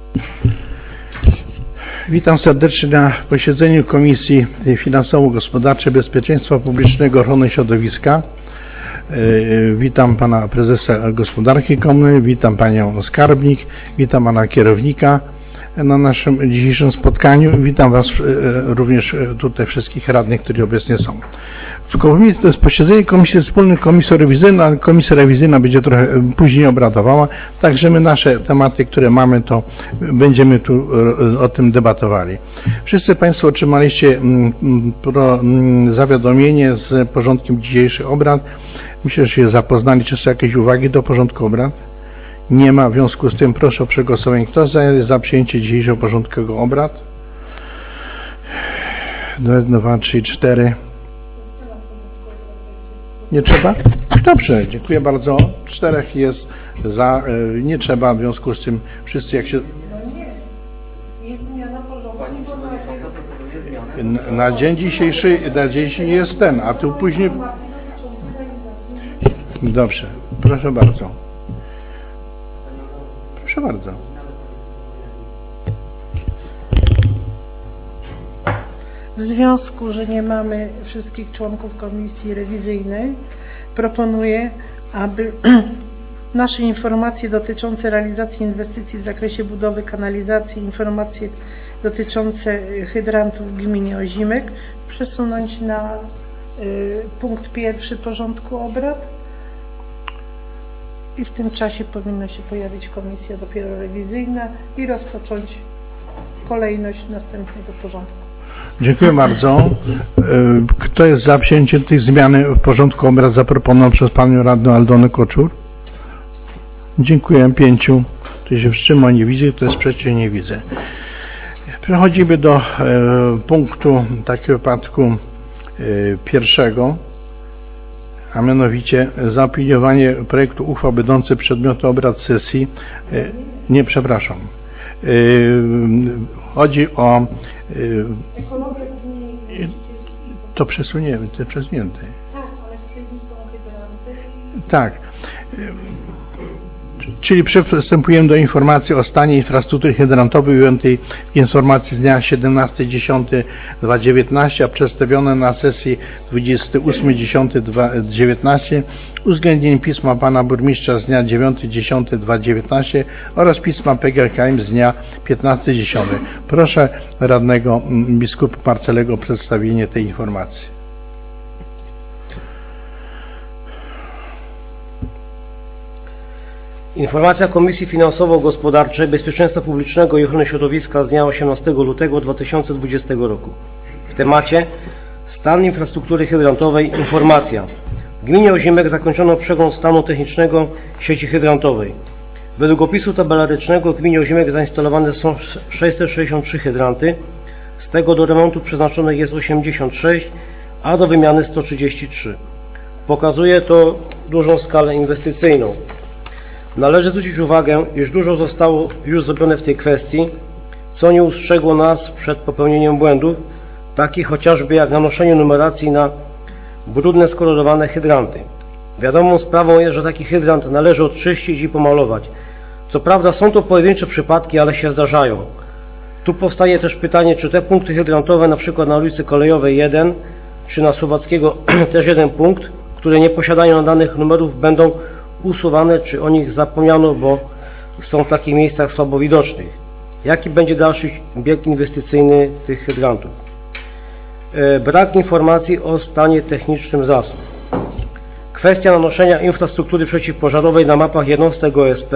Witam serdecznie na posiedzeniu Komisji Finansowo-Gospodarczej Bezpieczeństwa Publicznego, Ochrony Środowiska. Witam pana prezesa gospodarki komunalnej, witam panią skarbnik, witam pana kierownika na naszym dzisiejszym spotkaniu. Witam was również tutaj wszystkich radnych, którzy obecnie są. To jest posiedzenie Komisji Wspólnych Komisji Rewizyjnej, ale Komisja Rewizyjna będzie trochę później obradowała, także my nasze tematy, które mamy, to będziemy tu o tym debatowali. Wszyscy państwo otrzymaliście zawiadomienie z porządkiem dzisiejszych obrad. Myślę, że się zapoznali. Czy są jakieś uwagi do porządku obrad? Nie ma. W związku z tym proszę o przegłosowanie. Kto jest za przyjęcie dzisiejszego porządku obrad? 2, 3, 4. Nie trzeba? Dobrze, dziękuję bardzo. 4 jest za, nie trzeba, w związku z tym wszyscy jak się... Jest zmiana porządku. Na dzień dzisiejszy jest ten, a tu później... Dobrze, proszę bardzo. Proszę bardzo. W związku, że nie mamy wszystkich członków komisji rewizyjnej, proponuję, aby nasze informacje dotyczące realizacji inwestycji w zakresie budowy kanalizacji, informacje dotyczące hydrantów w gminie Ozimek przesunąć na punkt pierwszy porządku obrad. I w tym czasie powinna się pojawić komisja dopiero rewizyjna i rozpocząć kolejność następnego porządku. Dziękuję bardzo. Kto jest za przyjęciem tych zmian w porządku obrad zaproponowanych przez panią radną Aldonę Koczur? Dziękuję. 5. Kto się wstrzymał? Nie widzę. Kto jest przeciw? Nie widzę. Przechodzimy do punktu w takim wypadku pierwszego, a mianowicie zaopiniowanie projektu uchwał będących przedmiotem obrad sesji. Nie, przepraszam. Chodzi o... To przesuniemy, to przesunięte. Tak, ale w tym są hydranty. Tak. Czyli przystępujemy do informacji o stanie infrastruktury hydrantowej ujętej w informacji z dnia 17.10.2019, a przedstawione na sesji 28.10.2019, uwzględnieniem pisma pana burmistrza z dnia 9.10.2019 oraz pisma PGKM z dnia 15.10. Proszę radnego biskupa Marcelego o przedstawienie tej informacji. Informacja Komisji Finansowo-Gospodarczej Bezpieczeństwa Publicznego i Ochrony Środowiska z dnia 18 lutego 2020 roku. W temacie stan infrastruktury hydrantowej. Informacja. W gminie Ozimek zakończono przegląd stanu technicznego sieci hydrantowej. Według opisu tabelarycznego w gminie Ozimek zainstalowane są 663 hydranty, z tego do remontu przeznaczonych jest 86, a do wymiany 133. Pokazuje to dużą skalę inwestycyjną. Należy zwrócić uwagę, iż dużo zostało już zrobione w tej kwestii, co nie ustrzegło nas przed popełnieniem błędów, takich chociażby jak nanoszenie numeracji na brudne, skolorowane hydranty. Wiadomą sprawą jest, że taki hydrant należy odczyścić i pomalować. Co prawda są to pojedyncze przypadki, ale się zdarzają. Tu powstaje też pytanie, czy te punkty hydrantowe, np. na ulicy Kolejowej 1, czy na Słowackiego też jeden punkt, które nie posiadają danych numerów, będą usuwane, czy o nich zapomniano, bo są w takich miejscach słabo widocznych. Jaki będzie dalszy bieg inwestycyjny tych hydrantów? Brak informacji o stanie technicznym zasób. Kwestia nanoszenia infrastruktury przeciwpożarowej na mapach jednostek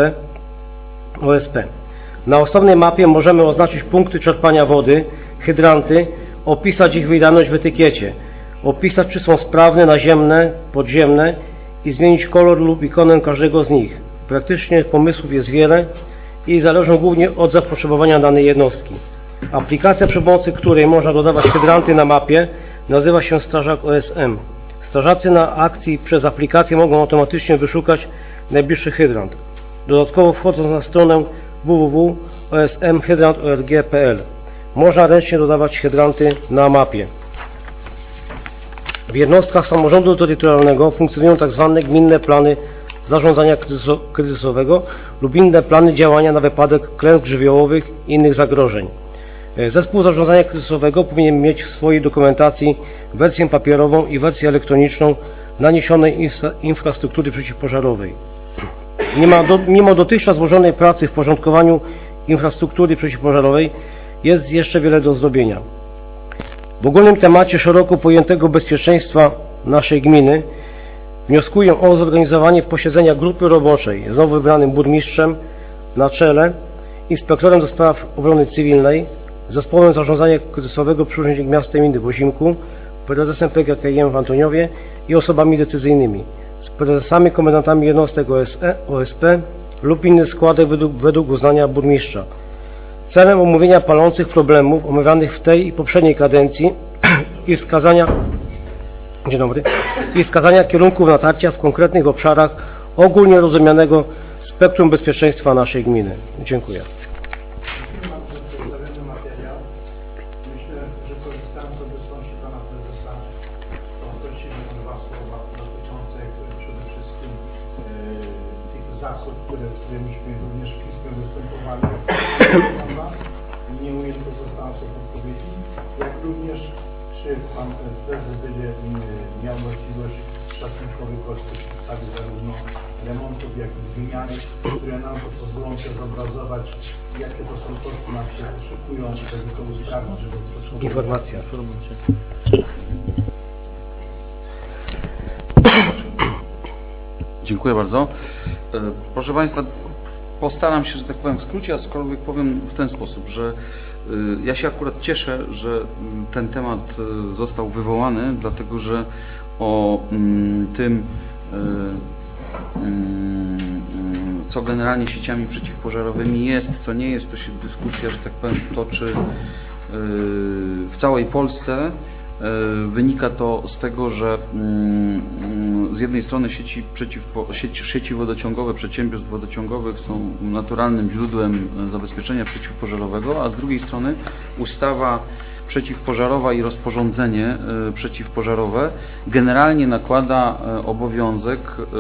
OSP. Na osobnej mapie możemy oznaczyć punkty czerpania wody, hydranty, opisać ich wydajność w etykiecie, opisać, czy są sprawne, naziemne, podziemne i zmienić kolor lub ikonę każdego z nich. Praktycznie pomysłów jest wiele i zależą głównie od zapotrzebowania danej jednostki. Aplikacja, przy pomocy której można dodawać hydranty na mapie, nazywa się Strażak OSM. Strażacy na akcji przez aplikację mogą automatycznie wyszukać najbliższy hydrant. Dodatkowo wchodząc na stronę www.osmhydrant.org.pl można ręcznie dodawać hydranty na mapie. W jednostkach samorządu terytorialnego funkcjonują tzw. gminne plany zarządzania kryzysowego lub inne plany działania na wypadek klęsk żywiołowych i innych zagrożeń. Zespół zarządzania kryzysowego powinien mieć w swojej dokumentacji wersję papierową i wersję elektroniczną naniesionej infrastruktury przeciwpożarowej. Mimo dotychczas włożonej pracy w porządkowaniu infrastruktury przeciwpożarowej jest jeszcze wiele do zrobienia. W ogólnym temacie szeroko pojętego bezpieczeństwa naszej gminy wnioskuję o zorganizowanie posiedzenia grupy roboczej z nowo wybranym burmistrzem na czele, inspektorem do spraw obrony cywilnej, zespołem zarządzania kryzysowego przy Urzędzie Miasta i Gminy w Ozimku, prezesem PGKiM w Antoniowie i osobami decyzyjnymi, z prezesami, komendantami jednostek OSP lub innych składek według uznania burmistrza, celem omówienia palących problemów omawianych w tej i poprzedniej kadencji i wskazania kierunków natarcia w konkretnych obszarach ogólnie rozumianego spektrum bezpieczeństwa naszej gminy. Dziękuję. Myślę, że korzystając z obecności pana prezesa, to prosimy o dwa słowa dotyczące przede wszystkim tych zasad, które myśmy również w pismie występowali. Nie ujęto zostało w odpowiedzi, jak również czy pan prezes będzie miał możliwość szacunkowych kosztów przedstawić zarówno remontów, jak i wymiany, które nam to pozwolą też zobrazować, jakie to są koszty nam się oszukują, żeby to usprawnić, żeby to Informacja. Dziękuję bardzo. Proszę Państwa, postaram się, że tak powiem w skrócie, aczkolwiek powiem w ten sposób, że ja się akurat cieszę, że ten temat został wywołany, dlatego że o tym, co generalnie sieciami przeciwpożarowymi jest, co nie jest, to się dyskusja, że tak powiem, toczy w całej Polsce. Wynika to z tego, że z jednej strony sieci wodociągowe, przedsiębiorstw wodociągowych są naturalnym źródłem zabezpieczenia przeciwpożarowego, a z drugiej strony ustawa przeciwpożarowa i rozporządzenie przeciwpożarowe generalnie nakłada obowiązek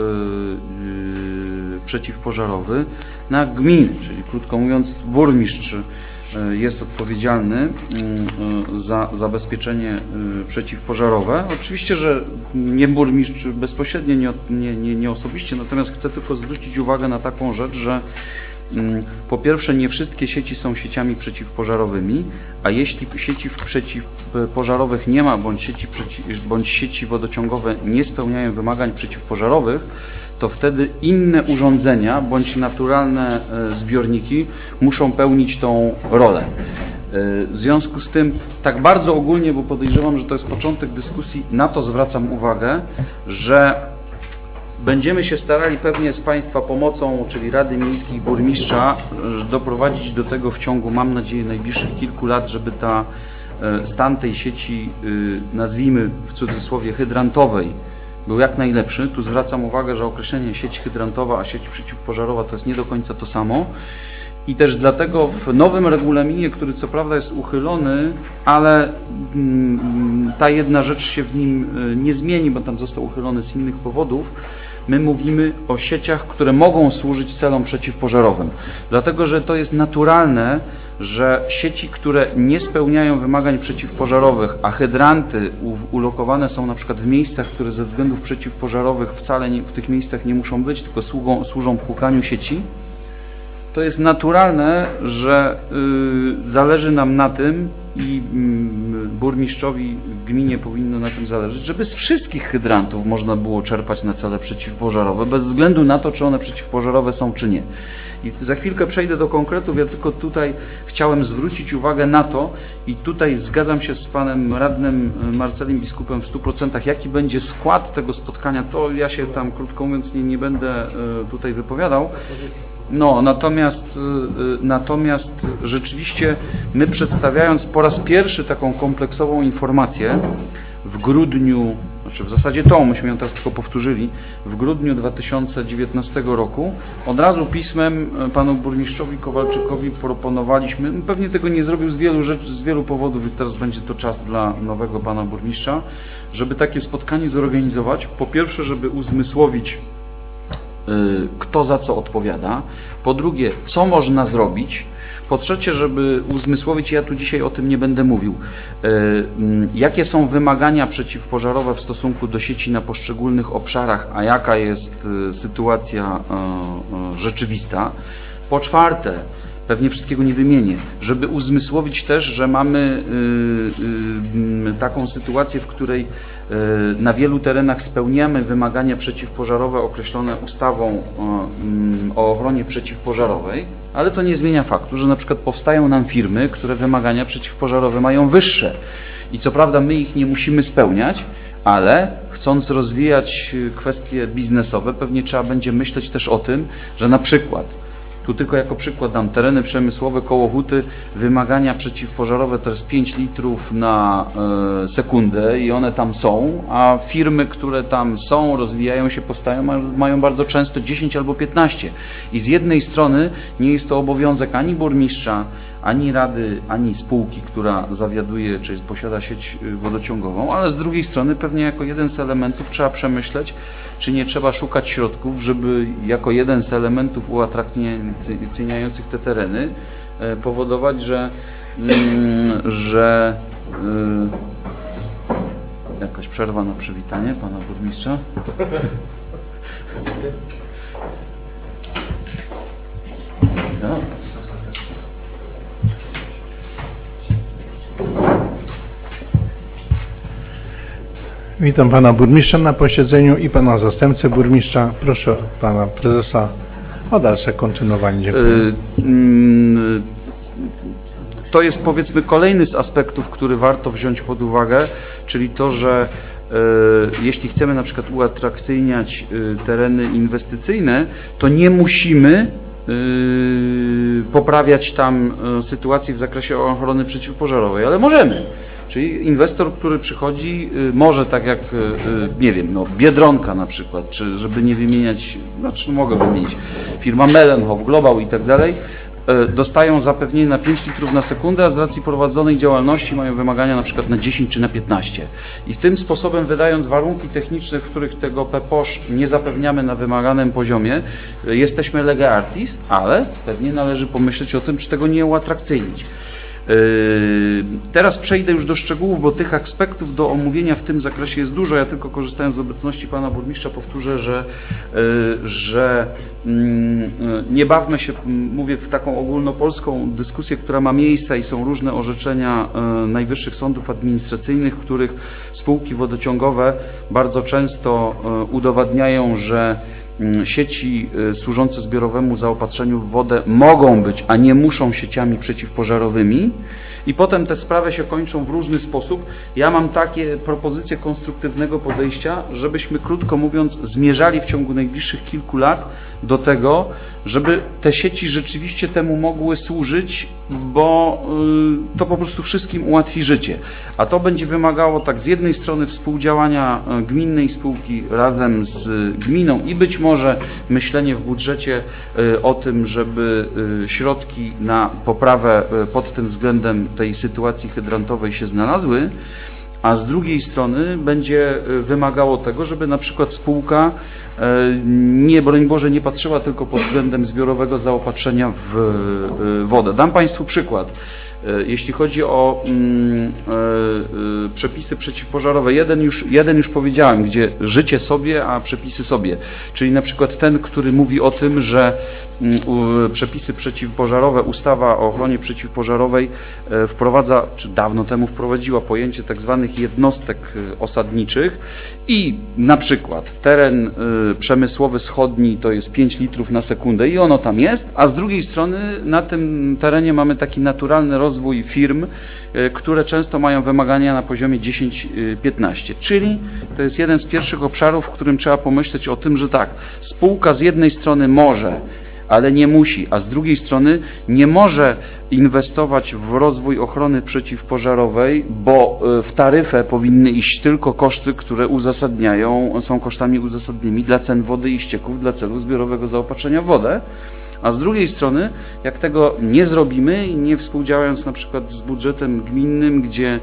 przeciwpożarowy na gminy, czyli krótko mówiąc burmistrz jest odpowiedzialny za zabezpieczenie przeciwpożarowe. Oczywiście, że nie burmistrz bezpośrednio, nie osobiście, natomiast chcę tylko zwrócić uwagę na taką rzecz, że po pierwsze nie wszystkie sieci są sieciami przeciwpożarowymi, a jeśli sieci przeciwpożarowych nie ma, bądź sieci wodociągowe nie spełniają wymagań przeciwpożarowych, to wtedy inne urządzenia bądź naturalne zbiorniki muszą pełnić tą rolę. W związku z tym, tak bardzo ogólnie, bo podejrzewam, że to jest początek dyskusji, na to zwracam uwagę, że będziemy się starali pewnie z Państwa pomocą, czyli Rady Miejskiej, burmistrza, doprowadzić do tego w ciągu, mam nadzieję, najbliższych kilku lat, żeby stan tej sieci, nazwijmy w cudzysłowie hydrantowej, był jak najlepszy. Tu zwracam uwagę, że określenie sieć hydrantowa, a sieć przeciwpożarowa to jest nie do końca to samo. I też dlatego w nowym regulaminie, który co prawda jest uchylony, ale ta jedna rzecz się w nim nie zmieni, bo tam został uchylony z innych powodów, my mówimy o sieciach, które mogą służyć celom przeciwpożarowym. Dlatego, że to jest naturalne, że sieci, które nie spełniają wymagań przeciwpożarowych, a hydranty ulokowane są na przykład w miejscach, które ze względów przeciwpożarowych wcale w tych miejscach nie muszą być, tylko służą płukaniu sieci, to jest naturalne, że zależy nam na tym i burmistrzowi w gminie powinno na tym zależeć, żeby z wszystkich hydrantów można było czerpać na cele przeciwpożarowe, bez względu na to, czy one przeciwpożarowe są, czy nie. I za chwilkę przejdę do konkretów, ja tylko tutaj chciałem zwrócić uwagę na to i tutaj zgadzam się z panem radnym Marcelim Biskupem w 100%, jaki będzie skład tego spotkania, to ja się tam, krótko mówiąc, nie będę tutaj wypowiadał. No, natomiast rzeczywiście my, przedstawiając po raz pierwszy taką kompleksową informację w grudniu, znaczy w zasadzie myśmy ją teraz tylko powtórzyli, w grudniu 2019 roku, od razu pismem panu burmistrzowi Kowalczykowi proponowaliśmy, pewnie tego nie zrobił z wielu powodów i teraz będzie to czas dla nowego pana burmistrza, żeby takie spotkanie zorganizować. Po pierwsze, żeby uzmysłowić kto za co odpowiada, po drugie, co można zrobić, po trzecie, żeby uzmysłowić, ja tu dzisiaj o tym nie będę mówił, jakie są wymagania przeciwpożarowe w stosunku do sieci na poszczególnych obszarach, a jaka jest sytuacja rzeczywista. Po czwarte, pewnie wszystkiego nie wymienię, żeby uzmysłowić też, że mamy taką sytuację, w której na wielu terenach spełniamy wymagania przeciwpożarowe określone ustawą o ochronie przeciwpożarowej, ale to nie zmienia faktu, że na przykład powstają nam firmy, które wymagania przeciwpożarowe mają wyższe i co prawda my ich nie musimy spełniać, ale chcąc rozwijać kwestie biznesowe, pewnie trzeba będzie myśleć też o tym, że na przykład, tu tylko jako przykład dam, tereny przemysłowe koło Huty, wymagania przeciwpożarowe to jest 5 litrów na sekundę i one tam są, a firmy, które tam są, rozwijają się, powstają, mają bardzo często 10 albo 15. I z jednej strony nie jest to obowiązek ani burmistrza, ani rady, ani spółki, która zawiaduje, czy posiada sieć wodociągową, ale z drugiej strony pewnie jako jeden z elementów trzeba przemyśleć, czy nie trzeba szukać środków, żeby jako jeden z elementów uatrakcyjniających te tereny powodować, że jakaś przerwa na przywitanie pana burmistrza. No. Witam pana burmistrza na posiedzeniu i pana zastępcę burmistrza. Proszę pana prezesa o dalsze kontynuowanie. Dziękuję. To jest, powiedzmy, kolejny z aspektów, który warto wziąć pod uwagę, czyli to, że jeśli chcemy na przykład uatrakcyjniać tereny inwestycyjne, to nie musimy poprawiać tam sytuacji w zakresie ochrony przeciwpożarowej, ale możemy. Czyli inwestor, który przychodzi, może tak jak, nie wiem, no Biedronka na przykład, czy żeby nie wymieniać, znaczy mogę wymienić, firma Mellenhof, Global i tak dalej, dostają zapewnienie na 5 litrów na sekundę, a z racji prowadzonej działalności mają wymagania na przykład na 10 czy na 15. I tym sposobem, wydając warunki techniczne, w których tego PPOŚ nie zapewniamy na wymaganym poziomie, jesteśmy lege artis, ale pewnie należy pomyśleć o tym, czy tego nie uatrakcyjnić. Teraz przejdę już do szczegółów, bo tych aspektów do omówienia w tym zakresie jest dużo. Ja tylko korzystając z obecności pana burmistrza powtórzę, że nie bawmy się, mówię, w taką ogólnopolską dyskusję, która ma miejsce i są różne orzeczenia najwyższych sądów administracyjnych, w których spółki wodociągowe bardzo często udowadniają, że sieci służące zbiorowemu zaopatrzeniu w wodę mogą być, a nie muszą sieciami przeciwpożarowymi i potem te sprawy się kończą w różny sposób. Ja mam takie propozycje konstruktywnego podejścia, żebyśmy, krótko mówiąc, zmierzali w ciągu najbliższych kilku lat do tego, żeby te sieci rzeczywiście temu mogły służyć, bo to po prostu wszystkim ułatwi życie. A to będzie wymagało tak z jednej strony współdziałania gminnej spółki razem z gminą i być może myślenie w budżecie o tym, żeby środki na poprawę pod tym względem tej sytuacji hydrantowej się znalazły, a z drugiej strony będzie wymagało tego, żeby na przykład spółka nie, broń Boże, nie patrzyła tylko pod względem zbiorowego zaopatrzenia w wodę. Dam Państwu przykład. Jeśli chodzi o przepisy przeciwpożarowe, jeden już powiedziałem, gdzie życie sobie, a przepisy sobie. Czyli na przykład ten, który mówi o tym, że przepisy przeciwpożarowe, ustawa o ochronie przeciwpożarowej wprowadza, czy dawno temu wprowadziła pojęcie tak zwanych jednostek osadniczych i na przykład teren przemysłowy wschodni to jest 5 litrów na sekundę i ono tam jest, a z drugiej strony na tym terenie mamy taki naturalny rozwój firm, które często mają wymagania na poziomie 10-15. Czyli to jest jeden z pierwszych obszarów, w którym trzeba pomyśleć o tym, że tak, spółka z jednej strony może, ale nie musi, a z drugiej strony nie może inwestować w rozwój ochrony przeciwpożarowej, bo w taryfę powinny iść tylko koszty, które są kosztami uzasadnionymi dla cen wody i ścieków dla celu zbiorowego zaopatrzenia w wodę, A z drugiej strony, jak tego nie zrobimy i nie współdziałając na przykład z budżetem gminnym, gdzie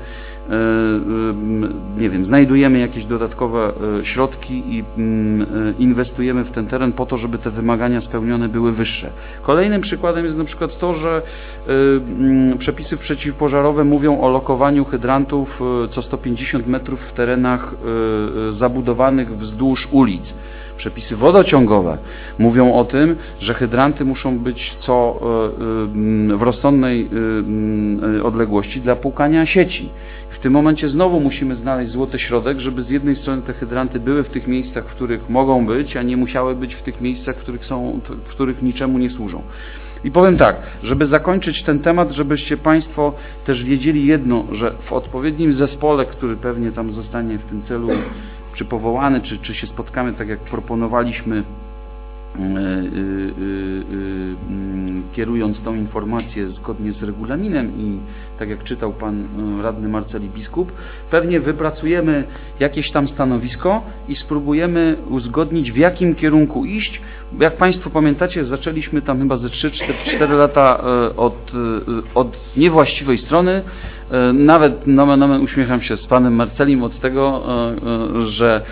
nie wiem, znajdujemy jakieś dodatkowe środki i inwestujemy w ten teren po to, żeby te wymagania spełnione były wyższe. Kolejnym przykładem jest na przykład to, że przepisy przeciwpożarowe mówią o lokowaniu hydrantów co 150 metrów w terenach zabudowanych wzdłuż ulic. Przepisy wodociągowe mówią o tym, że hydranty muszą być w rozsądnej odległości dla płukania sieci. W tym momencie znowu musimy znaleźć złoty środek, żeby z jednej strony te hydranty były w tych miejscach, w których mogą być, a nie musiały być w tych miejscach, w których niczemu nie służą. I powiem tak, żeby zakończyć ten temat, żebyście Państwo też wiedzieli jedno, że w odpowiednim zespole, który pewnie tam zostanie w tym celu czy powołany, czy się spotkamy, tak jak proponowaliśmy, kierując tą informację zgodnie z regulaminem i tak jak czytał pan radny Marceli Biskup, pewnie wypracujemy jakieś tam stanowisko i spróbujemy uzgodnić, w jakim kierunku iść. Jak Państwo pamiętacie, zaczęliśmy tam chyba ze 3-4 lata od niewłaściwej strony. Nawet nomen uśmiecham się z panem Marcelim od tego, że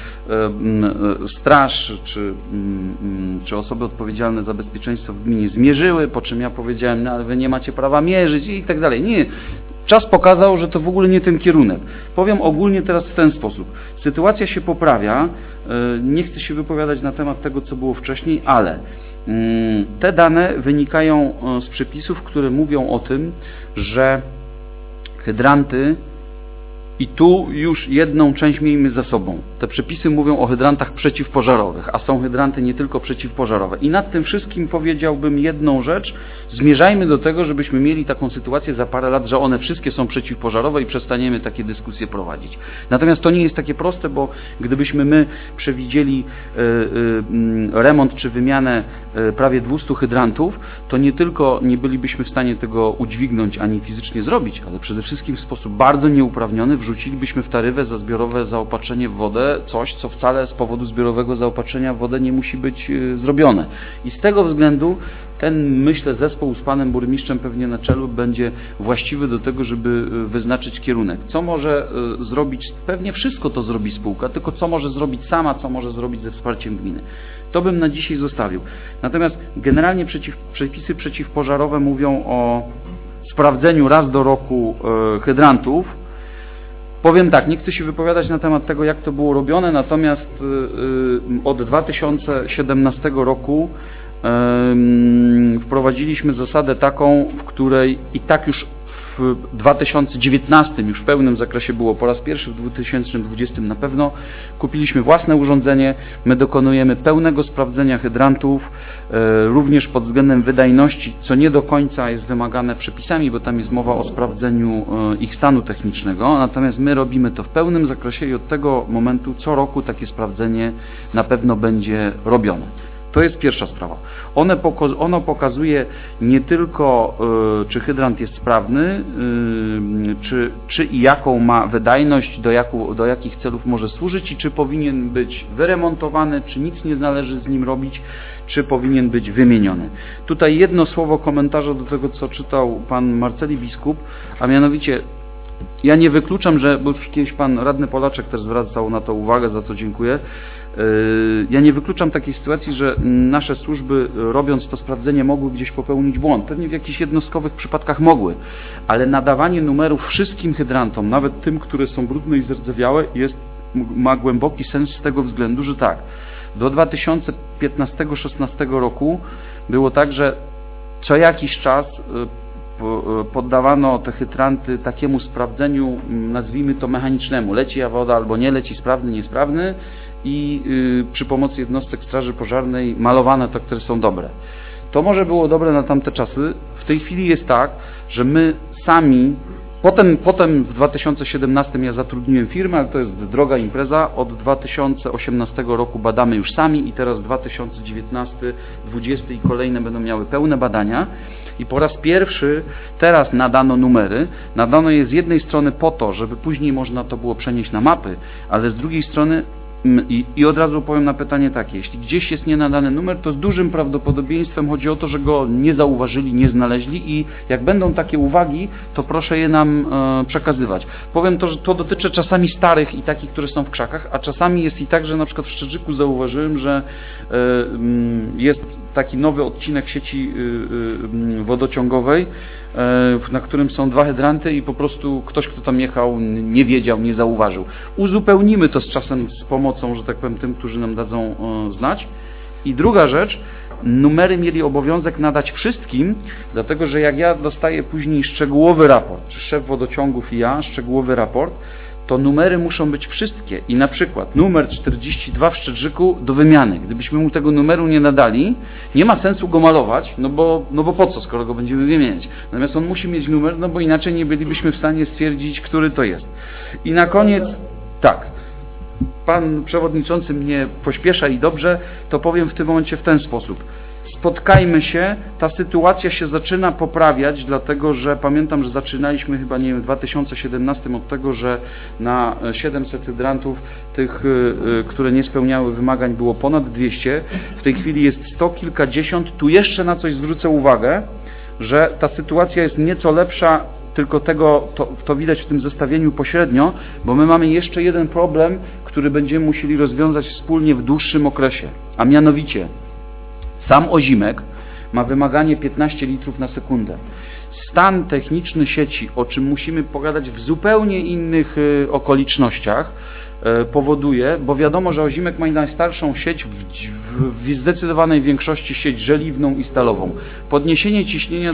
straż czy osoby odpowiedzialne za bezpieczeństwo w gminie zmierzyły, po czym ja powiedziałem, no ale wy nie macie prawa mierzyć i tak dalej. Nie. Czas pokazał, że to w ogóle nie ten kierunek. Powiem ogólnie teraz w ten sposób. Sytuacja się poprawia. Nie chcę się wypowiadać na temat tego, co było wcześniej, ale te dane wynikają z przepisów, które mówią o tym, że hydranty, i tu już jedną część miejmy za sobą. Te przepisy mówią o hydrantach przeciwpożarowych, a są hydranty nie tylko przeciwpożarowe. I nad tym wszystkim powiedziałbym jedną rzecz. Zmierzajmy do tego, żebyśmy mieli taką sytuację za parę lat, że one wszystkie są przeciwpożarowe i przestaniemy takie dyskusje prowadzić. Natomiast to nie jest takie proste, bo gdybyśmy my przewidzieli remont czy wymianę prawie 200 hydrantów, to nie tylko nie bylibyśmy w stanie tego udźwignąć ani fizycznie zrobić, ale przede wszystkim w sposób bardzo nieuprawniony wrzucilibyśmy w taryfę za zbiorowe zaopatrzenie w wodę coś, co wcale z powodu zbiorowego zaopatrzenia w wodę nie musi być zrobione. I z tego względu ten, myślę, zespół z panem burmistrzem pewnie na czelu będzie właściwy do tego, żeby wyznaczyć kierunek. Co może zrobić, pewnie wszystko to zrobi spółka, tylko co może zrobić sama, co może zrobić ze wsparciem gminy. To bym na dzisiaj zostawił. Natomiast generalnie przepisy przeciwpożarowe mówią o sprawdzeniu raz do roku hydrantów. Powiem tak, nie chcę się wypowiadać na temat tego, jak to było robione, natomiast od 2017 roku wprowadziliśmy zasadę taką, w której i tak już w 2019 już w pełnym zakresie było po raz pierwszy, w 2020 na pewno kupiliśmy własne urządzenie, my dokonujemy pełnego sprawdzenia hydrantów, również pod względem wydajności, co nie do końca jest wymagane przepisami, bo tam jest mowa o sprawdzeniu ich stanu technicznego, natomiast my robimy to w pełnym zakresie i od tego momentu co roku takie sprawdzenie na pewno będzie robione. To jest pierwsza sprawa. Ono pokazuje nie tylko, czy hydrant jest sprawny, czy i jaką ma wydajność, do jakich celów może służyć i czy powinien być wyremontowany, czy nic nie należy z nim robić, czy powinien być wymieniony. Tutaj jedno słowo komentarza do tego, co czytał pan Marceli Biskup, a mianowicie ja nie wykluczam, bo już kiedyś pan radny Polaczek też zwracał na to uwagę, za co dziękuję. Ja nie wykluczam takiej sytuacji, że nasze służby, robiąc to sprawdzenie, mogły gdzieś popełnić błąd. Pewnie w jakichś jednostkowych przypadkach mogły, ale nadawanie numerów wszystkim hydrantom, nawet tym, które są brudne i zardzewiałe, ma głęboki sens z tego względu, że tak, do 2015-16 roku było tak, że co jakiś czas poddawano te hydranty takiemu sprawdzeniu, nazwijmy to mechanicznemu, leci woda albo nie leci, sprawny, niesprawny i przy pomocy jednostek straży pożarnej malowano te, które są dobre. To może było dobre na tamte czasy. W tej chwili jest tak, że my sami, potem w 2017 ja zatrudniłem firmę, ale to jest droga impreza, od 2018 roku badamy już sami i teraz 2019, 2020 i kolejne będą miały pełne badania. I po raz pierwszy teraz nadano numery. Nadano je z jednej strony po to, żeby później można to było przenieść na mapy, ale z drugiej strony I od razu powiem na pytanie takie, jeśli gdzieś jest nienadany numer, to z dużym prawdopodobieństwem chodzi o to, że go nie zauważyli, nie znaleźli i jak będą takie uwagi, to proszę je nam przekazywać. Powiem to, że to dotyczy czasami starych i takich, które są w krzakach, a czasami jest i tak, że na przykład w Szczerzyku zauważyłem, że jest taki nowy odcinek sieci wodociągowej, na którym są 2 hydranty i po prostu ktoś, kto tam jechał, nie wiedział, nie zauważył. Uzupełnimy to z czasem z pomocą, że tak powiem, tym, którzy nam dadzą znać. I druga rzecz, numery mieli obowiązek nadać wszystkim, dlatego że jak ja dostaję później szczegółowy raport, czy szef wodociągów i ja, szczegółowy raport, to numery muszą być wszystkie i na przykład numer 42 w Szczedrzyku do wymiany. Gdybyśmy mu tego numeru nie nadali, nie ma sensu go malować, no bo po co, skoro go będziemy wymieniać. Natomiast on musi mieć numer, no bo inaczej nie bylibyśmy w stanie stwierdzić, który to jest. I na koniec, tak, pan przewodniczący mnie pośpiesza i dobrze, to powiem w tym momencie w ten sposób. Spotkajmy się, ta sytuacja się zaczyna poprawiać, dlatego że pamiętam, że zaczynaliśmy chyba, nie wiem, w 2017 od tego, że na 700 hydrantów tych, które nie spełniały wymagań, było ponad 200. W tej chwili jest 100 kilkadziesiąt. Tu jeszcze na coś zwrócę uwagę, że ta sytuacja jest nieco lepsza, tylko to widać w tym zestawieniu pośrednio, bo my mamy jeszcze jeden problem, który będziemy musieli rozwiązać wspólnie w dłuższym okresie, a mianowicie sam Ozimek ma wymaganie 15 litrów na sekundę. Stan techniczny sieci, o czym musimy pogadać w zupełnie innych okolicznościach, powoduje, bo wiadomo, że Ozimek ma najstarszą sieć, w zdecydowanej większości sieć żeliwną i stalową. Podniesienie ciśnienia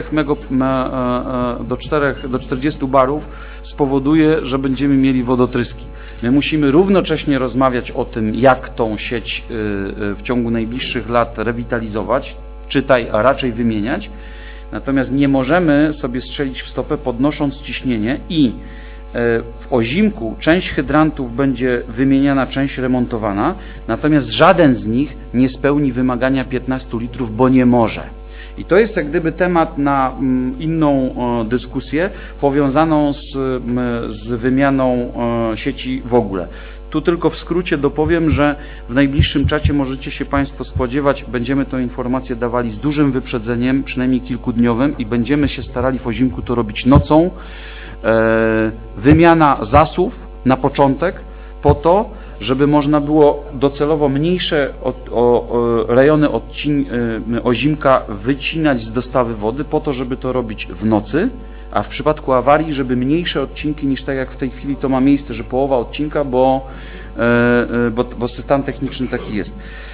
do 40 barów spowoduje, że będziemy mieli wodotryski. My musimy równocześnie rozmawiać o tym, jak tą sieć w ciągu najbliższych lat rewitalizować, a raczej wymieniać. Natomiast nie możemy sobie strzelić w stopę, podnosząc ciśnienie i w Ozimku część hydrantów będzie wymieniana, część remontowana, natomiast żaden z nich nie spełni wymagania 15 litrów, bo nie może. I to jest jak gdyby temat na inną dyskusję powiązaną z wymianą sieci w ogóle. Tu tylko w skrócie dopowiem, że w najbliższym czasie możecie się Państwo spodziewać, będziemy tę informację dawali z dużym wyprzedzeniem, przynajmniej kilkudniowym i będziemy się starali w Ozimku to robić nocą. Wymiana zasów na początek po to, żeby można było docelowo mniejsze rejony Ozimka wycinać z dostawy wody po to, żeby to robić w nocy, a w przypadku awarii, żeby mniejsze odcinki niż tak jak w tej chwili to ma miejsce, że połowa odcinka, bo stan techniczny taki jest.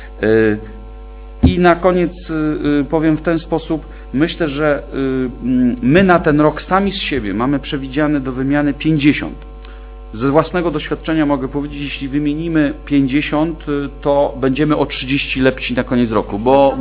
I na koniec powiem w ten sposób, myślę, że my na ten rok sami z siebie mamy przewidziane do wymiany 50. Ze własnego doświadczenia mogę powiedzieć, jeśli wymienimy 50, to będziemy o 30 lepsi na koniec roku,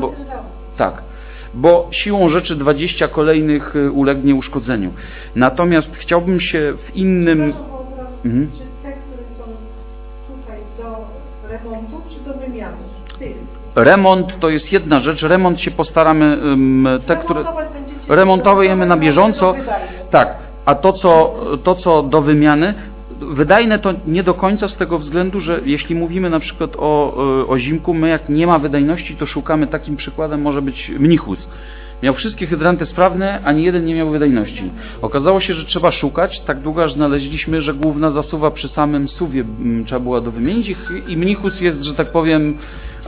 bo siłą rzeczy 20 kolejnych ulegnie uszkodzeniu. Natomiast chciałbym się w innym... Czy te, które są tutaj do remontu, czy do wymiany? Remont to jest jedna rzecz, remont się postaramy, te, które remontujemy na bieżąco, tak, a to co do wymiany, wydajne to nie do końca z tego względu, że jeśli mówimy na przykład o Ozimku, my jak nie ma wydajności, to szukamy, takim przykładem może być Mnichus. Miał wszystkie hydranty sprawne, ani jeden nie miał wydajności. Okazało się, że trzeba szukać, tak długo aż znaleźliśmy, że główna zasuwa przy samym suwie trzeba była dowymienić i Mnichus jest, że tak powiem,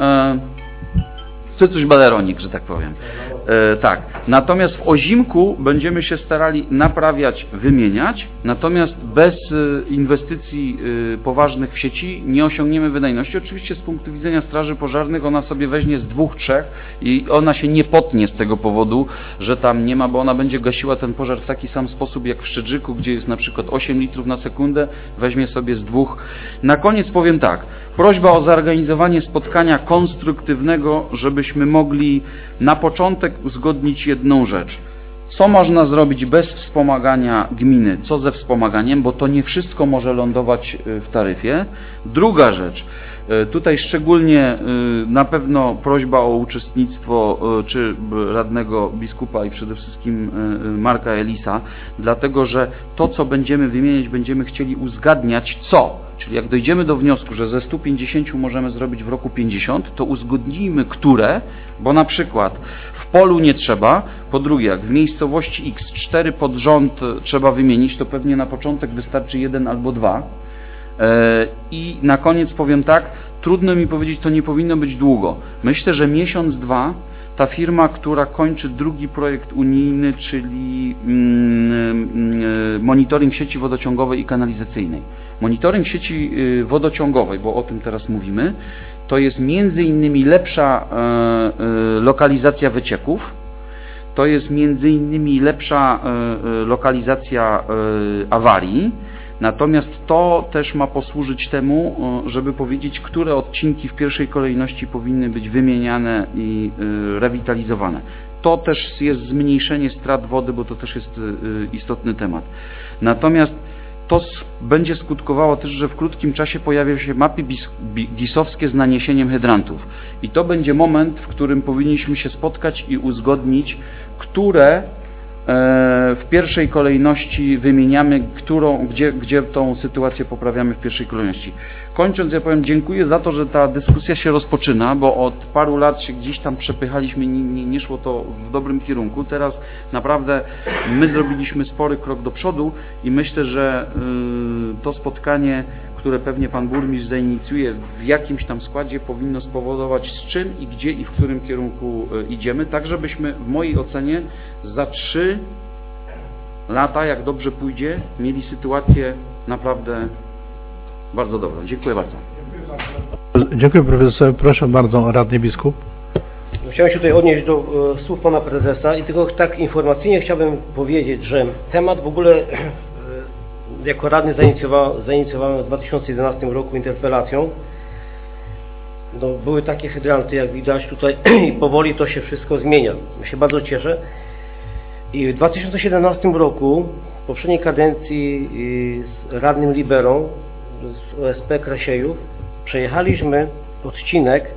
cycuś baleronik, że tak powiem. Tak. Natomiast w Ozimku będziemy się starali naprawiać, wymieniać, natomiast bez inwestycji poważnych w sieci nie osiągniemy wydajności. Oczywiście z punktu widzenia straży pożarnych ona sobie weźmie z 2-3 i ona się nie potnie z tego powodu, że tam nie ma, bo ona będzie gasiła ten pożar w taki sam sposób jak w Szczedrzyku, gdzie jest na przykład 8 litrów na sekundę, weźmie sobie z 2. Na koniec powiem tak. Prośba o zorganizowanie spotkania konstruktywnego, żebyśmy mogli na początek uzgodnić jedną rzecz. Co można zrobić bez wspomagania gminy, co ze wspomaganiem, bo to nie wszystko może lądować w taryfie. Druga rzecz. Tutaj szczególnie na pewno prośba o uczestnictwo czy radnego biskupa i przede wszystkim Marka Elisa, dlatego że to, co będziemy wymieniać, będziemy chcieli uzgadniać co? Czyli jak dojdziemy do wniosku, że ze 150 możemy zrobić w roku 50, to uzgodnijmy które, bo na przykład w polu nie trzeba, po drugie jak w miejscowości X 4 pod rząd trzeba wymienić, to pewnie na początek wystarczy 1 albo 2. I na koniec powiem tak, trudno mi powiedzieć, to nie powinno być długo. Myślę, że miesiąc, dwa ta firma, która kończy drugi projekt unijny, czyli monitoring sieci wodociągowej i kanalizacyjnej. Monitoring sieci wodociągowej, bo o tym teraz mówimy, to jest między innymi lepsza lokalizacja wycieków, to jest między innymi lepsza lokalizacja awarii. Natomiast to też ma posłużyć temu, żeby powiedzieć, które odcinki w pierwszej kolejności powinny być wymieniane i rewitalizowane. To też jest zmniejszenie strat wody, bo to też jest istotny temat. Natomiast to będzie skutkowało też, że w krótkim czasie pojawią się mapy GIS-owskie z naniesieniem hydrantów. I to będzie moment, w którym powinniśmy się spotkać i uzgodnić, które w pierwszej kolejności wymieniamy, gdzie tą sytuację poprawiamy w pierwszej kolejności. Kończąc, ja powiem dziękuję za to, że ta dyskusja się rozpoczyna, bo od paru lat się gdzieś tam przepychaliśmy, nie szło to w dobrym kierunku. Teraz naprawdę my zrobiliśmy spory krok do przodu i myślę, że to spotkanie, które pewnie pan burmistrz zainicjuje w jakimś tam składzie, powinno spowodować z czym i gdzie i w którym kierunku idziemy, tak żebyśmy w mojej ocenie za 3 lata, jak dobrze pójdzie, mieli sytuację naprawdę bardzo dobrą. Dziękuję bardzo. Dziękuję profesorze. Proszę bardzo, radny biskup. Chciałem się tutaj odnieść do słów pana prezesa i tylko tak informacyjnie chciałbym powiedzieć, że temat w ogóle jako radny zainicjowałem w 2011 roku interpelacją. No, były takie hydranty, jak widać tutaj i powoli to się wszystko zmienia. Ja się bardzo cieszę. I w 2017 roku, w poprzedniej kadencji z radnym Liberą z OSP Krasiejów, przejechaliśmy odcinek,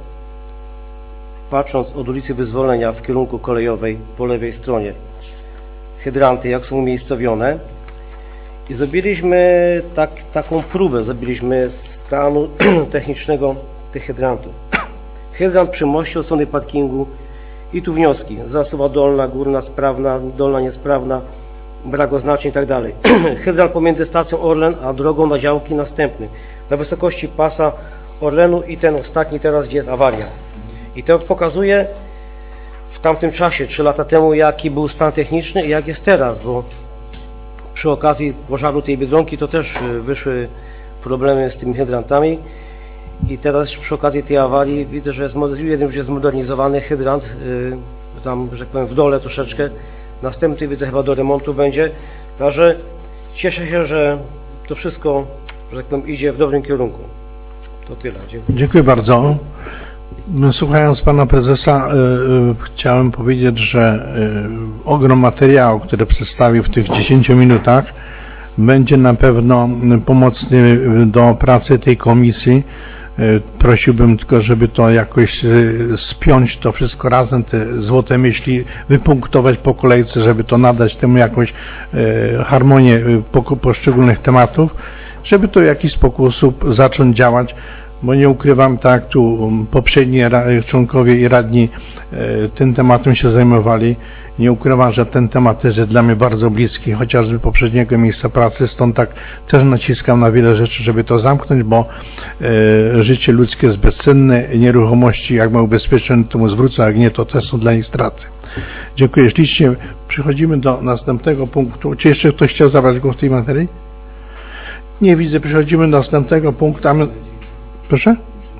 patrząc od ulicy Wyzwolenia w kierunku kolejowej po lewej stronie. Hydranty, jak są umiejscowione. I zrobiliśmy taką próbę, zrobiliśmy stanu technicznego tych hydrantów. Hydrant przy moście od strony parkingu i tu wnioski. Zasuwa dolna, górna sprawna, dolna niesprawna, brak oznaczeń i tak dalej. Hydrant pomiędzy stacją Orlen a drogą na działki następny. Na wysokości pasa Orlenu i ten ostatni teraz, gdzie jest awaria. I to pokazuje w tamtym czasie, 3 lata temu, jaki był stan techniczny i jak jest teraz, bo przy okazji pożaru tej Biedronki to też wyszły problemy z tymi hydrantami i teraz przy okazji tej awarii widzę, że jeden już jest zmodernizowany hydrant, tam, że tak powiem, w dole troszeczkę, następny widzę chyba do remontu będzie, także cieszę się, że to wszystko, że tak powiem, idzie w dobrym kierunku. To tyle. Dziękuję. Dziękuję bardzo. Słuchając pana prezesa, chciałem powiedzieć, że ogrom materiału, który przedstawił w tych 10 minutach, będzie na pewno pomocny do pracy tej komisji. Prosiłbym tylko, żeby to jakoś spiąć to wszystko razem, te złote myśli, wypunktować po kolejce, żeby to nadać temu jakąś harmonię poszczególnych tematów, żeby to w jakiś sposób zacząć działać. Bo nie ukrywam, tak jak tu poprzedni członkowie i radni tym tematem się zajmowali, nie ukrywam, że ten temat też jest dla mnie bardzo bliski, chociażby poprzedniego miejsca pracy, stąd tak też naciskam na wiele rzeczy, żeby to zamknąć, bo życie ludzkie jest bezcenne, nieruchomości, jak ma ubezpieczone, to mu zwrócę, jak nie, to też są dla nich straty. Dziękuję ślicznie. Przechodzimy do następnego punktu. Czy jeszcze ktoś chciał zabrać głos w tej materii? Nie widzę. Przechodzimy do następnego punktu. Proszę?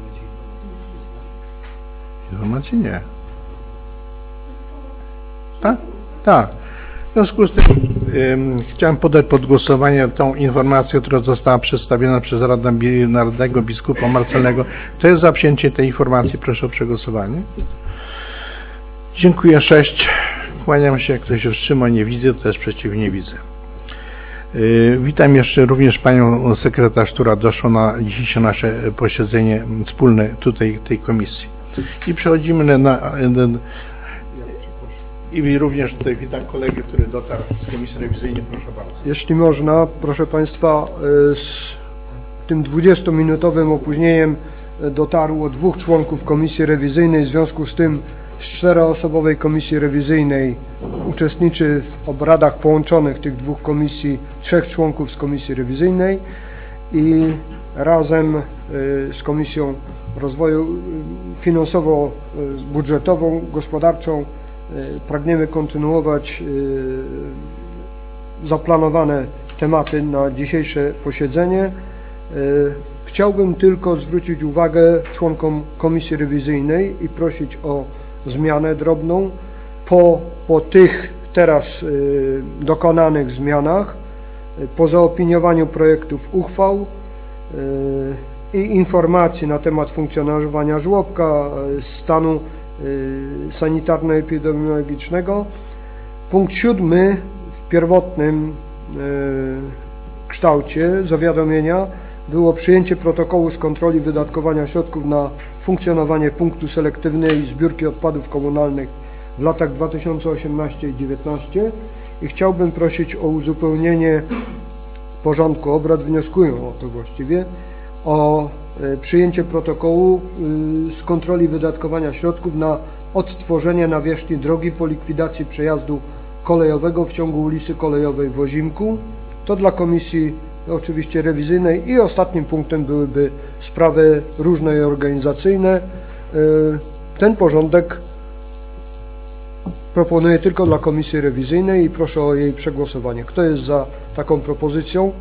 Informacji nie. Tak? Tak. W związku z tym chciałem podać pod głosowanie tą informację, która została przedstawiona przez radnego biskupa Marcelnego. Kto jest za przyjęcie tej informacji? Proszę o przegłosowanie. Dziękuję. 6. Kłaniam się. Jak ktoś się wstrzyma, nie widzę, to też przeciw nie widzę. Witam jeszcze również panią sekretarz, która doszła na dzisiejsze nasze posiedzenie wspólne tutaj tej komisji. I przechodzimy i również tutaj witam kolegę, który dotarł z komisji rewizyjnej. Proszę bardzo. Jeśli można, proszę Państwa, z tym 20-minutowym opóźnieniem dotarło 2 członków komisji rewizyjnej. W związku z tym z 4-osobowej komisji rewizyjnej uczestniczy w obradach połączonych tych 2 komisji 3 członków z komisji rewizyjnej i razem z Komisją Rozwoju Finansowo-Budżetową, Gospodarczą pragniemy kontynuować zaplanowane tematy na dzisiejsze posiedzenie. Chciałbym tylko zwrócić uwagę członkom komisji rewizyjnej i prosić o zmianę drobną. Po tych teraz dokonanych zmianach, po zaopiniowaniu projektów uchwał i informacji na temat funkcjonowania żłobka, stanu sanitarno-epidemiologicznego, punkt 7 w pierwotnym kształcie zawiadomienia było przyjęcie protokołu z kontroli wydatkowania środków na funkcjonowanie punktu selektywnej zbiórki odpadów komunalnych w latach 2018 i 2019 i chciałbym prosić o uzupełnienie porządku obrad, wnioskuję o to właściwie, o przyjęcie protokołu z kontroli wydatkowania środków na odtworzenie nawierzchni drogi po likwidacji przejazdu kolejowego w ciągu ulicy Kolejowej w Ozimku. To dla komisji oczywiście rewizyjnej i ostatnim punktem byłyby sprawy różne i organizacyjne. Ten porządek proponuję tylko dla komisji rewizyjnej i proszę o jej przegłosowanie. Kto jest za taką propozycją?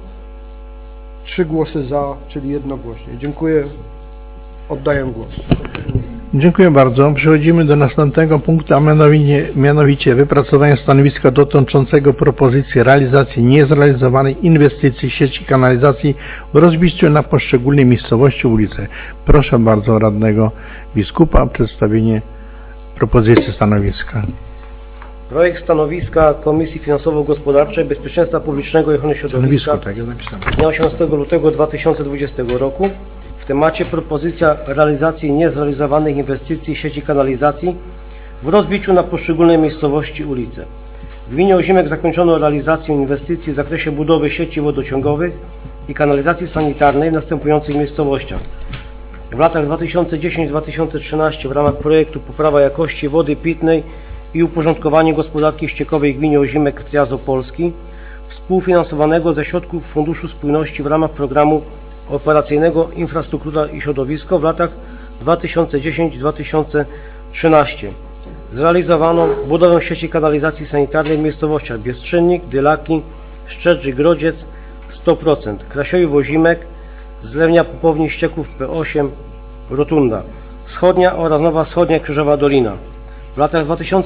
3 głosy za, czyli jednogłośnie. Dziękuję. Oddaję głos. Dziękuję bardzo. Przechodzimy do następnego punktu, a mianowicie wypracowanie stanowiska dotyczącego propozycji realizacji niezrealizowanej inwestycji sieci kanalizacji w rozbiciu na poszczególne miejscowości, ulice. Proszę bardzo radnego biskupa o przedstawienie propozycji stanowiska. Projekt stanowiska Komisji Finansowo-Gospodarczej, Bezpieczeństwa Publicznego i Ochrony Środowiska Tak jest napisane. z dnia 18 lutego 2020 roku w temacie propozycja realizacji niezrealizowanych inwestycji sieci kanalizacji w rozbiciu na poszczególne miejscowości, ulice. W gminie Ozimek zakończono realizację inwestycji w zakresie budowy sieci wodociągowych i kanalizacji sanitarnej w następujących miejscowościach. W latach 2010-2013 w ramach projektu Poprawa jakości wody pitnej i uporządkowanie gospodarki ściekowej w gminie Ozimek Trias Opolski, współfinansowanego ze środków Funduszu Spójności w ramach programu operacyjnego Infrastruktura i Środowisko w latach 2010-2013. Zrealizowano budowę sieci kanalizacji sanitarnej w miejscowościach Biestrzennik, Dylaki, Szczedrzy, Grodziec 100%, Krasiowy, Ozimek, Zlewnia Popowni ścieków P8, Rotunda Wschodnia oraz Nowa Wschodnia Krzyżowa Dolina. W latach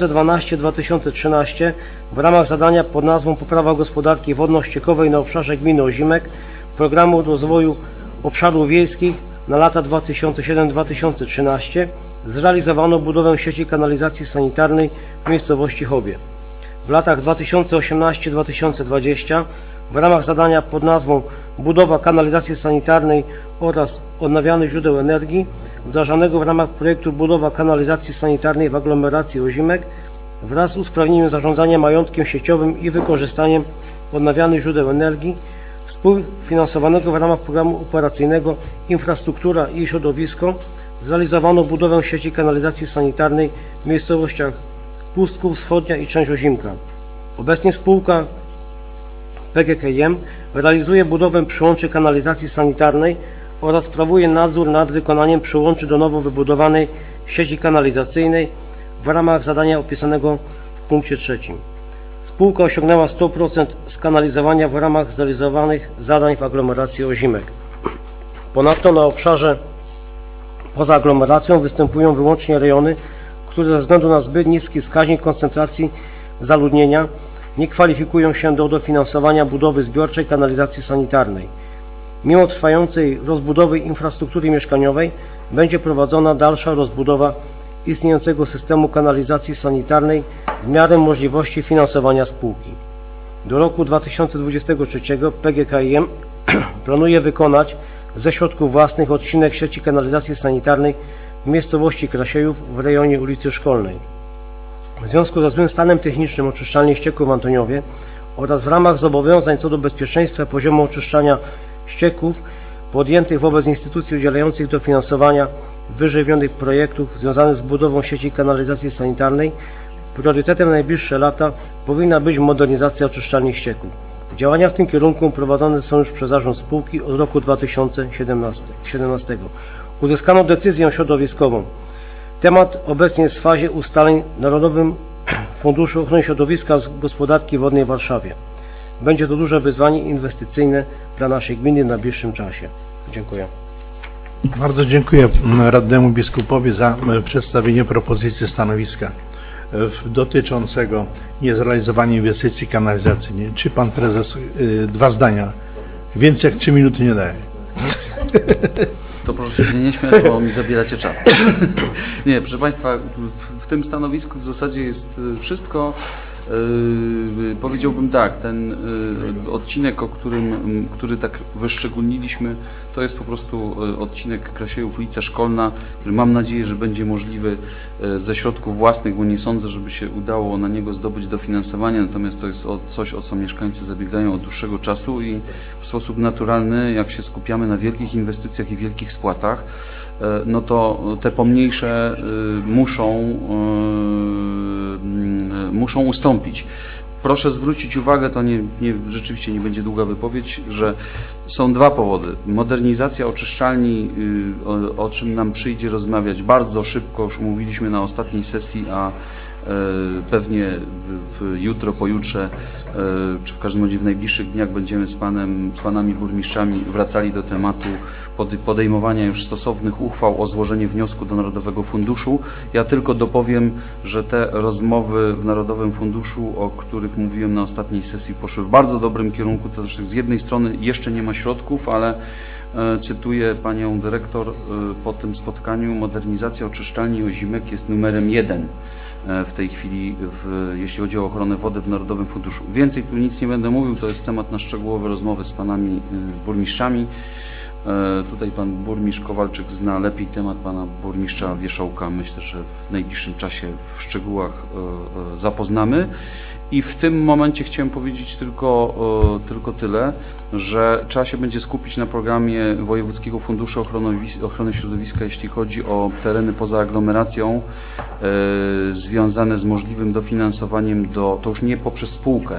2012-2013 w ramach zadania pod nazwą Poprawa gospodarki wodno-ściekowej na obszarze gminy Ozimek Programu Rozwoju Obszarów Wiejskich na lata 2007-2013 zrealizowano budowę sieci kanalizacji sanitarnej w miejscowości Chobie. W latach 2018-2020 w ramach zadania pod nazwą Budowa kanalizacji sanitarnej oraz odnawialnych źródeł energii wdrażanego w ramach projektu Budowa kanalizacji sanitarnej w aglomeracji Ozimek wraz z usprawnieniem zarządzania majątkiem sieciowym i wykorzystaniem odnawialnych źródeł energii współfinansowanego w ramach programu operacyjnego Infrastruktura i Środowisko zrealizowano budowę sieci kanalizacji sanitarnej w miejscowościach Pustków, Wschodnia i część Ozimka. Obecnie spółka PGKM realizuje budowę przyłączy kanalizacji sanitarnej oraz sprawuje nadzór nad wykonaniem przyłączy do nowo wybudowanej sieci kanalizacyjnej w ramach zadania opisanego w punkcie 3. Spółka osiągnęła 100% skanalizowania w ramach zrealizowanych zadań w aglomeracji Ozimek. Ponadto na obszarze poza aglomeracją występują wyłącznie rejony, które ze względu na zbyt niski wskaźnik koncentracji zaludnienia nie kwalifikują się do dofinansowania budowy zbiorczej kanalizacji sanitarnej. Mimo trwającej rozbudowy infrastruktury mieszkaniowej będzie prowadzona dalsza rozbudowa istniejącego systemu kanalizacji sanitarnej w miarę możliwości finansowania spółki. Do roku 2023 PGKiM planuje wykonać ze środków własnych odcinek sieci kanalizacji sanitarnej w miejscowości Krasiejów w rejonie ulicy Szkolnej. W związku ze złym stanem technicznym oczyszczalni ścieków w Antoniowie oraz w ramach zobowiązań co do bezpieczeństwa poziomu oczyszczania ścieków podjętych wobec instytucji udzielających dofinansowania wyżej wymienionych projektów związanych z budową sieci kanalizacji sanitarnej, priorytetem na najbliższe lata powinna być modernizacja oczyszczalni ścieków. Działania w tym kierunku prowadzone są już przez zarząd spółki od roku 2017. Uzyskano decyzję środowiskową. Temat obecnie jest w fazie ustaleń w Narodowym Funduszu Ochrony Środowiska z Gospodarki Wodnej w Warszawie. Będzie to duże wyzwanie inwestycyjne dla naszej gminy w najbliższym czasie. Dziękuję. Bardzo dziękuję radnemu biskupowi za przedstawienie propozycji stanowiska dotyczącego niezrealizowania inwestycji kanalizacyjnej. Czy pan prezes 2 zdania? Więcej jak 3 minuty nie daje. To proszę się nie śmiać, bo mi zabieracie czas. Nie, proszę Państwa, w tym stanowisku w zasadzie jest wszystko. Powiedziałbym tak, ten odcinek, który tak wyszczególniliśmy, to jest po prostu odcinek Krasiejów, ulica Szkolna, który mam nadzieję, że będzie możliwy ze środków własnych, bo nie sądzę, żeby się udało na niego zdobyć dofinansowanie, natomiast to jest coś, o co mieszkańcy zabiegają od dłuższego czasu i w sposób naturalny, jak się skupiamy na wielkich inwestycjach i wielkich spłatach, no to te pomniejsze muszą ustąpić. Proszę zwrócić uwagę, to rzeczywiście nie będzie długa wypowiedź, że są 2 powody. Modernizacja oczyszczalni, o czym nam przyjdzie rozmawiać bardzo szybko, już mówiliśmy na ostatniej sesji, a pewnie jutro, pojutrze, czy w każdym razie w najbliższych dniach będziemy z panami burmistrzami wracali do tematu podejmowania już stosownych uchwał o złożenie wniosku do Narodowego Funduszu. Ja tylko dopowiem, że te rozmowy w Narodowym Funduszu, o których mówiłem na ostatniej sesji, poszły w bardzo dobrym kierunku. To znaczy, z jednej strony jeszcze nie ma środków, ale cytuję panią dyrektor po tym spotkaniu, modernizacja oczyszczalni Ozimek jest numerem 1 w tej chwili, jeśli chodzi o ochronę wody w Narodowym Funduszu. Więcej tu nic nie będę mówił, to jest temat na szczegółowe rozmowy z panami burmistrzami. Tutaj pan burmistrz Kowalczyk zna lepiej temat pana burmistrza Wierzchołka. Myślę, że w najbliższym czasie w szczegółach zapoznamy. I w tym momencie chciałem powiedzieć tylko tyle, że trzeba się będzie skupić na programie Wojewódzkiego Funduszu Ochrony Środowiska, jeśli chodzi o tereny poza aglomeracją, związane z możliwym dofinansowaniem to już nie poprzez spółkę,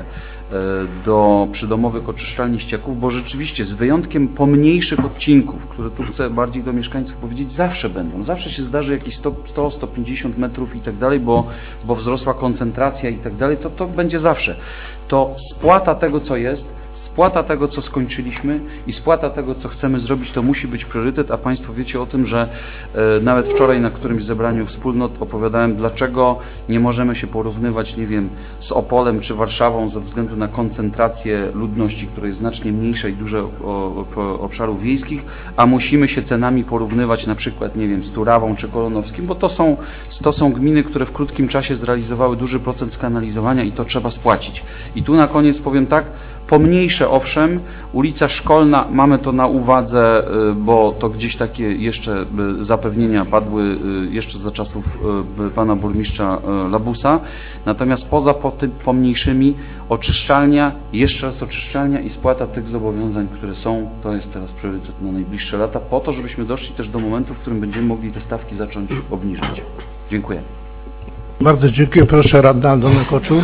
do przydomowych oczyszczalni ścieków, bo rzeczywiście z wyjątkiem pomniejszych odcinków, które tu chcę bardziej do mieszkańców powiedzieć, zawsze będą. Zawsze się zdarzy jakieś 100-150 metrów i tak dalej, bo wzrosła koncentracja i tak dalej, to będzie zawsze. To spłata tego, co jest, spłata tego, co skończyliśmy i spłata tego, co chcemy zrobić, to musi być priorytet, a Państwo wiecie o tym, że nawet wczoraj na którymś zebraniu wspólnot opowiadałem, dlaczego nie możemy się porównywać, nie wiem, z Opolem czy Warszawą ze względu na koncentrację ludności, która jest znacznie mniejsza i dużo obszarów wiejskich, a musimy się cenami porównywać na przykład, nie wiem, z Turawą czy Kolonowskim, bo to są gminy, które w krótkim czasie zrealizowały duży procent skanalizowania i to trzeba spłacić. I tu na koniec powiem tak, pomniejsze owszem, ulica Szkolna, mamy to na uwadze, bo to gdzieś takie jeszcze zapewnienia padły jeszcze za czasów pana burmistrza Labusa, natomiast poza pomniejszymi oczyszczalnia, jeszcze raz oczyszczalnia i spłata tych zobowiązań, które są, to jest teraz priorytet na najbliższe lata, po to, żebyśmy doszli też do momentu, w którym będziemy mogli te stawki zacząć obniżać. Dziękuję. Bardzo dziękuję. Proszę radna Aldona Koczur.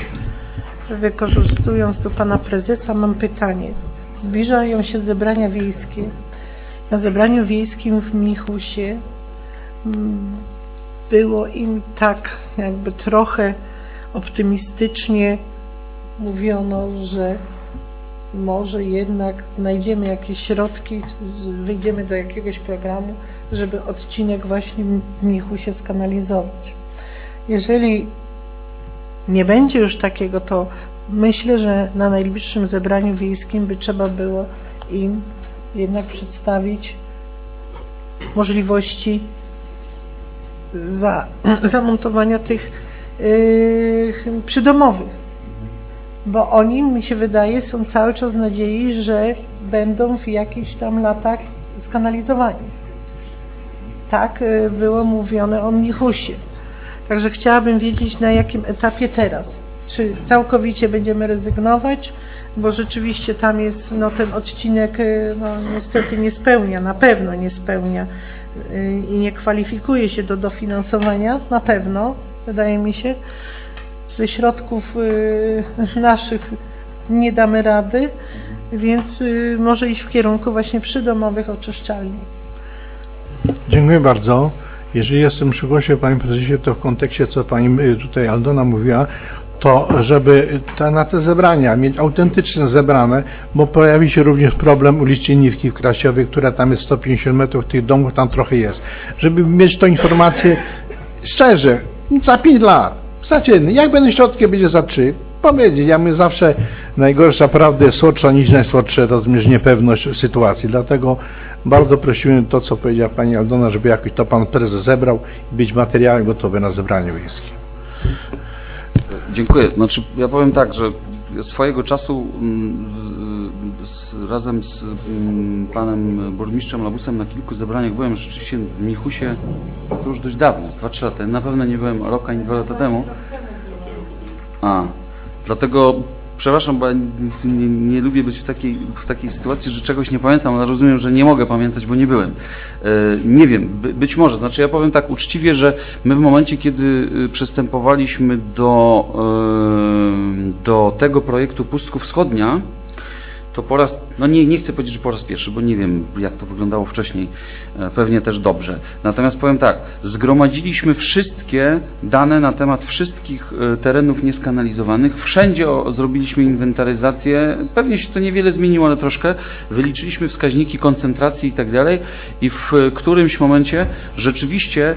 Wykorzystując tu pana prezesa, mam pytanie. Zbliżają się zebrania wiejskie. Na zebraniu wiejskim w Mnichusie było im tak jakby trochę optymistycznie mówiono, że może jednak znajdziemy jakieś środki, wyjdziemy do jakiegoś programu, żeby odcinek właśnie w Mnichusie skanalizować. Jeżeli nie będzie już takiego, to myślę, że na najbliższym zebraniu wiejskim by trzeba było im jednak przedstawić możliwości zamontowania tych przydomowych. bo oni, mi się wydaje, są cały czas w nadziei, że będą w jakichś tam latach skanalizowani. Tak było mówione o Mnichusie. Także chciałabym wiedzieć, na jakim etapie teraz. Czy całkowicie będziemy rezygnować, bo rzeczywiście tam jest ten odcinek niestety nie spełnia, na pewno nie spełnia i nie kwalifikuje się do dofinansowania, na pewno, wydaje mi się. Ze środków naszych nie damy rady, więc może iść w kierunku właśnie przydomowych oczyszczalni. Dziękuję bardzo. Jeżeli jestem przy głosie, Panie Prezesie, to w kontekście, co Pani tutaj Aldona mówiła, to żeby na te zebrania mieć autentycznie zebrane, bo pojawi się również problem ulicy Niwki w Krasiowie, która tam jest 150 metrów, tych domów tam trochę jest. Żeby mieć tą informację szczerze, za 5 lat, codziennie, jak będą środki, będzie za 3, powiedzieć. Ja mówię zawsze, najgorsza prawda jest słodsza niż najsłodsze, rozumiesz, niepewność sytuacji. Dlatego bardzo prosiłem to, co powiedziała Pani Aldona, żeby jakoś to Pan Prezes zebrał i być materiałem gotowy na zebranie wiejskie. Dziękuję. Znaczy, ja powiem tak, że swojego czasu razem z panem burmistrzem Labusem na kilku zebraniach byłem rzeczywiście w Mnichusie, to już dość dawno, 2-3 lata. Na pewno nie byłem rok ani 2 lata temu. Dlatego przepraszam, bo ja nie lubię być w takiej sytuacji, że czegoś nie pamiętam, ale rozumiem, że nie mogę pamiętać, bo nie byłem. Nie wiem, być może. Znaczy ja powiem tak uczciwie, że my w momencie, kiedy przystępowaliśmy do tego projektu Pustków Wschodnia, to po raz, nie chcę powiedzieć, że po raz pierwszy, bo nie wiem, jak to wyglądało wcześniej, pewnie też dobrze. Natomiast powiem tak, zgromadziliśmy wszystkie dane na temat wszystkich terenów nieskanalizowanych, wszędzie zrobiliśmy inwentaryzację, pewnie się to niewiele zmieniło, ale troszkę, wyliczyliśmy wskaźniki koncentracji i tak dalej i w którymś momencie rzeczywiście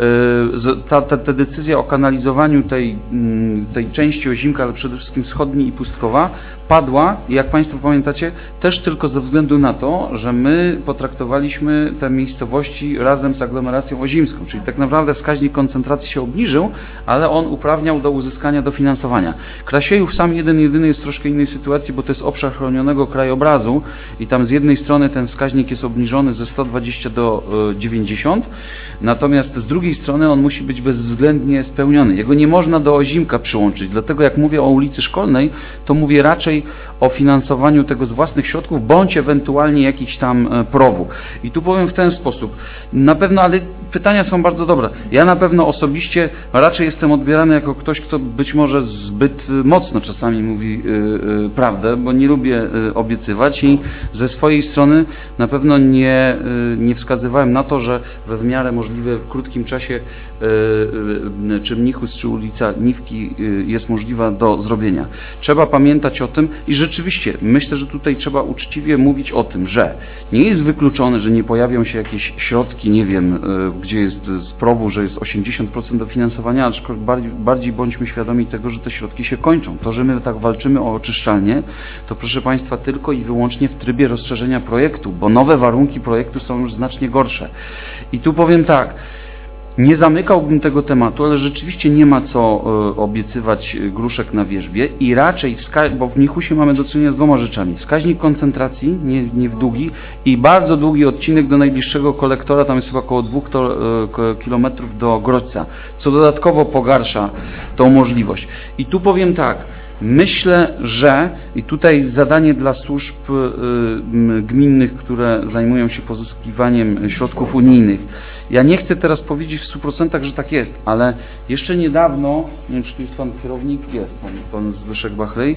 ta decyzja o kanalizowaniu tej części Ozimka, ale przede wszystkim wschodniej i Pustkowa, padła i jak Państwo pamiętacie, też tylko ze względu na to, że my potraktowaliśmy te miejscowości razem z aglomeracją ozimską, czyli tak naprawdę wskaźnik koncentracji się obniżył, ale on uprawniał do uzyskania dofinansowania. Krasiejów sam jedyny jest w troszkę innej sytuacji, bo to jest obszar chronionego krajobrazu i tam z jednej strony ten wskaźnik jest obniżony ze 120 do 90, natomiast z drugiej strony on musi być bezwzględnie spełniony. Jego nie można do Ozimka przyłączyć, dlatego jak mówię o ulicy Szkolnej, to mówię raczej o finansowaniu tego z własnych środków, bądź ewentualnie jakichś tam PROW-u. I tu powiem w ten sposób. Na pewno, ale pytania są bardzo dobre. Ja na pewno osobiście raczej jestem odbierany jako ktoś, kto być może zbyt mocno czasami mówi prawdę, bo nie lubię obiecywać i ze swojej strony na pewno nie wskazywałem na to, że we w miarę możliwe w krótkim czasie czy Mnichus, czy ulica Niwki jest możliwa do zrobienia. Trzeba pamiętać o tym i rzeczywiście myślę, że tutaj trzeba uczciwie mówić o tym, że nie jest wykluczone, że nie pojawią się jakieś środki, nie wiem, gdzie jest z PROW-u, że jest 80% dofinansowania, aczkolwiek bardziej bądźmy świadomi tego, że te środki się kończą. To, że my tak walczymy o oczyszczalnię, to proszę Państwa tylko i wyłącznie w trybie rozszerzenia projektu, bo nowe warunki projektu są już znacznie gorsze. I tu powiem tak, nie zamykałbym tego tematu, ale rzeczywiście nie ma co obiecywać gruszek na wierzbie i raczej, bo w Mnichusie mamy do czynienia z 2 rzeczami. Wskaźnik koncentracji, nie w długi i bardzo długi odcinek do najbliższego kolektora, tam jest chyba około 2 km do Grodźca, co dodatkowo pogarsza tą możliwość. I tu powiem tak, myślę, że i tutaj zadanie dla służb gminnych, które zajmują się pozyskiwaniem środków unijnych. Ja nie chcę teraz powiedzieć w 100%, że tak jest, ale jeszcze niedawno, nie wiem, czy tu jest pan kierownik, jest pan Zbyszek Bachlej.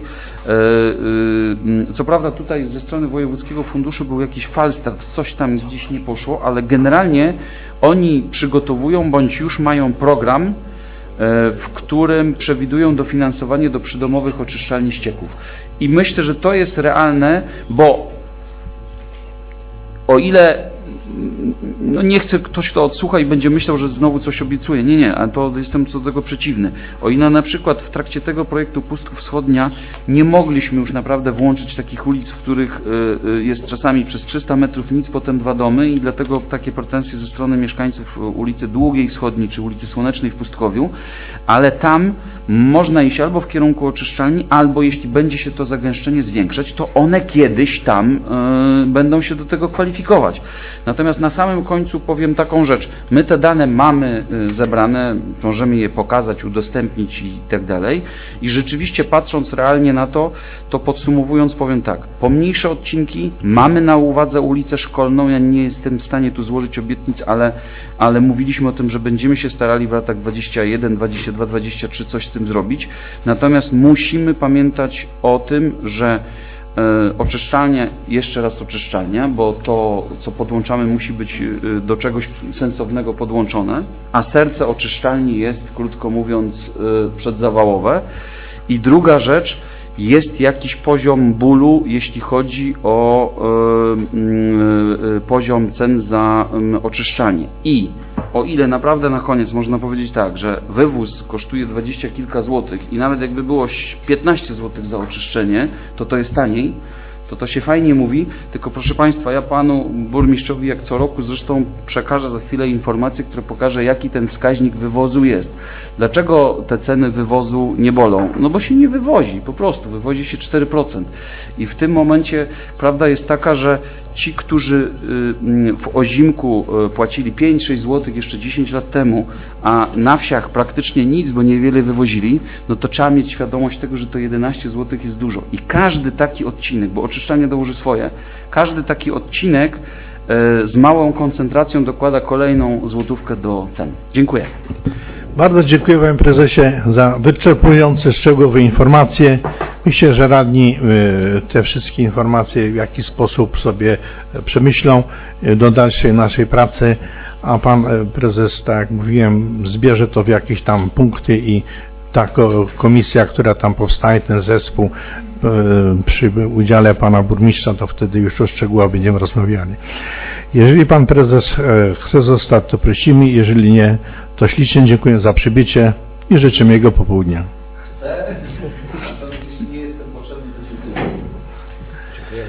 Co prawda tutaj ze strony Wojewódzkiego Funduszu był jakiś falstart, coś tam gdzieś nie poszło, ale generalnie oni przygotowują bądź już mają program, w którym przewidują dofinansowanie do przydomowych oczyszczalni ścieków. I myślę, że to jest realne, bo o ile no nie chcę, ktoś to odsłucha i będzie myślał, że znowu coś obiecuje. Nie, a to jestem co do tego przeciwny. O ile na przykład w trakcie tego projektu Pustka Wschodnia nie mogliśmy już naprawdę włączyć takich ulic, w których jest czasami przez 300 metrów nic, potem 2 domy i dlatego takie pretensje ze strony mieszkańców ulicy Długiej Wschodniej czy ulicy Słonecznej w Pustkowiu, ale tam można iść albo w kierunku oczyszczalni, albo jeśli będzie się to zagęszczenie zwiększać, to one kiedyś tam będą się do tego kwalifikować. Natomiast na samym końcu powiem taką rzecz. My te dane mamy zebrane, możemy je pokazać, udostępnić i tak dalej. I rzeczywiście patrząc realnie na to, to podsumowując powiem tak. Pomniejsze odcinki, mamy na uwadze ulicę Szkolną. Ja nie jestem w stanie tu złożyć obietnic, ale mówiliśmy o tym, że będziemy się starali w latach 21, 22, 23 coś z tym zrobić. Natomiast musimy pamiętać o tym, że oczyszczalnia, jeszcze raz oczyszczalnia, bo to, co podłączamy, musi być do czegoś sensownego podłączone, a serce oczyszczalni jest, krótko mówiąc, przedzawałowe. I druga rzecz, jest jakiś poziom bólu, jeśli chodzi o poziom cen za oczyszczanie. I o ile naprawdę na koniec można powiedzieć tak, że wywóz kosztuje 20 kilka złotych i nawet jakby było 15 złotych za oczyszczenie, to jest taniej, to się fajnie mówi, tylko proszę Państwa, ja Panu burmistrzowi jak co roku zresztą przekażę za chwilę informację, która pokaże, jaki ten wskaźnik wywozu jest. Dlaczego te ceny wywozu nie bolą? No bo się nie wywozi, po prostu, wywozi się 4%. I w tym momencie prawda jest taka, że ci, którzy w Ozimku płacili 5-6 zł jeszcze 10 lat temu, a na wsiach praktycznie nic, bo niewiele wywozili, no to trzeba mieć świadomość tego, że to 11 zł jest dużo. I każdy taki odcinek, bo oczyszczalnia dołoży swoje, każdy taki odcinek z małą koncentracją dokłada kolejną złotówkę do cen. Dziękuję. Bardzo dziękuję Panie Prezesie za wyczerpujące, szczegółowe informacje. Myślę, że radni te wszystkie informacje w jakiś sposób sobie przemyślą do dalszej naszej pracy, a Pan Prezes, tak jak mówiłem, zbierze to w jakieś tam punkty i ta komisja, która tam powstaje, ten zespół przy udziale Pana Burmistrza, to wtedy już o szczegółach będziemy rozmawiali. Jeżeli Pan Prezes chce zostać, to prosimy, jeżeli nie, to ślicznie dziękuję za przybycie i życzę miłego popołudnia. Chcę, natomiast jeśli nie jestem potrzebny, to dziękuję.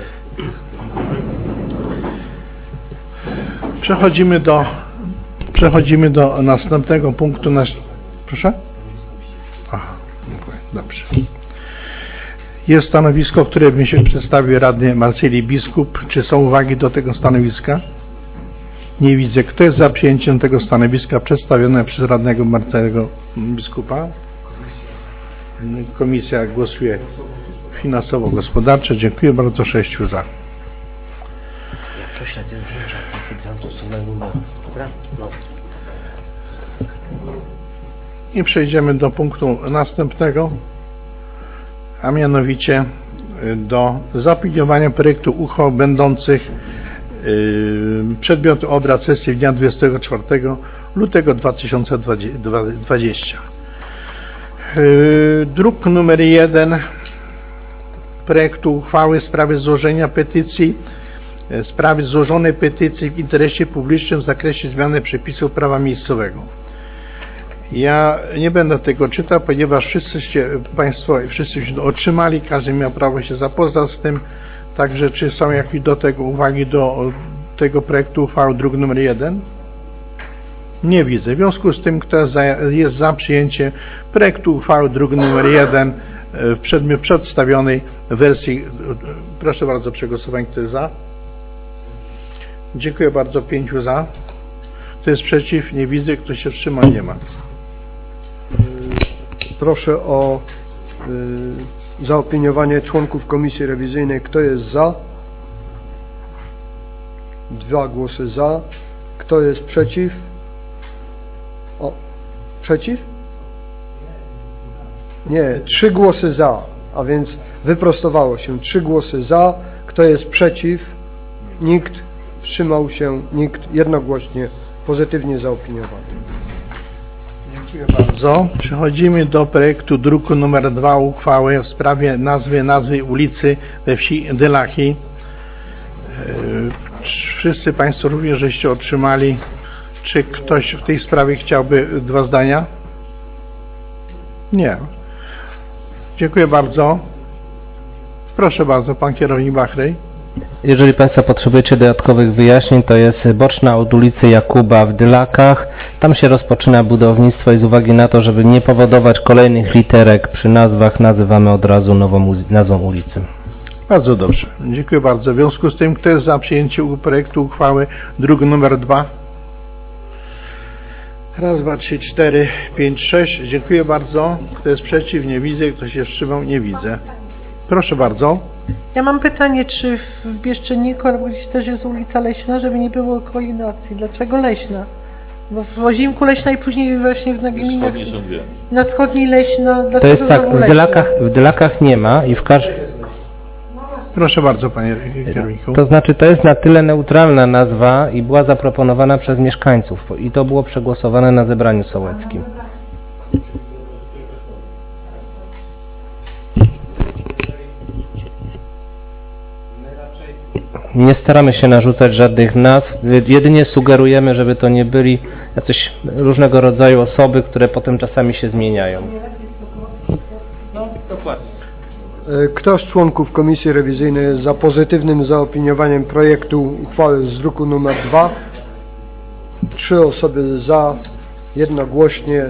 Przechodzimy do następnego punktu. Proszę? Aha, dziękuję. Dobrze. Jest stanowisko, które mi się przedstawił radny Marceli Biskup. Czy są uwagi do tego stanowiska? Nie widzę. Kto jest za przyjęciem tego stanowiska przedstawione przez radnego Marceliego Biskupa? Komisja głosuje finansowo-gospodarcze. Dziękuję bardzo. 6 za. Ja prześlę te zdjęcia partyzantów z numeru. Dobra? No. I przejdziemy do punktu następnego, a mianowicie do zaopiniowania projektu uchwał będących przedmiotem obrad sesji dnia 24 lutego 2020. Druk numer 1 projektu uchwały w sprawie złożenia petycji, sprawy złożonej petycji w interesie publicznym w zakresie zmiany przepisów prawa miejscowego. Ja nie będę tego czytał, ponieważ Państwo się otrzymali, każdy miał prawo się zapoznać z tym. Także czy są jakieś do tego uwagi do tego projektu uchwały druk numer 1? Nie widzę. W związku z tym, kto jest za przyjęciem projektu uchwały druk numer 1 w przedstawionej wersji, proszę bardzo o przegłosowanie. Kto jest za? Dziękuję bardzo. 5 za. Kto jest przeciw? Nie widzę. Kto się wstrzymał? Nie ma. Proszę o zaopiniowanie członków komisji rewizyjnej. Kto jest za? 2 głosy za. Kto jest przeciw? Przeciw? Nie, 3 głosy za, a więc wyprostowało się. 3 głosy za. Kto jest przeciw? Nikt. Wstrzymał się? Nikt. Jednogłośnie pozytywnie zaopiniowany. Dziękuję bardzo. Przechodzimy do projektu druku nr 2 uchwały w sprawie nazwy ulicy we wsi Dylachi. Wszyscy Państwo również żeście otrzymali. Czy ktoś w tej sprawie chciałby 2 zdania? Nie. Dziękuję bardzo. Proszę bardzo, pan kierownik Bachrej. Jeżeli Państwo potrzebujecie dodatkowych wyjaśnień, to jest boczna od ulicy Jakuba w Dylakach. Tam się rozpoczyna budownictwo i z uwagi na to, żeby nie powodować kolejnych literek przy nazwach, nazywamy od razu nową nazwą ulicy. Bardzo dobrze. Dziękuję bardzo. W związku z tym, kto jest za przyjęciem projektu uchwały druk nr 2? Raz, 2, 3, 4, 5, 6. Dziękuję bardzo. Kto jest przeciw? Nie widzę. Kto się wstrzymał? Nie widzę. Proszę bardzo. Ja mam pytanie, czy w Bieszczynniku albo gdzieś też jest ulica Leśna, żeby nie było koordynacji. Dlaczego Leśna? Bo w Ozimku Leśna i później właśnie na gminach na wschodniej Leśna. To jest tak, w Dylakach nie ma i w każdym... Proszę bardzo, panie kierowniku. To znaczy, to jest na tyle neutralna nazwa i była zaproponowana przez mieszkańców i to było przegłosowane na zebraniu sołeckim. Nie staramy się narzucać żadnych nazw, jedynie sugerujemy, żeby to nie byli jacyś różnego rodzaju osoby, które potem czasami się zmieniają. Kto z członków Komisji Rewizyjnej jest za pozytywnym zaopiniowaniem projektu uchwały z druku nr 2? 3 osoby za, jednogłośnie.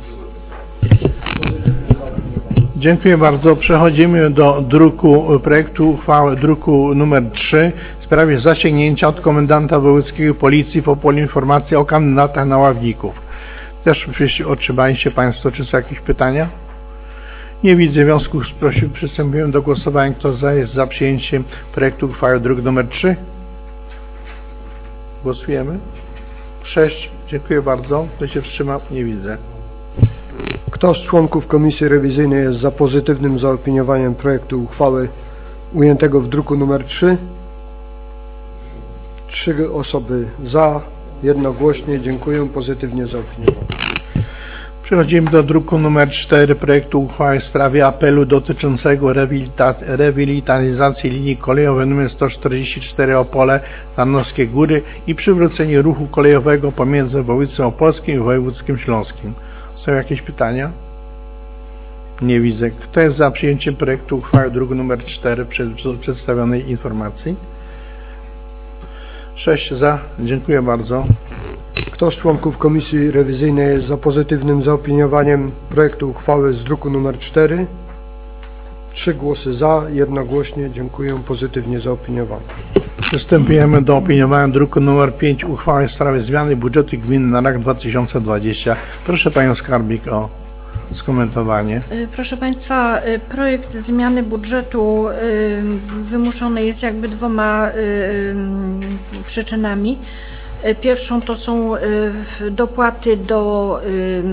Dziękuję bardzo. Przechodzimy do projektu uchwały druku nr 3 w sprawie zasięgnięcia od komendanta wojewódzkiego Policji w Opolu informacji o kandydatach na ławników. Też otrzymaliście Państwo, czy są jakieś pytania? Nie widzę, w związku z tym przystępujemy do głosowania. Kto jest za przyjęciem projektu uchwały druk nr 3? Głosujemy. 6. Dziękuję bardzo. Kto się wstrzymał? Nie widzę. Kto z członków Komisji Rewizyjnej jest za pozytywnym zaopiniowaniem projektu uchwały ujętego w druku nr 3? 3 osoby za, jednogłośnie. Dziękuję. Pozytywnie zaopiniowano. Przechodzimy do druku nr 4 projektu uchwały w sprawie apelu dotyczącego rewitalizacji linii kolejowej nr 144 Opole Tarnowskie Góry i przywrócenie ruchu kolejowego pomiędzy województwem opolskim i województwem śląskim. Są jakieś pytania? Nie widzę. Kto jest za przyjęciem projektu uchwały druk nr 4 przedstawionej informacji? 6 za. Dziękuję bardzo. Kto z członków Komisji Rewizyjnej jest za pozytywnym zaopiniowaniem projektu uchwały z druku nr 4? 3 głosy za, jednogłośnie. Dziękuję. Pozytywnie zaopiniowano. Przystępujemy do opiniowania druku nr 5 uchwały w sprawie zmiany budżetu gminy na rok 2020. Proszę panią skarbnik o skomentowanie. Proszę Państwa, projekt zmiany budżetu wymuszony jest jakby 2 przyczynami. Pierwszą to są dopłaty do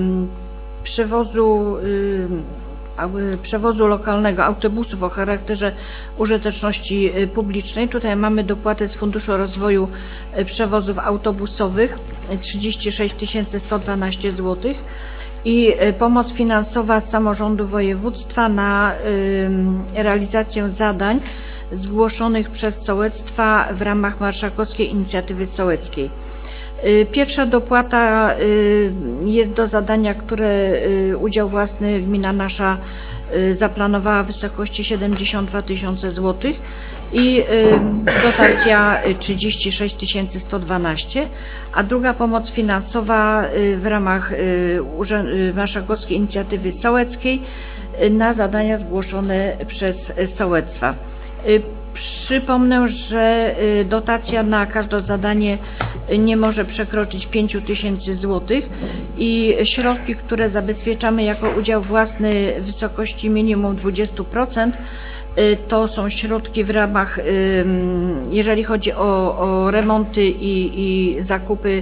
przewozu lokalnego autobusów o charakterze użyteczności publicznej. Tutaj mamy dopłatę z Funduszu Rozwoju Przewozów Autobusowych 36 112 zł i pomoc finansowa z samorządu województwa na realizację zadań zgłoszonych przez sołectwa w ramach Marszałkowskiej Inicjatywy Sołeckiej. Pierwsza dopłata jest do zadania, które udział własny gmina nasza zaplanowała w wysokości 72 000 złotych i dotacja 36 112, a druga pomoc finansowa w ramach Marszałkowskiej Inicjatywy Sołeckiej na zadania zgłoszone przez sołectwa. Przypomnę, że dotacja na każde zadanie nie może przekroczyć 5 000 złotych i środki, które zabezpieczamy jako udział własny w wysokości minimum 20%, to są środki w ramach, jeżeli chodzi o remonty i zakupy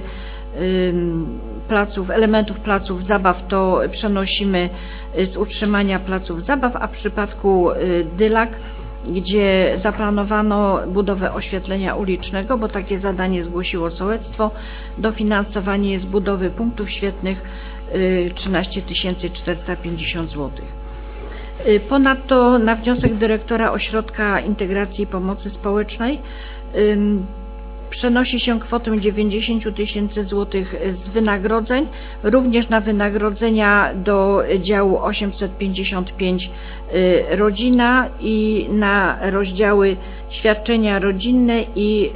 elementów placów zabaw, to przenosimy z utrzymania placów zabaw, a w przypadku Dylak, gdzie zaplanowano budowę oświetlenia ulicznego, bo takie zadanie zgłosiło sołectwo, dofinansowanie jest budowy punktów świetnych 13 450 zł. Ponadto na wniosek dyrektora Ośrodka Integracji i Pomocy Społecznej przenosi się kwotę 90 tysięcy złotych z wynagrodzeń, również na wynagrodzenia do działu 855 rodzina i na rozdziały świadczenia rodzinne i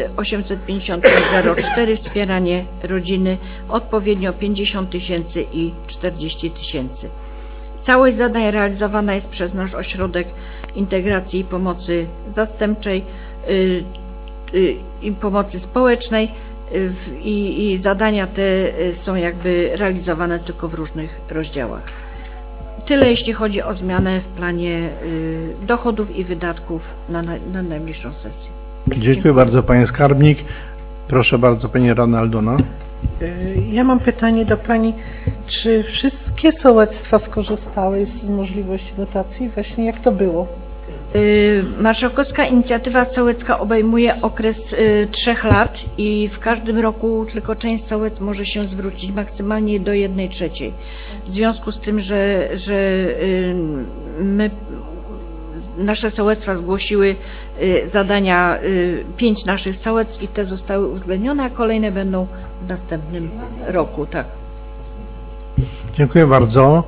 855.04 wspieranie rodziny, odpowiednio 50 tysięcy i 40 tysięcy. Całość zadań realizowana jest przez nasz Ośrodek Integracji i Pomocy Zastępczej i Pomocy Społecznej i zadania te są jakby realizowane tylko w różnych rozdziałach. Tyle jeśli chodzi o zmianę w planie dochodów i wydatków na najbliższą sesję. Dziękuję bardzo Panie Skarbnik. Proszę bardzo Pani Radna Aldona. Ja mam pytanie do Pani, czy wszystkie sołectwa skorzystały z możliwości dotacji? Właśnie jak to było? Marszałkowska inicjatywa sołecka obejmuje okres 3 lat i w każdym roku tylko część sołectw może się zwrócić maksymalnie do 1/3. W związku z tym, że nasze sołectwa zgłosiły zadania 5 naszych sołectw i te zostały uwzględnione, a kolejne będą w następnym roku. Tak. Dziękuję bardzo.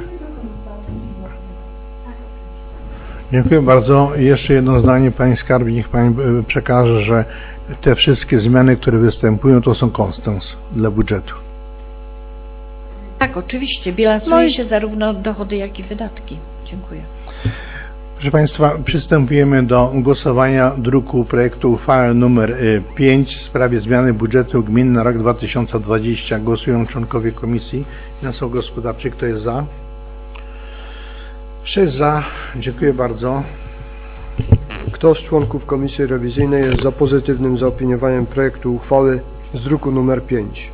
Dziękuję bardzo. Jeszcze jedno zdanie Pani Skarbnik, niech Pani przekaże, że te wszystkie zmiany, które występują, to są konstans dla budżetu. Tak, oczywiście. Bilansuje się zarówno dochody, jak i wydatki. Dziękuję. Proszę Państwa, przystępujemy do głosowania druku projektu uchwały nr 5 w sprawie zmiany budżetu gmin na rok 2020. Głosują członkowie Komisji Finansowo-Gospodarczej. Kto jest za? 6 za. Dziękuję bardzo. Kto z członków Komisji Rewizyjnej jest za pozytywnym zaopiniowaniem projektu uchwały z druku nr 5?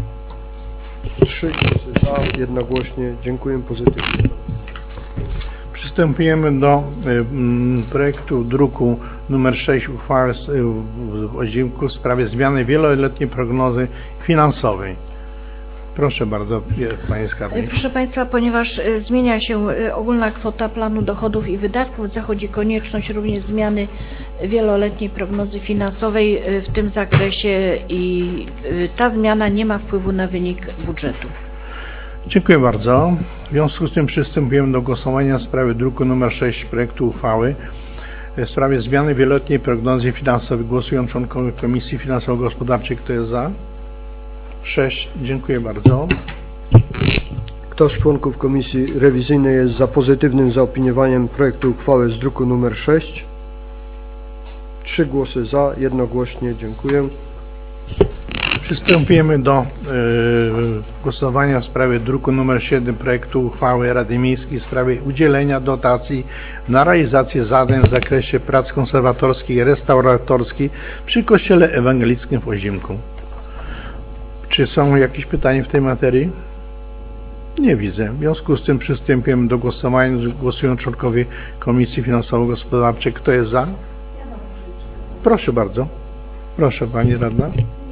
3 głosy za, jednogłośnie. Dziękuję, pozytywnie. Przystępujemy do projektu druku nr 6 uchwały w odziłku w sprawie zmiany wieloletniej prognozy finansowej. Proszę bardzo, Panie Skarbnik. Proszę Państwa, ponieważ zmienia się ogólna kwota planu dochodów i wydatków, zachodzi konieczność również zmiany wieloletniej prognozy finansowej w tym zakresie i ta zmiana nie ma wpływu na wynik budżetu. Dziękuję bardzo. W związku z tym przystępujemy do głosowania w sprawie druku nr 6 projektu uchwały w sprawie zmiany wieloletniej prognozy finansowej. Głosują członkowie Komisji Finansowo-Gospodarczej. Kto jest za? 6. Dziękuję bardzo. Kto z członków Komisji Rewizyjnej jest za pozytywnym zaopiniowaniem projektu uchwały z druku nr 6? 3 głosy za, jednogłośnie. Dziękuję. Przystępujemy do głosowania w sprawie druku nr 7 projektu uchwały Rady Miejskiej w sprawie udzielenia dotacji na realizację zadań w zakresie prac konserwatorskich i restauratorskich przy Kościele Ewangelickim w Ozimku. Czy są jakieś pytania w tej materii? Nie widzę. W związku z tym przystępujemy do głosowania. Głosują członkowie Komisji Finansowo-Gospodarczej. Kto jest za? Proszę bardzo. Proszę Pani Radna.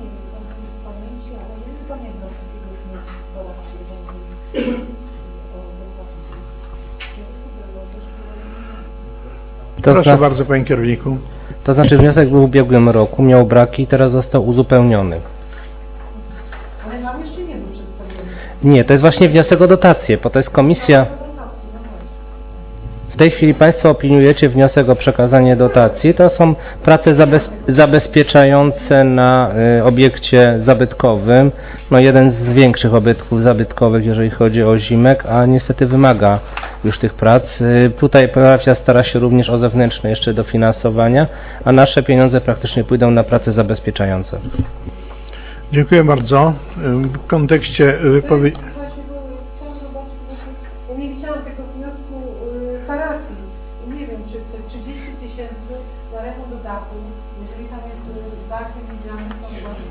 Proszę bardzo, Panie Kierowniku. To znaczy wniosek był w ubiegłym roku, miał braki i teraz został uzupełniony. Ale nam jeszcze nie był przedstawiony. Nie, to jest właśnie wniosek o dotację, bo to jest komisja. W tej chwili Państwo opiniujecie wniosek o przekazanie dotacji. To są prace zabezpieczające na obiekcie zabytkowym. No jeden z większych obiektów zabytkowych, jeżeli chodzi o Ozimek, a niestety wymaga już tych prac. Tutaj parafia stara się również o zewnętrzne jeszcze dofinansowania, a nasze pieniądze praktycznie pójdą na prace zabezpieczające. Dziękuję bardzo. W kontekście wypowiedzi... Chciałam zobaczyć, bo nie widziałam tego wniosku parafii. Nie wiem, czy te 30 tysięcy na remont dachu, jeżeli tam jest dach wywidziany, to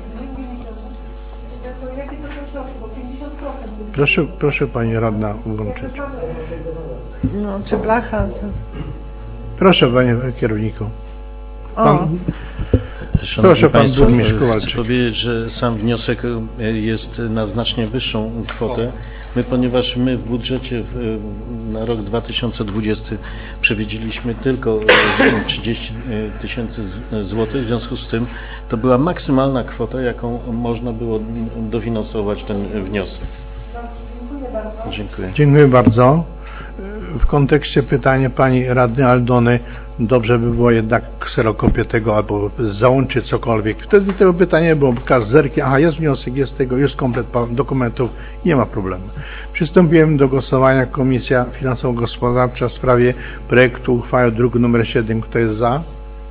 jakie to są środki, bo 50%. Proszę Pani Radna włączyć. No, czy blacha? Proszę Panie Kierowniku. Pan... Szanowni Proszę, pan Państwo, burmistrz chcę Kowalczyk. powiedzieć, że sam wniosek jest na znacznie wyższą kwotę. Ponieważ my w budżecie na rok 2020 przewidzieliśmy tylko 30 tysięcy złotych, w związku z tym to była maksymalna kwota, jaką można było dofinansować ten wniosek. Dziękuję. Dziękuję bardzo. W kontekście pytania pani radnej Aldony, dobrze by było jednak kserokopię tego albo załączyć cokolwiek. Wtedy tego pytania nie było, bo zerki, aha, jest wniosek, jest tego, jest komplet dokumentów, nie ma problemu. Przystąpiłem do głosowania. Komisja Finansowo-Gospodarcza w sprawie projektu uchwały druk nr 7. Kto jest za?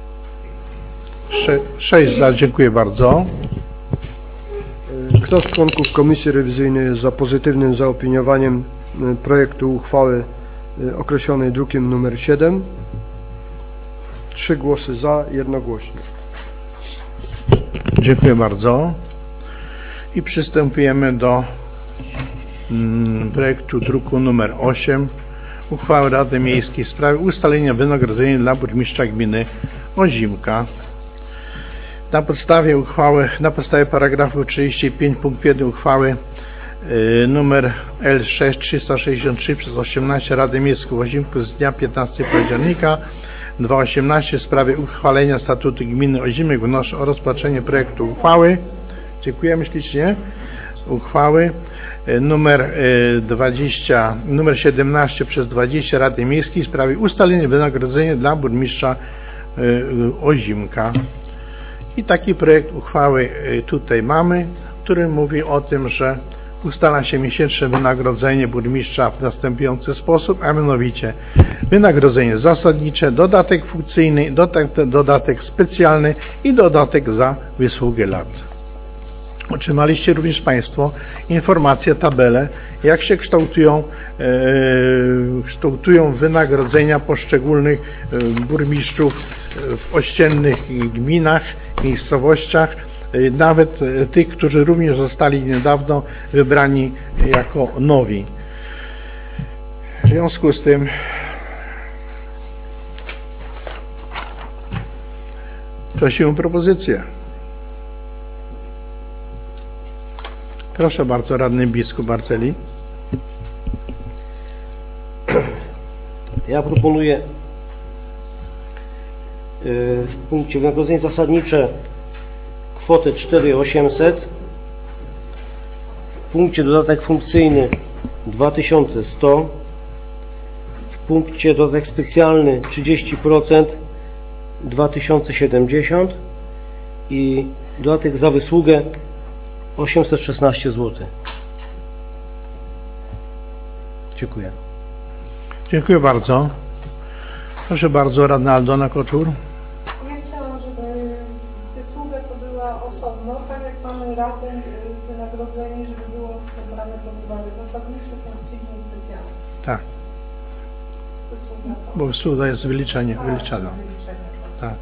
6 za, dziękuję bardzo. Kto z członków Komisji Rewizyjnej jest za pozytywnym zaopiniowaniem projektu uchwały określonej drukiem nr 7? 3 głosy za, jednogłośnie. Dziękuję bardzo. I przystępujemy do projektu druku nr 8 uchwały Rady Miejskiej w sprawie ustalenia wynagrodzenia dla burmistrza gminy Ozimka. Na podstawie paragrafu 35 punkt 1 uchwały numer L6 363 przez 18 Rady Miejskiej w Ozimku z dnia 15 października 2018 w sprawie uchwalenia statutu gminy Ozimek wnoszę o rozpatrzenie projektu uchwały. Dziękujemy ślicznie. Uchwały numer 17 przez 20 Rady Miejskiej w sprawie ustalenia wynagrodzenia dla burmistrza Ozimka. I taki projekt uchwały tutaj mamy, który mówi o tym, że ustala się miesięczne wynagrodzenie burmistrza w następujący sposób, a mianowicie wynagrodzenie zasadnicze, dodatek funkcyjny, dodatek specjalny i dodatek za wysługę lat. Otrzymaliście również Państwo informacje, tabele, jak się kształtują wynagrodzenia poszczególnych burmistrzów w ościennych gminach, miejscowościach, nawet tych, którzy również zostali niedawno wybrani jako nowi. W związku z tym prosimy o propozycję. Proszę bardzo, radny biskup Barceli. Ja proponuję w punkcie wynagrodzenie zasadnicze kwotę 4800, w punkcie dodatek funkcyjny 2100, w punkcie dodatek specjalny 30% 2070 i dodatek za wysługę 816 zł. Dziękuję. Dziękuję bardzo. Proszę bardzo, radna Aldona Koczur. Ja chciałam, żeby wysługa to była osobno, tak jak mamy razem wynagrodzenie, żeby było to brane pod uwagę. Zasadnicze, funkcyjne i specjalne. Tak, Wysługa to. bo wysługa jest wyliczana. Tak.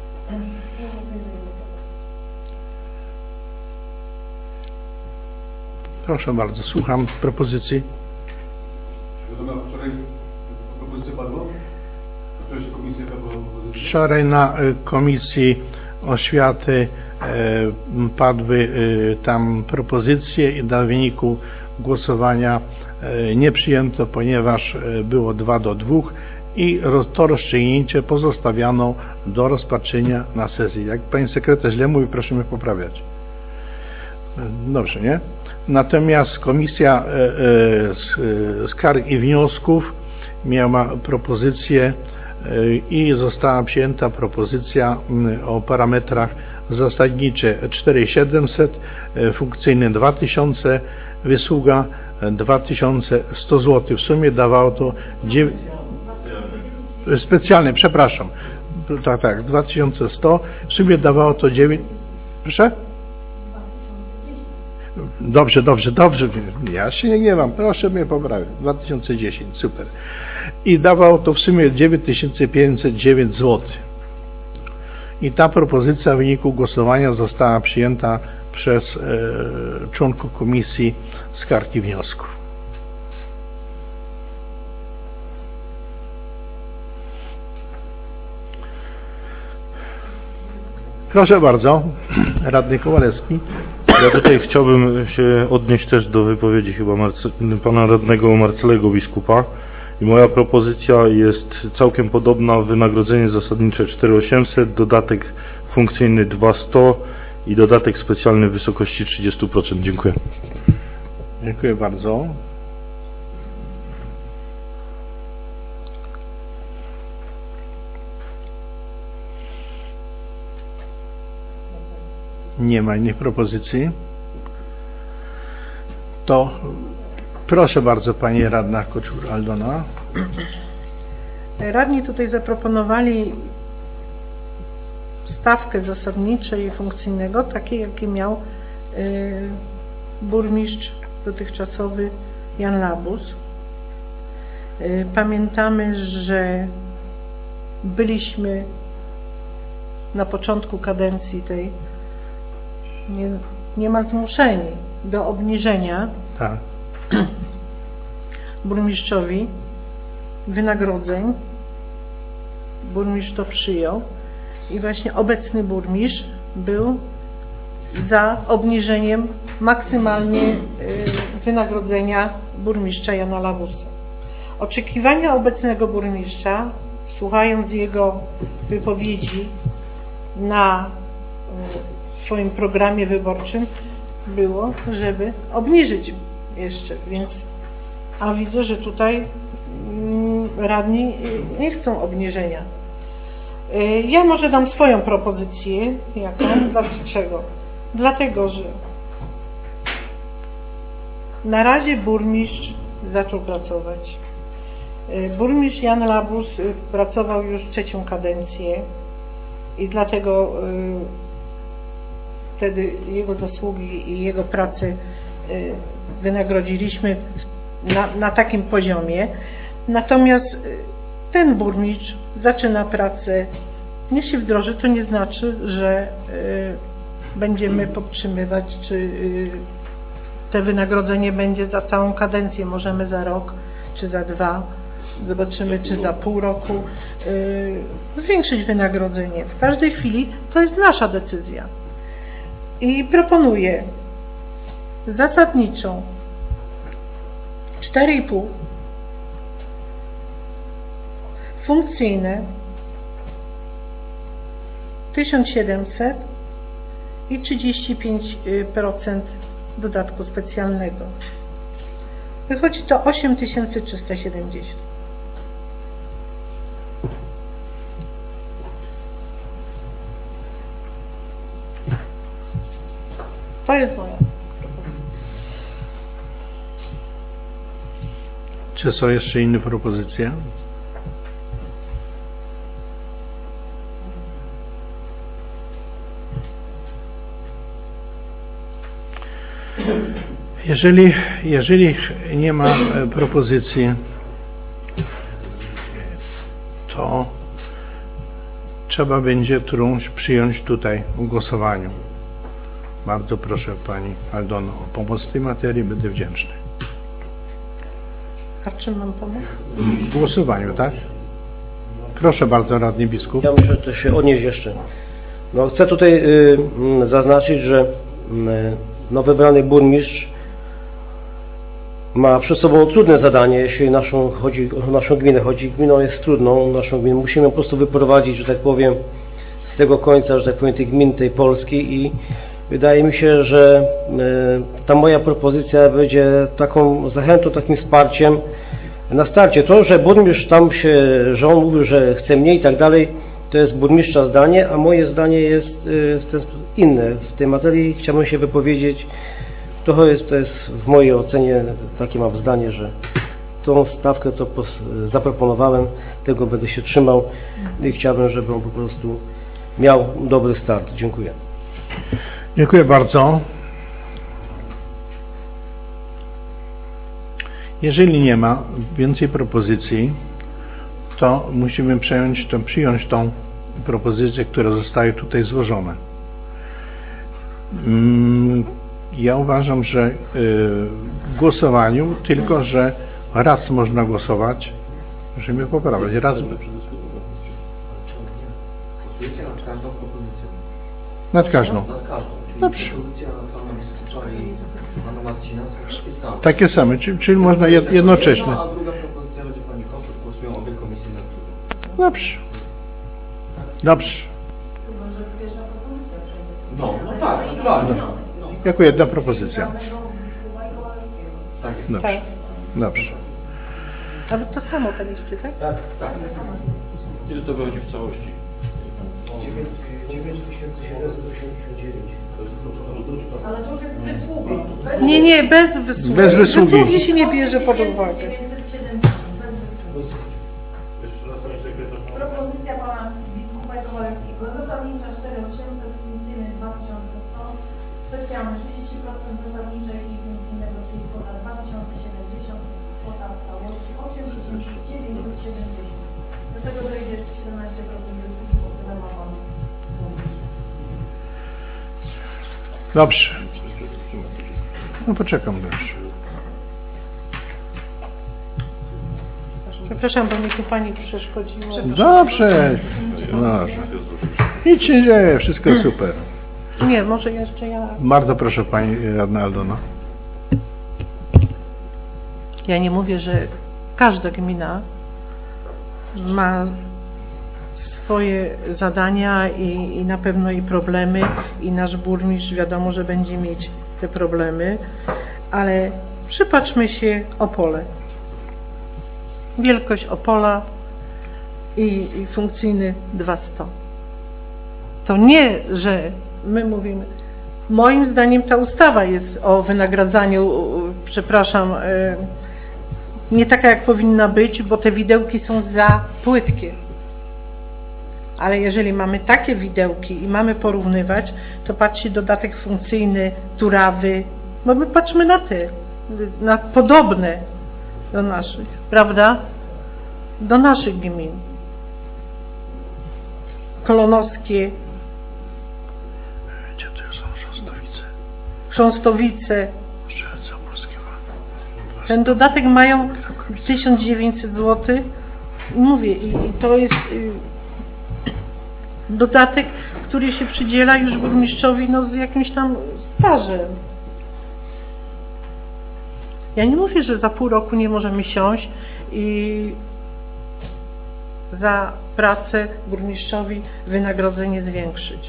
Proszę bardzo, słucham propozycji. Wczoraj propozycja padła? Wczoraj komisja padła propozycja? Wczoraj na Komisji Oświaty padły tam propozycje i na wyniku głosowania nie przyjęto, ponieważ było 2-2 i to rozstrzygnięcie pozostawiano do rozpatrzenia na sesji. Jak pani sekretarz źle mówi, proszę mnie poprawiać. Dobrze, nie? Natomiast Komisja Skarg i Wniosków miała propozycję i została przyjęta propozycja o parametrach zasadnicze 4700, funkcyjne 2000, wysługa 2100 zł. W sumie dawało to specjalne, przepraszam. Tak, 2100. W sumie dawało to 9. Proszę? Dobrze. Ja się nie gniewam. Proszę mnie poprawić. 2010. Super. I dawało to w sumie 9509 zł. I ta propozycja w wyniku głosowania została przyjęta przez członków Komisji Skarg i Wniosków. Proszę bardzo, radny Kowalewski. Ja tutaj chciałbym się odnieść też do wypowiedzi chyba pana radnego Marcelego Biskupa. I moja propozycja jest całkiem podobna. Wynagrodzenie zasadnicze 4800, dodatek funkcyjny 2100 i dodatek specjalny w wysokości 30%. Dziękuję. Dziękuję bardzo. Nie ma innych propozycji. To proszę bardzo, pani radna Koczur-Aldona. Radni tutaj zaproponowali stawkę zasadniczą i funkcyjnego, takie jakie miał burmistrz dotychczasowy Jan Labus. Pamiętamy, że byliśmy na początku kadencji tej niemal zmuszeni do obniżenia Tak. burmistrzowi wynagrodzeń. Burmistrz to przyjął i właśnie obecny burmistrz był za obniżeniem maksymalnie wynagrodzenia burmistrza Jana Labusa. Oczekiwania obecnego burmistrza, słuchając jego wypowiedzi na swoim programie wyborczym, było, żeby obniżyć jeszcze, więc a widzę, że tutaj radni nie chcą obniżenia. Ja może dam swoją propozycję. Jaką? Dlaczego? Dlatego, że na razie burmistrz zaczął pracować. Burmistrz Jan Labus pracował już 3. kadencję i dlatego wtedy jego zasługi i jego pracę wynagrodziliśmy na takim poziomie. Natomiast ten burmistrz zaczyna pracę, niech się wdroży, to nie znaczy, że będziemy podtrzymywać, czy te wynagrodzenie będzie za całą kadencję, możemy za rok, czy za 2, zobaczymy, czy za pół roku zwiększyć wynagrodzenie. W każdej chwili to jest nasza decyzja. I proponuję zasadniczą 4,5, funkcyjne 1700 i 35% dodatku specjalnego. Wychodzi to 8370. To jest moja propozycja. Czy są jeszcze inne propozycje? Jeżeli nie ma propozycji, to trzeba będzie którąś przyjąć tutaj w głosowaniu. Bardzo proszę pani Aldono o pomoc w tej materii, będę wdzięczny. A w czym mam pomóc? W głosowaniu, tak? Proszę bardzo, radny biskup. Ja muszę też się odnieść jeszcze. No, chcę tutaj zaznaczyć, że wybrany burmistrz ma przed sobą trudne zadanie, jeśli chodzi o naszą gminę. Gminą jest trudną, naszą gminę. Musimy po prostu wyprowadzić, że tak powiem, z tego końca, że tak powiem, tej gminy, tej Polski i wydaje mi się, że ta moja propozycja będzie taką zachętą, takim wsparciem na starcie. To, że burmistrz że on mówił, że chce mniej i tak dalej, to jest burmistrza zdanie, a moje zdanie jest inne. W tej materii chciałbym się wypowiedzieć. To jest w mojej ocenie takie mam zdanie, że tą stawkę, co zaproponowałem, tego będę się trzymał i chciałbym, żeby on po prostu miał dobry start. Dziękuję. Dziękuję bardzo. Jeżeli nie ma więcej propozycji, to musimy przyjąć tą propozycję, która zostaje tutaj złożona. Ja uważam, że w głosowaniu tylko, że raz można głosować, musimy poprawiać. Raz. Nad każdą. Nad każdą. Czyli Dobrze. propozycja pana biskupa i pana Marcina są takie same. Takie same, czyli można jednocześnie. Jedna, a druga propozycja będzie pani Koszut, głosują obie komisje na drugą. Dobrze. Dobrze. No tak, naturalnie. Jako jedna propozycja. Tak. Dobrze. Tak. Dobrze. Ale to samo te listy, tak? Tak. Ile to wychodzi w całości? 9789. Ale to już jest wysługi. Nie, bez wysługi. Bez wysługi. Wysługi się nie bierze pod uwagę. 970, bez wysługi. Propozycja pana biskupa Kowalewskiego. Zasadnicza 4800, funkcyjny 2100, specjalny 30%, zasadnicze i funkcyjnego, czyli kwota 2070, kwota w całości 8970. Do tego dojdzie 17% wysługi, bo tyle ma pan mówić. Dobrze. No poczekam dobrze. Przepraszam, bo mi tu pani przeszkodziła. Dobrze. Dobrze. Nic się nie dzieje, wszystko super. Nie, może jeszcze ja. Bardzo proszę pani radna Aldona. Ja nie mówię, że każda gmina ma swoje zadania i na pewno i problemy i nasz burmistrz wiadomo, że będzie mieć te problemy, ale przypatrzmy się Opole. Wielkość Opola i funkcyjny 200. To nie, że my mówimy, moim zdaniem ta ustawa jest o wynagradzaniu, przepraszam, nie taka jak powinna być, bo te widełki są za płytkie. Ale jeżeli mamy takie widełki i mamy porównywać, to patrzcie dodatek funkcyjny, turawy, bo my patrzmy na te, na podobne do naszych, prawda? Do naszych gmin. Kolonowskie. Gdzie to są Chrząstowice? Chrząstowice. Strzelce opolskie. Ten dodatek mają 1900 zł. Mówię, i to jest dodatek, który się przydziela już burmistrzowi no, z jakimś tam stażem. Ja nie mówię, że za pół roku nie możemy siąść i za pracę burmistrzowi wynagrodzenie zwiększyć.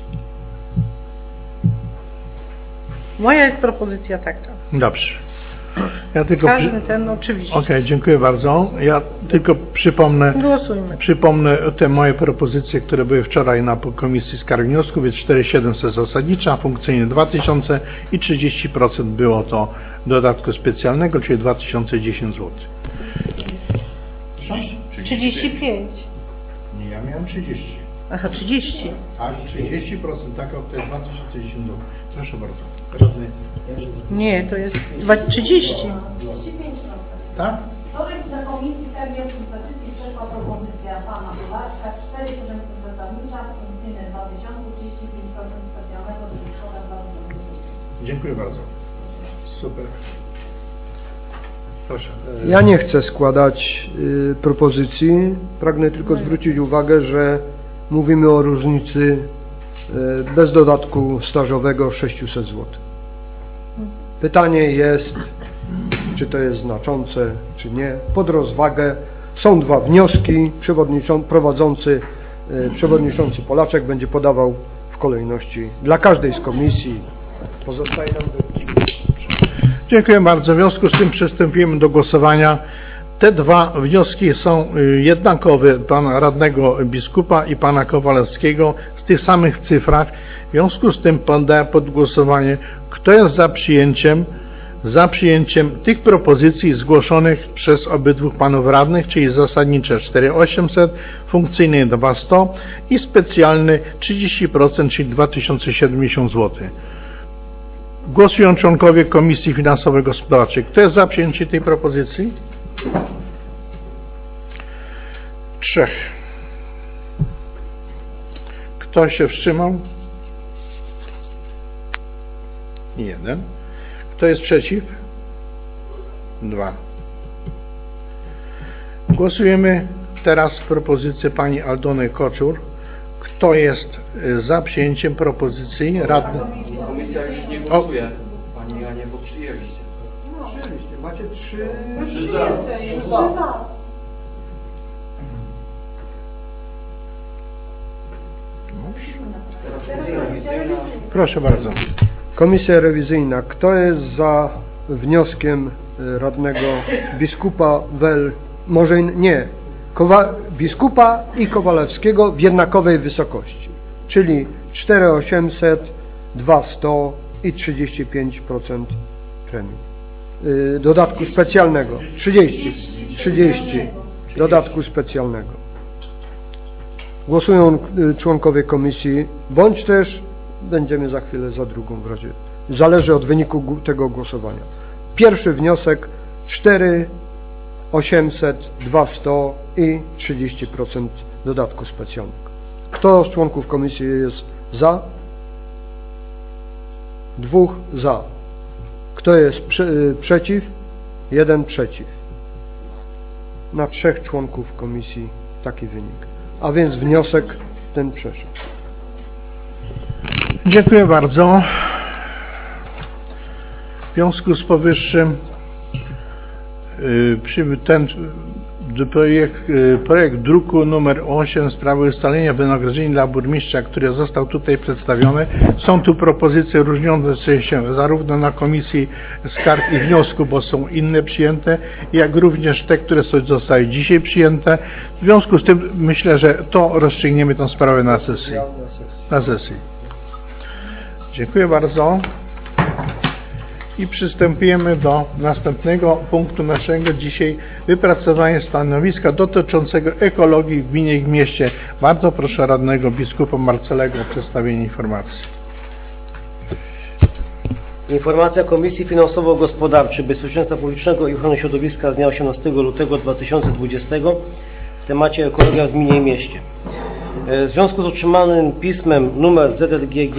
Moja jest propozycja taka. Dobrze. Ja tylko Każdy ten oczywiście. Okej, dziękuję bardzo. Ja tylko Głosujmy. przypomnę te moje propozycje, które były wczoraj na Komisji Skarg i Wniosków. Jest 4700 zasadnicza, funkcyjnie 2000 i 30% było to dodatku specjalnego, czyli 2010 zł. 35. Nie, ja miałem 30. Aha, 30. A 30% taka to jest 2010 zł. Proszę bardzo. Radny. Nie, to jest 30. 35%. Tak? Wczoraj na Komisji Skarg i Petycji przeszła propozycja pana Ularska, 4700 zasadnicza, funkcyjne 2000, 35% specjalnego, czyli kwota 2000. Dziękuję bardzo. Super. Proszę. Ja nie chcę składać propozycji, pragnę tylko zwrócić uwagę, że mówimy o różnicy bez dodatku stażowego 600 zł. Pytanie jest, czy to jest znaczące, czy nie. Pod rozwagę są dwa wnioski. Przewodniczący Polaczek będzie podawał w kolejności dla każdej z komisji. Pozostaje nam Dziękuję bardzo. W związku z tym przystąpimy do głosowania. Te dwa wnioski są jednakowe, pana radnego biskupa i pana Kowalewskiego, w tych samych cyfrach. W związku z tym poddaję pod głosowanie, kto jest za przyjęciem tych propozycji zgłoszonych przez obydwu panów radnych, czyli zasadnicze 4800, funkcyjny 200 i specjalny 30%, czyli 2070 zł. Głosują członkowie Komisji Finansowej Gospodarczej. Kto jest za przyjęciem tej propozycji? 3. Kto się wstrzymał? 1. Kto jest przeciw? 2. Głosujemy teraz propozycję pani Aldony Koczur. Kto jest za przyjęciem propozycji radnych? Komisja już nie głosuje, Pani Janie, bo przyjęliście. Przyjęliście. Macie 3 za. Proszę bardzo. Komisja rewizyjna. Kto jest za wnioskiem radnego biskupa biskupa i Kowalewskiego w jednakowej wysokości, czyli 4800, 2100 i 35% premii. Dodatku specjalnego. 30 dodatku specjalnego. Głosują członkowie komisji, bądź też będziemy za chwilę za drugą w razie. Zależy od wyniku tego głosowania. Pierwszy wniosek 4800, 2100 i 30% dodatku specjalnego. Kto z członków komisji jest za? 2 za. Kto jest przeciw? 1 przeciw. Na 3 członków komisji taki wynik. A więc wniosek ten przeszedł. Dziękuję bardzo. W związku z powyższym ten projekt druku nr 8 w sprawie ustalenia wynagrodzenia dla burmistrza, który został tutaj przedstawiony. Są tu propozycje różniące się zarówno na komisji skarg i wniosków, bo są inne przyjęte, jak również te, które zostały dzisiaj przyjęte. W związku z tym myślę, że to rozstrzygniemy tę sprawę na sesji. Dziękuję bardzo. I przystępujemy do następnego punktu naszego dzisiaj, wypracowanie stanowiska dotyczącego ekologii w gminie i w mieście. Bardzo proszę radnego biskupa Marcelego o przedstawienie informacji. Informacja Komisji Finansowo-Gospodarczej, Bezpieczeństwa Publicznego i Ochrony Środowiska z dnia 18 lutego 2020 w temacie ekologia w gminie i mieście. W związku z otrzymanym pismem numer ZLGG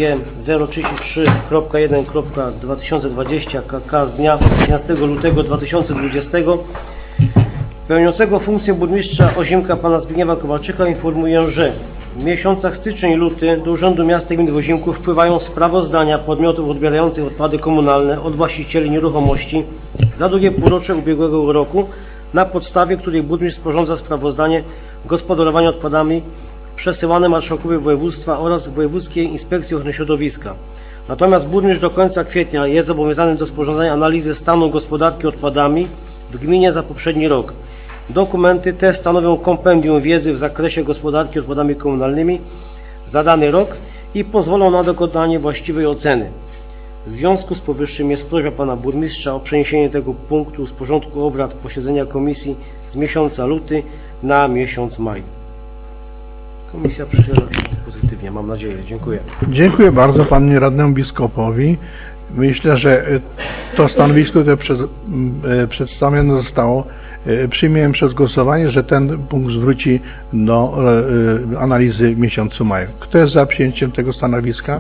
033.1.2020 KK z dnia 15 lutego 2020 pełniącego funkcję burmistrza Ozimka pana Zbigniewa Kowalczyka informuję, że w miesiącach styczeń i luty do Urzędu Miasta i Gminy Ozimków wpływają sprawozdania podmiotów odbierających odpady komunalne od właścicieli nieruchomości za drugie półrocze ubiegłego roku, na podstawie której burmistrz sporządza sprawozdanie gospodarowania odpadami przesyłane marszałkowi województwa oraz Wojewódzkiej Inspekcji Ochrony Środowiska. Natomiast burmistrz do końca kwietnia jest zobowiązany do sporządzenia analizy stanu gospodarki odpadami w gminie za poprzedni rok. Dokumenty te stanowią kompendium wiedzy w zakresie gospodarki odpadami komunalnymi za dany rok i pozwolą na dokonanie właściwej oceny. W związku z powyższym jest prośba pana burmistrza o przeniesienie tego punktu z porządku obrad posiedzenia komisji z miesiąca luty na miesiąc maj. Komisja przyjęła pozytywnie, mam nadzieję. Dziękuję. Dziękuję bardzo panu radnemu biskupowi. Myślę, że to stanowisko, które przedstawione zostało, przyjmiemy przez głosowanie, że ten punkt zwróci do analizy w miesiącu maju. Kto jest za przyjęciem tego stanowiska?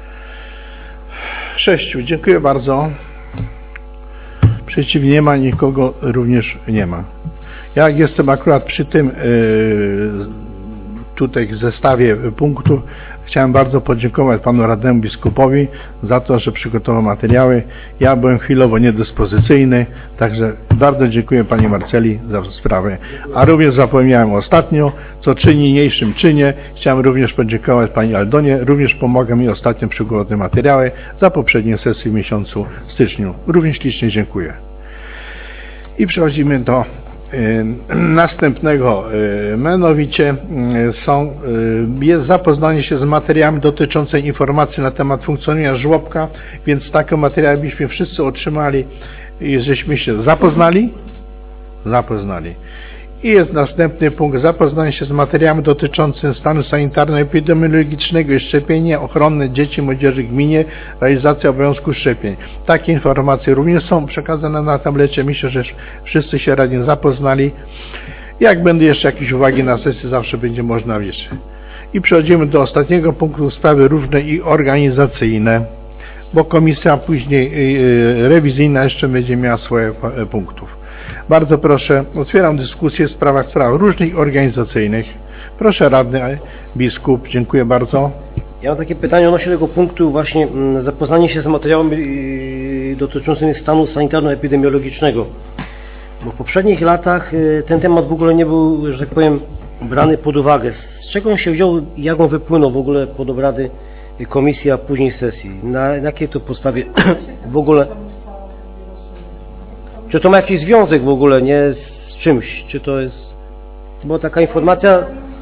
6. Dziękuję bardzo. Przeciw nie ma, nikogo również nie ma. Ja jestem akurat przy tym tutaj w zestawie punktów. Chciałem bardzo podziękować panu radnemu biskupowi za to, że przygotował materiały. Ja byłem chwilowo niedyspozycyjny, także bardzo dziękuję pani Marceli za sprawę. A również zapomniałem ostatnio, co czyni niniejszym czynie. Chciałem również podziękować pani Aldonie, również pomogła mi ostatnio przygotować materiały za poprzednie sesje w miesiącu styczniu. Również ślicznie dziękuję. I przechodzimy do następnego, mianowicie jest zapoznanie się z materiałami dotyczącymi informacji na temat funkcjonowania żłobka, więc takie materiały byśmy wszyscy otrzymali i żeśmy się zapoznali. I jest następny punkt, zapoznanie się z materiałami dotyczącymi stanu sanitarno-epidemiologicznego i szczepienia ochronne dzieci i młodzieży w gminie, realizacja obowiązku szczepień. Takie informacje również są przekazane na tablecie. Myślę, że wszyscy się radnie zapoznali. Jak będą jeszcze jakieś uwagi na sesji, zawsze będzie można wiedzieć. I przechodzimy do ostatniego punktu, sprawy różne i organizacyjne, bo komisja później rewizyjna jeszcze będzie miała swoje punktów. Bardzo proszę, otwieram dyskusję w sprawach różnych organizacyjnych. Proszę radny biskup, dziękuję bardzo. Ja mam takie pytanie odnośnie tego punktu właśnie zapoznanie się z materiałami dotyczącymi stanu sanitarno-epidemiologicznego. Bo w poprzednich latach ten temat w ogóle nie był, że tak powiem, brany pod uwagę. Z czego on się wziął i jak on wypłynął w ogóle pod obrady komisji, a później sesji? Na jakiej to podstawie w ogóle? Czy to ma jakiś związek w ogóle, nie z czymś? Czy to jest... To była taka informacja...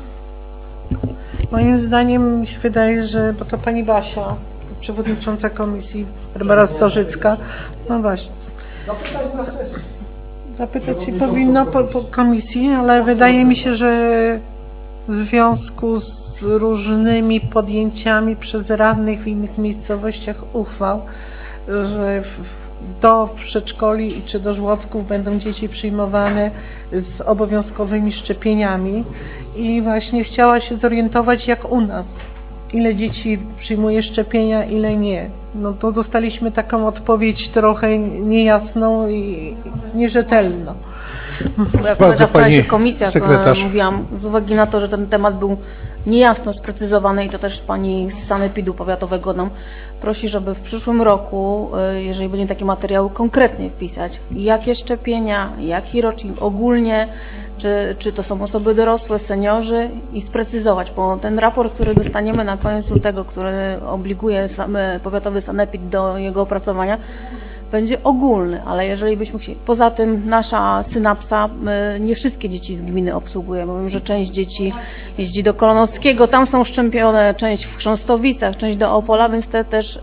Moim zdaniem mi się wydaje, że, bo to pani Basia, przewodnicząca komisji, Barbara Storzycka, no właśnie. Zapytać się powinno po komisji, ale wydaje mi się, że w związku z różnymi podjęciami przez radnych w innych miejscowościach uchwał, że do przedszkoli czy do żłobków będą dzieci przyjmowane z obowiązkowymi szczepieniami i właśnie chciała się zorientować jak u nas, ile dzieci przyjmuje szczepienia, ile nie. No to dostaliśmy taką odpowiedź trochę niejasną i nierzetelną. Bo jak na wczorajszej komisji mówiłam, z uwagi na to, że ten temat był niejasno sprecyzowany i to też pani z sanepidu powiatowego nam prosi, żeby w przyszłym roku, jeżeli będzie takie materiały, konkretnie wpisać, jakie szczepienia, jaki rocznik ogólnie, czy to są osoby dorosłe, seniorzy i sprecyzować, bo ten raport, który dostaniemy na koniec lutego, który obliguje powiatowy sanepid do jego opracowania, będzie ogólny, ale jeżeli byśmy chcieli, poza tym nasza synapsa nie wszystkie dzieci z gminy obsługuje, bo wiem, że część dzieci jeździ do Kolonowskiego, tam są szczepione, część w Chrząstowicach, część do Opola, więc te też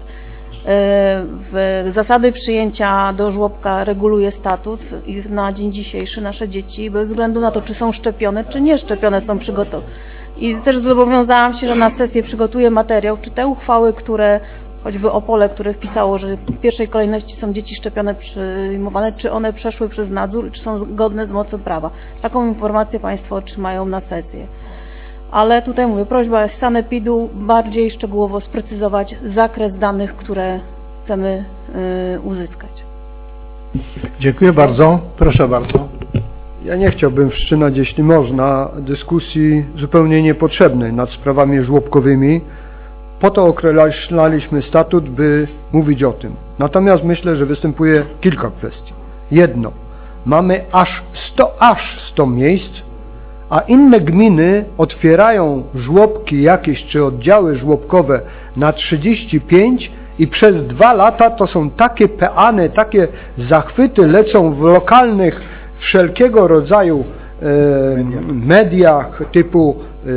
zasady przyjęcia do żłobka reguluje statut i na dzień dzisiejszy nasze dzieci bez względu na to, czy są szczepione, czy nie szczepione są przygotowane. I też zobowiązałam się, że na sesję przygotuję materiał, czy te uchwały, które choćby Opole, które wpisało, że w pierwszej kolejności są dzieci szczepione, przyjmowane, czy one przeszły przez nadzór, czy są zgodne z mocą prawa. Taką informację Państwo otrzymają na sesję. Ale tutaj mówię, prośba z sanepidu bardziej szczegółowo sprecyzować zakres danych, które chcemy uzyskać. Dziękuję bardzo. Proszę bardzo. Ja nie chciałbym wszczynać, jeśli można, dyskusji zupełnie niepotrzebnej nad sprawami żłobkowymi. Po to określaliśmy statut, by mówić o tym. Natomiast myślę, że występuje kilka kwestii. Jedno, mamy aż 100 miejsc, a inne gminy otwierają żłobki jakieś, czy oddziały żłobkowe na 35 i przez 2 lata to są takie peany, takie zachwyty lecą w lokalnych wszelkiego rodzaju mediach typu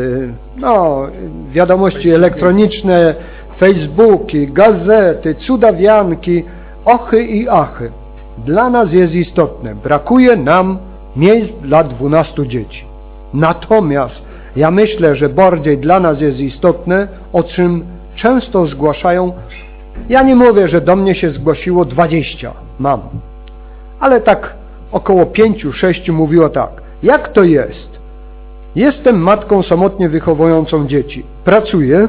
wiadomości elektroniczne, Facebooki, gazety, cudawianki, ochy i achy. Dla nas jest istotne, brakuje nam miejsc dla 12 dzieci. Natomiast ja myślę, że bardziej dla nas jest istotne, o czym często zgłaszają, ja nie mówię, że do mnie się zgłosiło 20 mam, ale tak około 5-6 mówiło tak, jak to jest? Jestem matką samotnie wychowującą dzieci, pracuję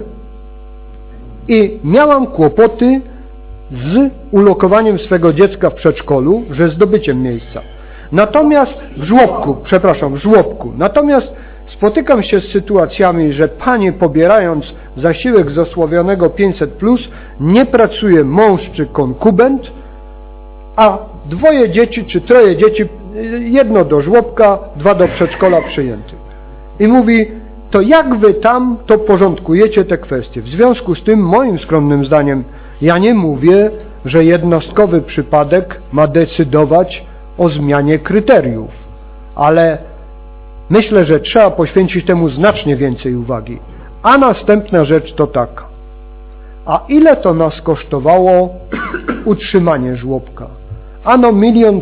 i miałam kłopoty z ulokowaniem swego dziecka w przedszkolu, że zdobyciem miejsca. Natomiast w żłobku. Natomiast spotykam się z sytuacjami, że panie pobierając zasiłek z osławionego 500+, nie pracuje mąż czy konkubent, a 2 dzieci czy 3 dzieci, 1 do żłobka, 2 do przedszkola przyjętych. I mówi, to jak wy tam to porządkujecie te kwestie? W związku z tym, moim skromnym zdaniem, ja nie mówię, że jednostkowy przypadek ma decydować o zmianie kryteriów, ale myślę, że trzeba poświęcić temu znacznie więcej uwagi. A następna rzecz to taka, a ile to nas kosztowało utrzymanie żłobka? Ano 1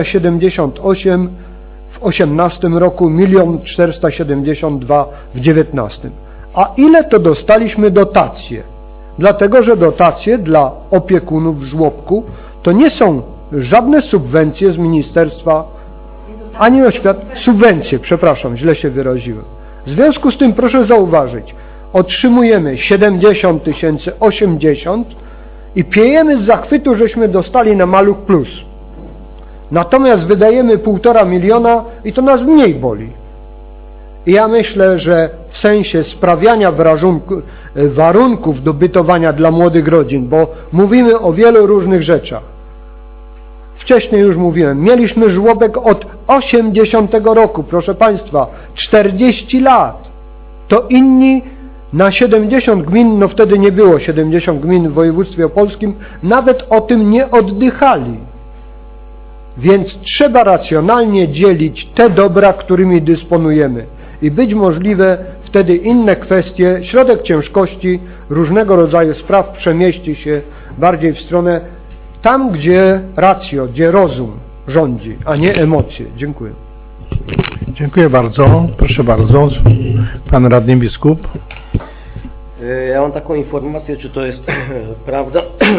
378 w 2018 roku, 1 472 w 2019. A ile to dostaliśmy dotacje? Dlatego, że dotacje dla opiekunów w żłobku to nie są żadne subwencje z ministerstwa, ani subwencje, przepraszam, źle się wyraziłem. W związku z tym proszę zauważyć, otrzymujemy 70 000, 80 i piejemy z zachwytu, żeśmy dostali na Maluch Plus. Natomiast wydajemy 1,5 miliona i to nas mniej boli. I ja myślę, że w sensie sprawiania warunków do bytowania dla młodych rodzin, bo mówimy o wielu różnych rzeczach. Wcześniej już mówiłem, mieliśmy żłobek od 80 roku, proszę Państwa, 40 lat. To inni na 70 gmin, no wtedy nie było 70 gmin w województwie opolskim, nawet o tym nie oddychali. Więc trzeba racjonalnie dzielić te dobra, którymi dysponujemy. I być możliwe wtedy inne kwestie, środek ciężkości różnego rodzaju spraw przemieści się bardziej w stronę tam, gdzie ratio, gdzie rozum rządzi, a nie emocje. Dziękuję. Dziękuję bardzo. Proszę bardzo. Pan radny biskup. Ja mam taką informację, czy to jest prawda.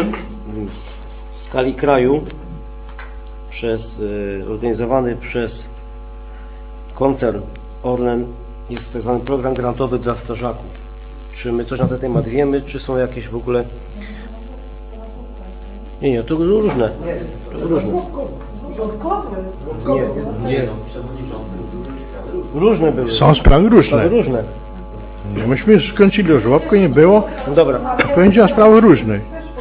W skali kraju organizowany przez koncern Orlen jest tak zwany program grantowy dla strażaków. Czy my coś na ten temat wiemy, czy są jakieś w ogóle... Nie, to różne. To różne. Nie. Różne były. Są sprawy różne. Sprawy różne. Nie, myśmy skończyli o żłobku, nie było. Dobra. Będzie o sprawy różnej.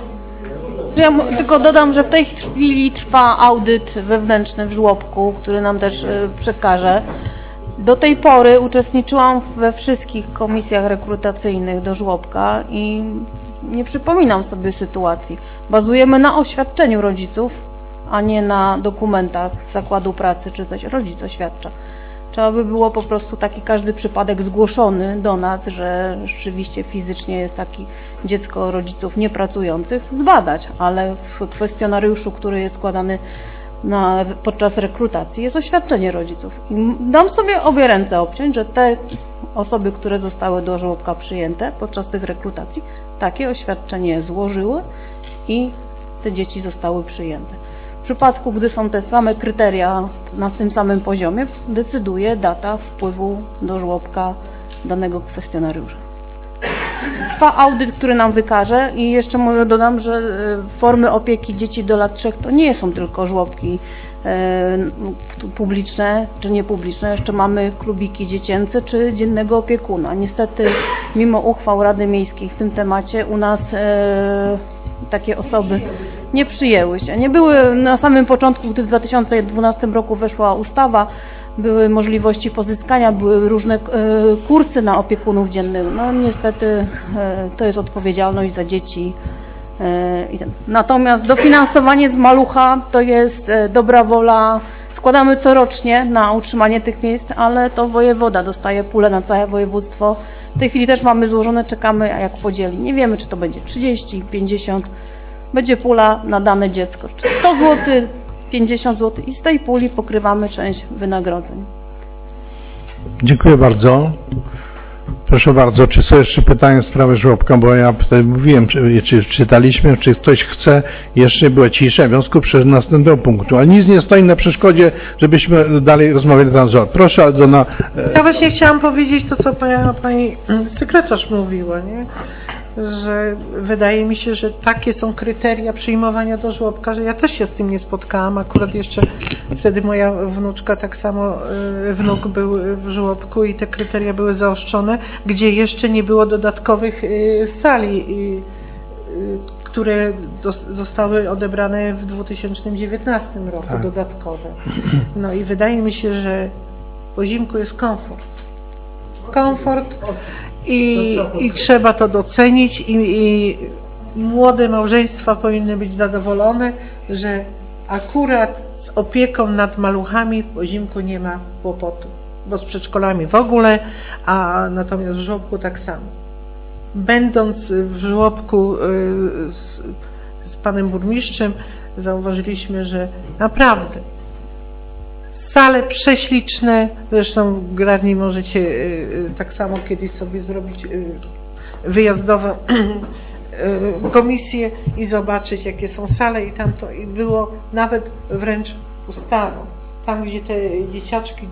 Ja tylko dodam, że w tej chwili trwa audyt wewnętrzny w żłobku, który nam też przekaże. Do tej pory uczestniczyłam we wszystkich komisjach rekrutacyjnych do żłobka i nie przypominam sobie sytuacji. Bazujemy na oświadczeniu rodziców, a nie na dokumentach zakładu pracy czy coś. Rodzic oświadcza. Trzeba by było po prostu taki każdy przypadek zgłoszony do nas, że rzeczywiście fizycznie jest taki dziecko rodziców niepracujących, zbadać, ale w kwestionariuszu, który jest składany podczas rekrutacji, jest oświadczenie rodziców. I dam sobie obie ręce obciąć, że te osoby, które zostały do żłobka przyjęte podczas tych rekrutacji, takie oświadczenie złożyły i te dzieci zostały przyjęte. W przypadku, gdy są te same kryteria na tym samym poziomie, decyduje data wpływu do żłobka danego kwestionariusza. Trwa audyt, który nam wykaże i jeszcze może dodam, że formy opieki dzieci do lat 3 to nie są tylko żłobki publiczne czy niepubliczne. Jeszcze mamy klubiki dziecięce czy dziennego opiekuna. Niestety mimo uchwał Rady Miejskiej w tym temacie u nas takie osoby nie przyjęły się. Nie były na samym początku, gdy w 2012 roku weszła ustawa, były możliwości pozyskania, były różne kursy na opiekunów dziennych. No niestety to jest odpowiedzialność za dzieci. Natomiast dofinansowanie z malucha to jest dobra wola. Składamy corocznie na utrzymanie tych miejsc, ale to wojewoda dostaje pulę na całe województwo. W tej chwili też mamy złożone, czekamy, a jak podzieli. Nie wiemy, czy to będzie 30, 50. Będzie pula na dane dziecko. Czy 100 zł, 50 zł i z tej puli pokrywamy część wynagrodzeń. Dziękuję bardzo. Proszę bardzo, czy są jeszcze pytania w sprawie żłobka, bo ja tutaj mówiłem, czy czytaliśmy, czy ktoś chce, jeszcze była cisza, w związku z następnego punktu, ale nic nie stoi na przeszkodzie, żebyśmy dalej rozmawiali na temat. Proszę, Aldona. Ja właśnie chciałam powiedzieć to, co pani sekretarz mówiła, nie? Że wydaje mi się, że takie są kryteria przyjmowania do żłobka, że ja też się z tym nie spotkałam. Akurat jeszcze wtedy moja wnuczka, tak samo wnuk był w żłobku i te kryteria były zaostrzone, gdzie jeszcze nie było dodatkowych sali, które zostały odebrane w 2019 roku, tak. Dodatkowe. No i wydaje mi się, że po zimku jest komfort. I trzeba to docenić i młode małżeństwa powinny być zadowolone, że akurat z opieką nad maluchami po zimku nie ma kłopotu, bo z przedszkolami w ogóle, a natomiast w żłobku tak samo. Będąc w żłobku z panem burmistrzem zauważyliśmy, że naprawdę sale prześliczne, zresztą radni możecie tak samo kiedyś sobie zrobić wyjazdową komisję i zobaczyć, jakie są sale i tam to i było nawet wręcz ustawą. Tam, gdzie te dzieciaczki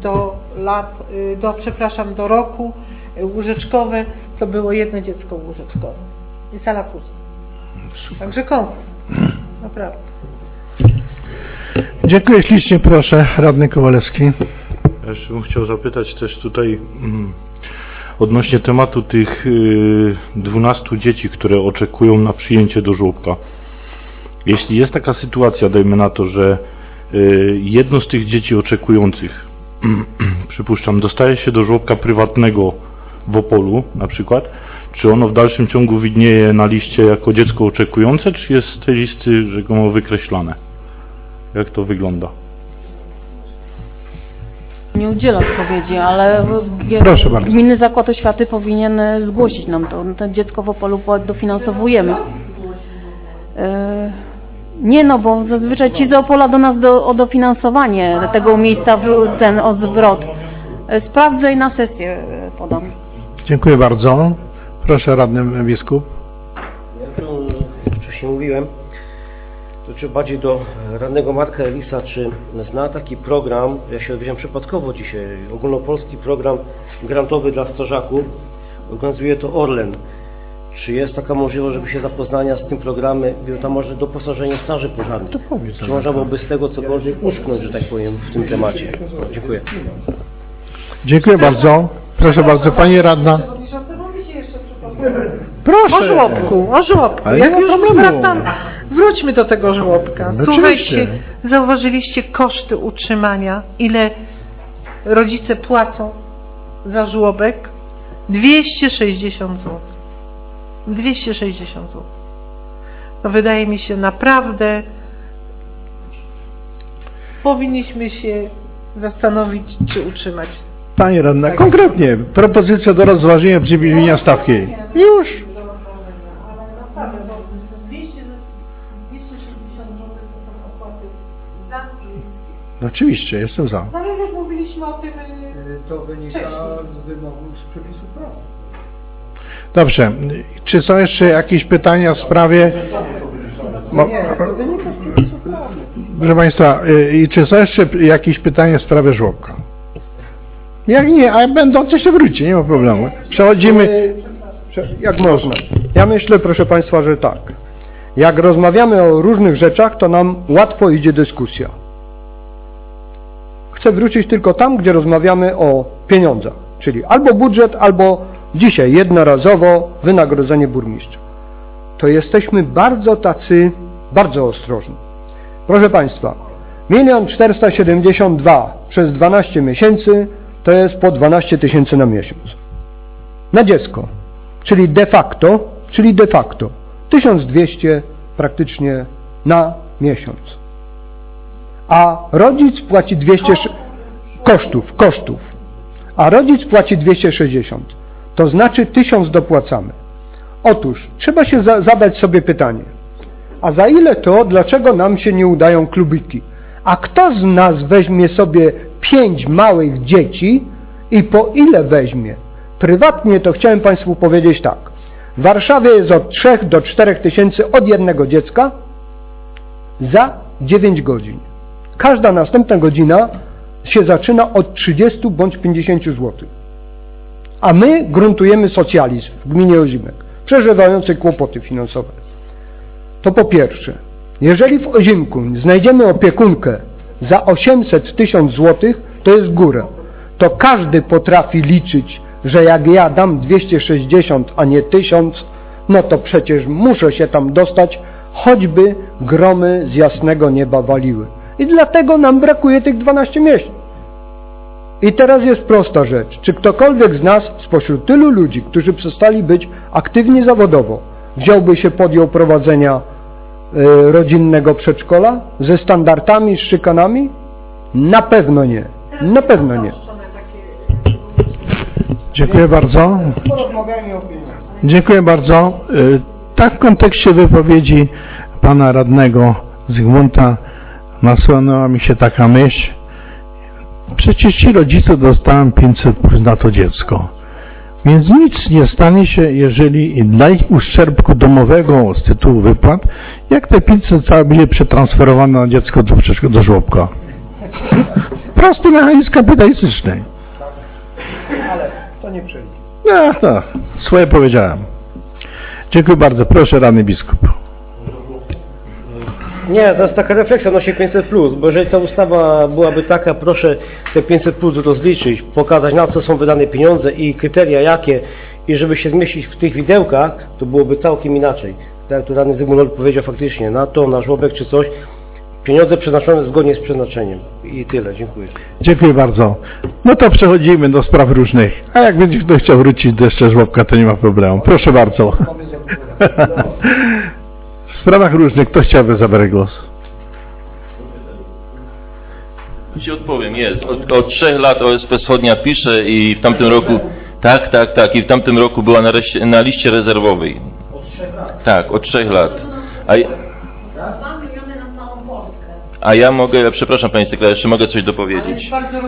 do roku łóżeczkowe, to było jedno dziecko łóżeczkowe i sala pusta. Także komfort, naprawdę. Dziękuję ślicznie, proszę, radny Kowalewski. Ja jeszcze bym chciał zapytać też tutaj odnośnie tematu tych 12 dzieci, które oczekują na przyjęcie do żłobka. Jeśli jest taka sytuacja, dajmy na to, że jedno z tych dzieci oczekujących, przypuszczam, dostaje się do żłobka prywatnego w Opolu na przykład, czy ono w dalszym ciągu widnieje na liście jako dziecko oczekujące, czy jest z tej listy rzekomo wykreślane? Jak to wygląda? Nie udzielę odpowiedzi, ale Proszę bardzo. Gminny Zakład Oświaty powinien zgłosić nam to dziecko w Opolu dofinansowujemy. Nie no, bo zazwyczaj ci z Opola do nas o dofinansowanie tego miejsca, o zwrot. Sprawdzę i na sesję podam. Dziękuję bardzo. Proszę radny biskup. Jak wcześniej mówiłem, to czy bardziej do radnego Marka Elisa, czy zna taki program, ja się dowiedziałem przypadkowo dzisiaj, ogólnopolski program grantowy dla strażaków, organizuje to Orlen. Czy jest taka możliwość, żeby się zapoznania z tym programem, było tam może doposażenie straży pożarnych? To powiedz. Czy można byłoby z tego cokolwiek uszknąć, że tak powiem, w tym temacie? Dziękuję. Dziękuję bardzo. Proszę bardzo, pani radna. Proszę. O żłobku. Ale Jak nie ma już problemu. wracam, wróćmy do tego żłobka. No Słuchajcie, oczywiście. zauważyliście koszty utrzymania, ile rodzice płacą za żłobek? 260 zł. 260 zł. No wydaje mi się naprawdę powinniśmy się zastanowić, czy utrzymać. Pani radna, konkretnie, propozycja do rozważenia przybliżenia stawki. Już. Ale naprawdę, bo 260 zł to są opłaty za miejskie. No oczywiście, jestem za. No ale jak mówiliśmy o tym To wynika wcześniej. z wymogów z przepisów prawa. Dobrze. Czy są jeszcze jakieś pytania w sprawie... Nie, to wynika z przepisów prawa. Proszę Państwa, i czy są jeszcze jakieś pytania w sprawie żłobka? Jak nie, a będą, to się wróci, nie ma problemu. Przechodzimy... Jak można? Ja myślę, proszę Państwa, że tak. Jak rozmawiamy o różnych rzeczach, to nam łatwo idzie dyskusja. Chcę wrócić tylko tam, gdzie rozmawiamy o pieniądzach, czyli albo budżet, albo dzisiaj jednorazowo wynagrodzenie burmistrza. To jesteśmy bardzo ostrożni. Proszę Państwa, 1 472 przez 12 miesięcy to jest po 12 tysięcy na miesiąc. Na dziecko, czyli de facto 1200 praktycznie na miesiąc. A rodzic płaci 200 kosztów. A rodzic płaci 260. To znaczy 1000 dopłacamy. Otóż trzeba się zadać sobie pytanie. A za ile to, dlaczego nam się nie udają klubiki? A kto z nas weźmie sobie 5 małych dzieci i po ile weźmie? Prywatnie to chciałem Państwu powiedzieć tak. W Warszawie jest od 3 do 4 tysięcy od jednego dziecka za 9 godzin. Każda następna godzina się zaczyna od 30 bądź 50 zł. A my gruntujemy socjalizm w gminie Ozimek, przeżywający kłopoty finansowe. To po pierwsze, jeżeli w Ozimku znajdziemy opiekunkę za 800 000 złotych, to jest góra. To każdy potrafi liczyć, że jak ja dam 260, a nie 1000, no to przecież muszę się tam dostać, choćby gromy z jasnego nieba waliły. I dlatego nam brakuje tych 12 miesięcy. I teraz jest prosta rzecz. Czy ktokolwiek z nas, spośród tylu ludzi, którzy przestali być aktywni zawodowo, podjął prowadzenia rodzinnego przedszkola ze standardami, z szykanami? Na pewno nie. Na pewno nie. Dziękuję bardzo. Dziękuję bardzo. Tak w kontekście wypowiedzi pana radnego Zygmunta nasunęła mi się taka myśl. Przecież ci rodzice dostają 500 plus na to dziecko. Więc nic nie stanie się, jeżeli dla ich uszczerbku domowego z tytułu wypłat, jak te 500 całe będzie przetransferowane na dziecko do żłobka. Prosty mechanizm kapitalistyczny. Ale to nie przejdzie. No, swoje powiedziałem. Dziękuję bardzo. Proszę, radny biskup. Nie, to jest taka refleksja odnośnie 500+, bo jeżeli ta ustawa byłaby taka, proszę te 500+ rozliczyć, pokazać na co są wydane pieniądze i kryteria jakie i żeby się zmieścić w tych widełkach, to byłoby całkiem inaczej. Tak jak tu radny Zygmunt powiedział faktycznie, na to, na żłobek czy coś, pieniądze przeznaczone zgodnie z przeznaczeniem. I tyle, dziękuję. Dziękuję bardzo. No to przechodzimy do spraw różnych. A jak będzie ktoś chciał wrócić do jeszcze żłobka, to nie ma problemu. Proszę bardzo. W sprawach różnych kto chciałby zabrać głos? Ci odpowiem, jest. Od 3 lat OSP Wschodnia pisze i w tamtym roku, tak, i w tamtym roku była na liście rezerwowej. Od 3 lat? Tak, od 3 lat. A ja mogę, przepraszam Panie Sekretarzu, jeszcze mogę coś dopowiedzieć.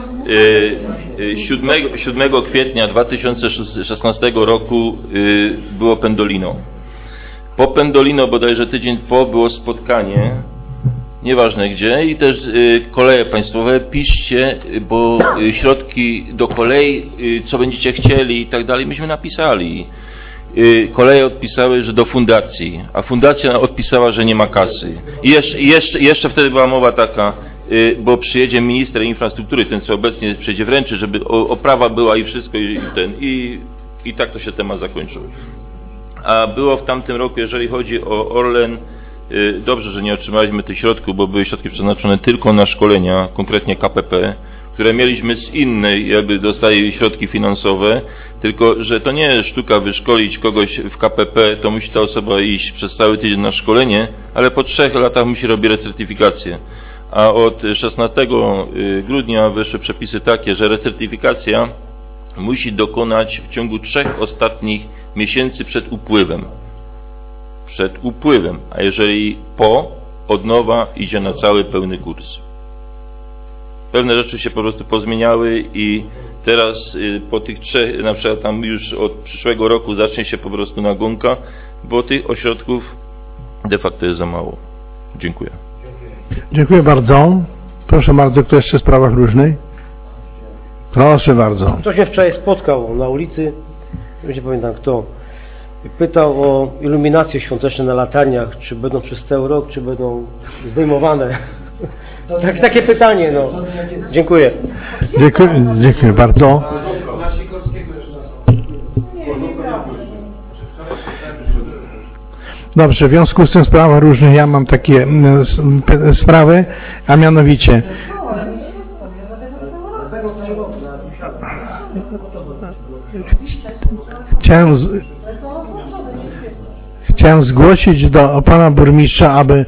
7 kwietnia 2016 roku było Pendolino. Po Pendolino, bodajże tydzień po, było spotkanie, nieważne gdzie, i też koleje państwowe, piszcie, bo środki do kolei, co będziecie chcieli i tak dalej, myśmy napisali. Koleje odpisały, że do fundacji, a fundacja odpisała, że nie ma kasy. I jeszcze wtedy była mowa taka, bo przyjedzie minister infrastruktury, ten co obecnie przyjedzie wręczy, żeby oprawa była i wszystko i tak to się temat zakończył. A było w tamtym roku, jeżeli chodzi o Orlen, dobrze, że nie otrzymaliśmy tych środków, bo były środki przeznaczone tylko na szkolenia, konkretnie KPP, które mieliśmy z innej, jakby dostali środki finansowe, tylko że to nie jest sztuka wyszkolić kogoś w KPP, to musi ta osoba iść przez cały tydzień na szkolenie, ale po 3 latach musi robić recertyfikację. A od 16 grudnia wyszły przepisy takie, że recertyfikacja musi dokonać w ciągu 3 ostatnich miesięcy przed upływem. Przed upływem, a jeżeli po, od nowa idzie na cały pełny kurs. Pewne rzeczy się po prostu pozmieniały i teraz po tych 3, na przykład tam już od przyszłego roku zacznie się po prostu nagonka, bo tych ośrodków de facto jest za mało. Dziękuję. Dziękuję bardzo. Proszę bardzo, kto jeszcze w sprawach różnych? Proszę bardzo. Ktoś mnie wczoraj spotkał na ulicy, już nie pamiętam kto, pytał o iluminacje świąteczne na latarniach, czy będą przez cały rok, czy będą zdejmowane. Takie pytanie, no. Dziękuję. Dziękuję bardzo. Dobrze, w związku z tym sprawach różnych ja mam takie sprawy, a mianowicie chciałem zgłosić do pana burmistrza, aby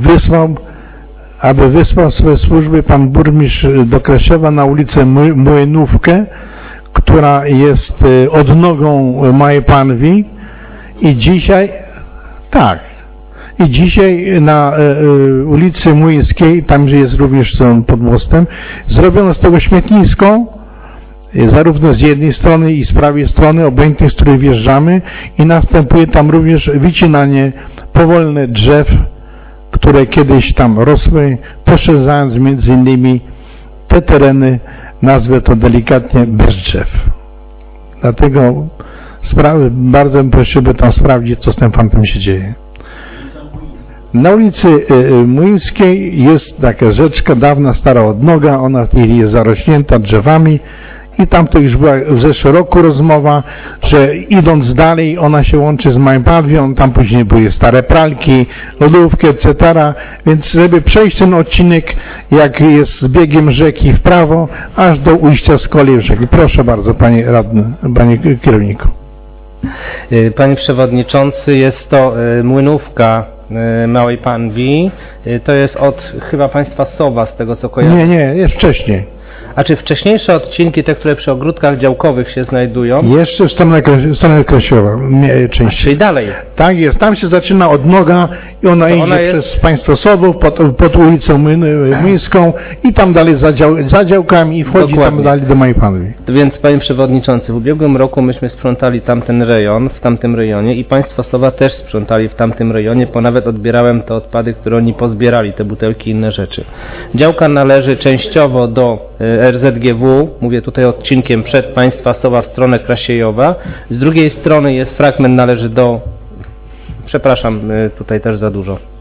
wysłał swoje służby pan burmistrz do Krasiowa na ulicę Młynówkę, która jest odnogą Małej Panwi i dzisiaj na ulicy Młyńskiej, tam gdzie jest również pod mostem, zrobiono z tego śmietnisko, zarówno z jednej strony i z prawej strony, obojętnie z której wjeżdżamy, i następuje tam również wycinanie powolne drzew, które kiedyś tam rosły, poszerzając między innymi te tereny, nazwę to delikatnie, bez drzew. Dlatego bardzo bym prosił, by tam sprawdzić, co z tym fantem się dzieje. Na ulicy Młyńskiej jest taka rzeczka, dawna stara odnoga, ona w tej chwili jest zarośnięta drzewami i tam to już była w zeszłym roku rozmowa, że idąc dalej ona się łączy z Małą Panwią, tam później były stare pralki, lodówki, etc. Więc żeby przejść ten odcinek, jak jest z biegiem rzeki w prawo, aż do ujścia z kolei w rzeki. Proszę bardzo, panie radny, panie kierowniku. Panie przewodniczący, jest to Młynówka Małej Panwi. To jest od chyba państwa Sowa, z tego co kojarzę. Nie, jest wcześniej. A czy wcześniejsze odcinki, te, które przy ogródkach działkowych się znajdują? Jeszcze w stronę Krasiowa częściej. Czyli dalej? Tak jest, tam się zaczyna odnoga i ona idzie przez państwo Sowów, pod ulicą Młyńską i tam dalej za działkami i wchodzi tam dalej do Małej Panwi. Więc panie przewodniczący, w ubiegłym roku myśmy sprzątali tamten rejon, w tamtym rejonie i państwo Sowa też sprzątali w tamtym rejonie, bo nawet odbierałem te odpady, które oni pozbierali, te butelki i inne rzeczy. Działka należy częściowo do RZGW, mówię tutaj odcinkiem przed państwa Sowa w stronę Krasiejowa. Z drugiej strony jest fragment, należy do, przepraszam, tutaj też za dużo,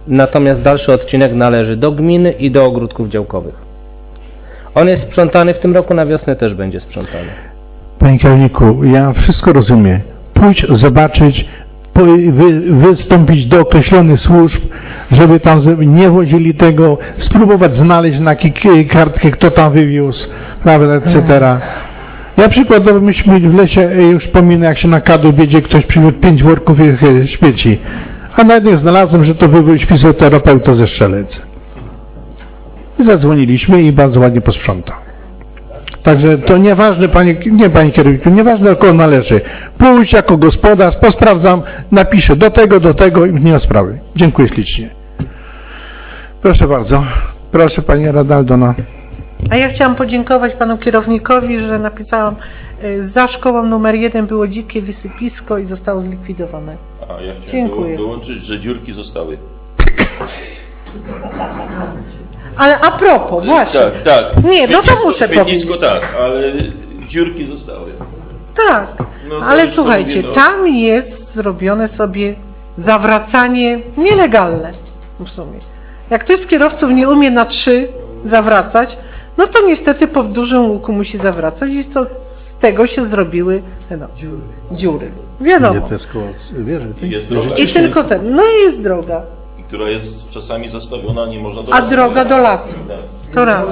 natomiast dalszy odcinek należy do gminy i do ogródków działkowych. On jest sprzątany, w tym roku na wiosnę też będzie sprzątany. Panie kierowniku, ja wszystko rozumiem. Pójdź zobaczyć, wystąpić do określonych służb, żeby tam nie wozili tego, spróbować znaleźć na kartkę, kto tam wywiózł, prawda, etc. Ja przykładowo myśmy w lesie, już wspominam, jak się na kadłub jedzie, ktoś przywiózł 5 worków śmieci, a na jednym znalazłem, że to wywiózł fizjoterapeuta ze Strzelec. I zadzwoniliśmy i bardzo ładnie posprzątał. Także to nieważne, panie kierowniku, nieważne do kogo należy. Pójdź jako gospodarz, posprawdzam, napiszę do tego i nie ma sprawy. Dziękuję ślicznie. Proszę bardzo. Proszę panie Radaldo. A ja chciałam podziękować panu kierownikowi, że napisałam, za szkołą numer 1 było dzikie wysypisko i zostało zlikwidowane. A ja chciałem dołączyć, że dziurki zostały. Ale a propos, właśnie. Tak. Nie, no to muszę powiedzieć. Tak, ale dziurki zostały. Tak, no ale słuchajcie, tam jest zrobione sobie zawracanie nielegalne w sumie. Jak ktoś z kierowców nie umie na 3 zawracać, no to niestety po dużym łuku musi zawracać i to z tego się zrobiły dziury. Wiadomo. I tylko ten. No i jest droga. Która jest czasami zastawiona, nie można do lasu. A droga do lasu. To raz.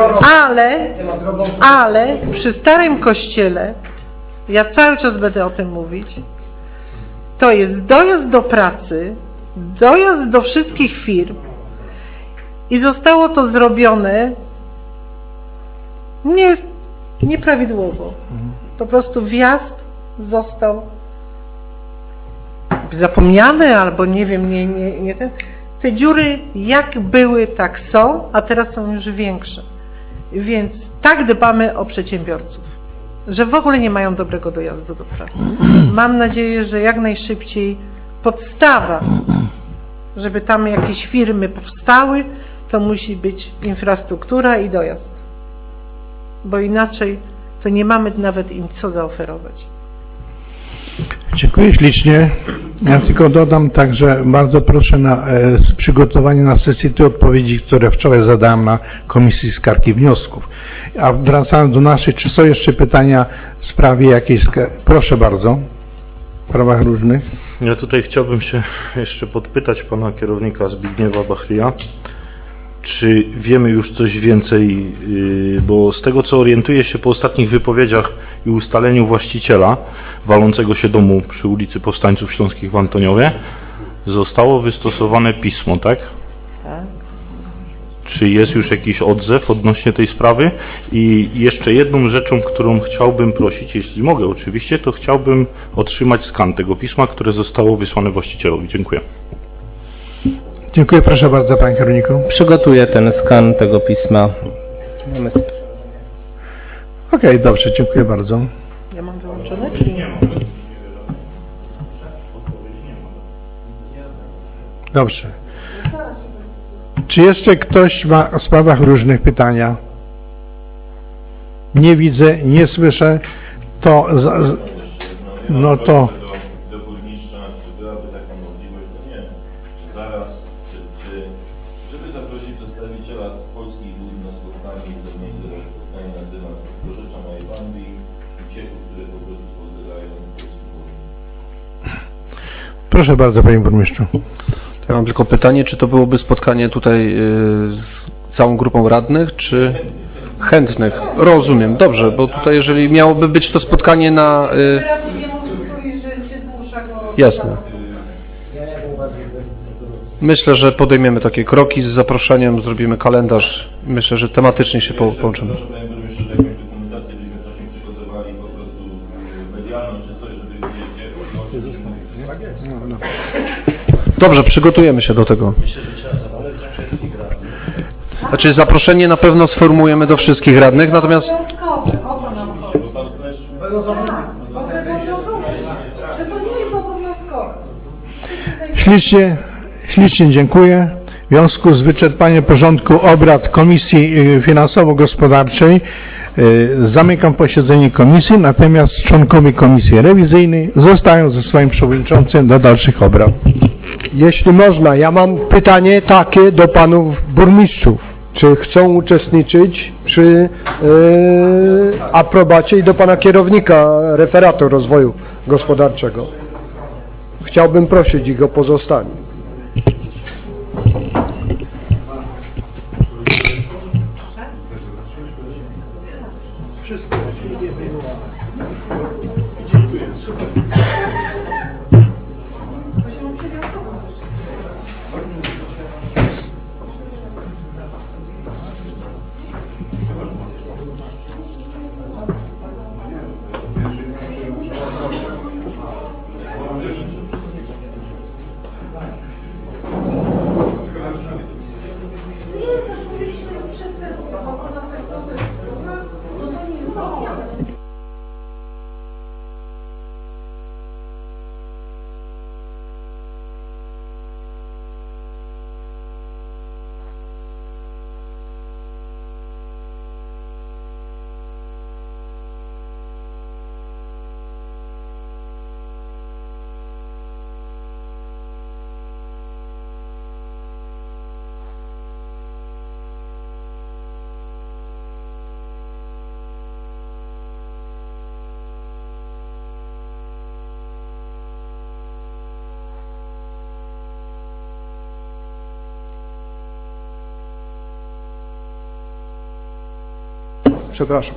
Ale przy starym kościele, ja cały czas będę o tym mówić, to jest dojazd do pracy, dojazd do wszystkich firm i zostało to zrobione nieprawidłowo. Po prostu wjazd został zapomniany albo nie wiem, nie ten. Te dziury jak były, tak są, a teraz są już większe. Więc tak dbamy o przedsiębiorców, że w ogóle nie mają dobrego dojazdu do pracy. Mam nadzieję, że jak najszybciej podstawa, żeby tam jakieś firmy powstały, to musi być infrastruktura i dojazd. Bo inaczej to nie mamy nawet im co zaoferować. Dziękuję ślicznie. Ja tylko dodam także, bardzo proszę na przygotowanie na sesję tych odpowiedzi, które wczoraj zadałem na Komisji Skarg i Wniosków. A wracając do naszych, czy są jeszcze pytania w sprawie jakiejś? Proszę bardzo, w sprawach różnych. Ja tutaj chciałbym się jeszcze podpytać pana kierownika Zbigniewa Bachria, czy wiemy już coś więcej, bo z tego co orientuję się po ostatnich wypowiedziach i ustaleniu właściciela walącego się domu przy ulicy Powstańców Śląskich w Antoniowie zostało wystosowane pismo, tak? Tak. Czy jest już jakiś odzew odnośnie tej sprawy? I jeszcze jedną rzeczą, którą chciałbym prosić, jeśli mogę oczywiście, to chciałbym otrzymać skan tego pisma, które zostało wysłane właścicielowi. Dziękuję. Dziękuję, proszę bardzo, panie kierowniku. Przygotuję ten skan tego pisma. Okej, dobrze, dziękuję bardzo. Ja mam wyłączone, czy nie? Dobrze. Czy jeszcze ktoś ma w sprawach różnych pytania? Nie widzę, nie słyszę. To no to proszę bardzo, panie burmistrzu. Ja mam tylko pytanie, czy to byłoby spotkanie tutaj z całą grupą radnych, czy chętnych? Rozumiem, dobrze, bo tutaj jeżeli miałoby być to spotkanie na... Jasne. Myślę, że podejmiemy takie kroki z zaproszeniem, zrobimy kalendarz. Myślę, że tematycznie się połączymy. Dobrze, przygotujemy się do tego. Znaczy zaproszenie na pewno sformułujemy do wszystkich radnych, natomiast... Ślicznie dziękuję. W związku z wyczerpaniem porządku obrad Komisji Finansowo-Gospodarczej Zamykam posiedzenie komisji, natomiast członkowie komisji rewizyjnej zostają ze swoim przewodniczącym do dalszych obrad. Jeśli można, ja mam pytanie takie do panów burmistrzów. Czy chcą uczestniczyć przy aprobacie i do pana kierownika referatu rozwoju gospodarczego? Chciałbym prosić ich o pozostanie. Przepraszam.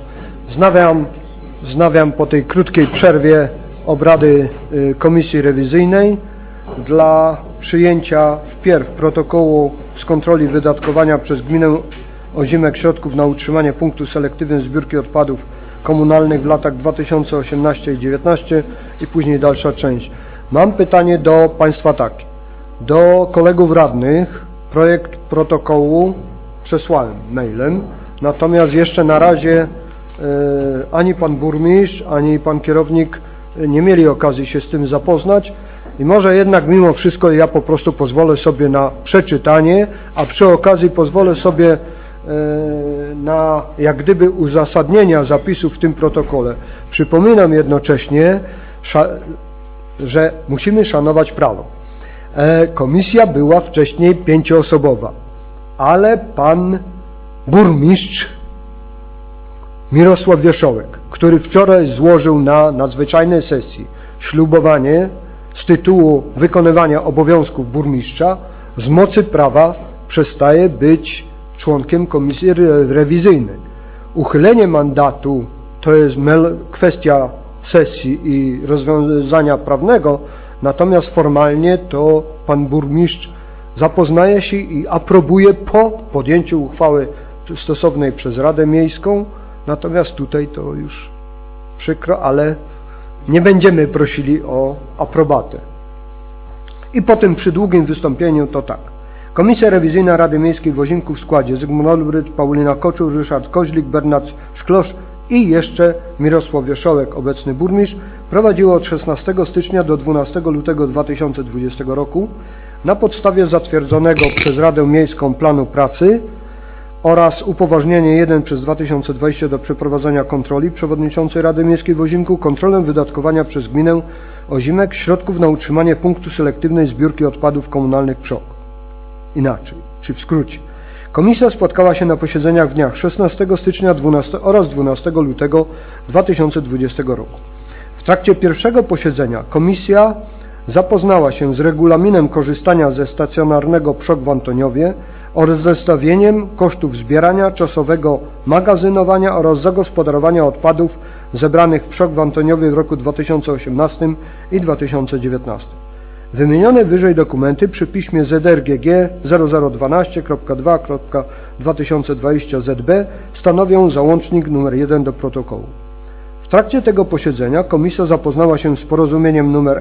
Wznawiam po tej krótkiej przerwie obrady komisji rewizyjnej dla przyjęcia wpierw protokołu z kontroli wydatkowania przez gminę Ozimek środków na utrzymanie punktu selektywnej zbiórki odpadów komunalnych w latach 2018 i 2019 i później dalsza część. Mam pytanie do Państwa takie. Do kolegów radnych projekt protokołu przesłałem mailem. Natomiast jeszcze na razie ani pan burmistrz, ani pan kierownik nie mieli okazji się z tym zapoznać i może jednak mimo wszystko ja po prostu pozwolę sobie na przeczytanie, a przy okazji pozwolę sobie na jak gdyby uzasadnienia zapisów w tym protokole. Przypominam jednocześnie, że musimy szanować prawo. Komisja była wcześniej 5-osobowa, ale pan burmistrz Mirosław Wierzchołek, który wczoraj złożył na nadzwyczajnej sesji ślubowanie z tytułu wykonywania obowiązków burmistrza, z mocy prawa przestaje być członkiem komisji rewizyjnej. Uchylenie mandatu to jest kwestia sesji i rozwiązania prawnego, natomiast formalnie to pan burmistrz zapoznaje się i aprobuje po podjęciu uchwały stosownej przez Radę Miejską, natomiast tutaj to już przykro, ale nie będziemy prosili o aprobatę. I po tym przydługim wystąpieniu to tak. Komisja Rewizyjna Rady Miejskiej w Ozimku w składzie Zygmunt Olbrzyć, Paulina Koczur, Ryszard Koźlik, Bernard Szklosz i jeszcze Mirosław Wierzchołek, obecny burmistrz, prowadziło od 16 stycznia do 12 lutego 2020 roku na podstawie zatwierdzonego przez Radę Miejską planu pracy oraz upoważnienie 1/2020 do przeprowadzenia kontroli przewodniczącej Rady Miejskiej w Ozimku kontrolę wydatkowania przez gminę Ozimek środków na utrzymanie punktu selektywnej zbiórki odpadów komunalnych PSZOK. Inaczej, czy w skrócie. Komisja spotkała się na posiedzeniach w dniach 16 stycznia 12 oraz 12 lutego 2020 roku. W trakcie pierwszego posiedzenia komisja zapoznała się z regulaminem korzystania ze stacjonarnego PSZOK w Antoniowie oraz zestawieniem kosztów zbierania, czasowego magazynowania oraz zagospodarowania odpadów zebranych w PSZOK w Antoniowie w roku 2018 i 2019. Wymienione wyżej dokumenty przy piśmie ZRGG 0012.2.2020 ZB stanowią załącznik nr 1 do protokołu. W trakcie tego posiedzenia komisja zapoznała się z porozumieniem nr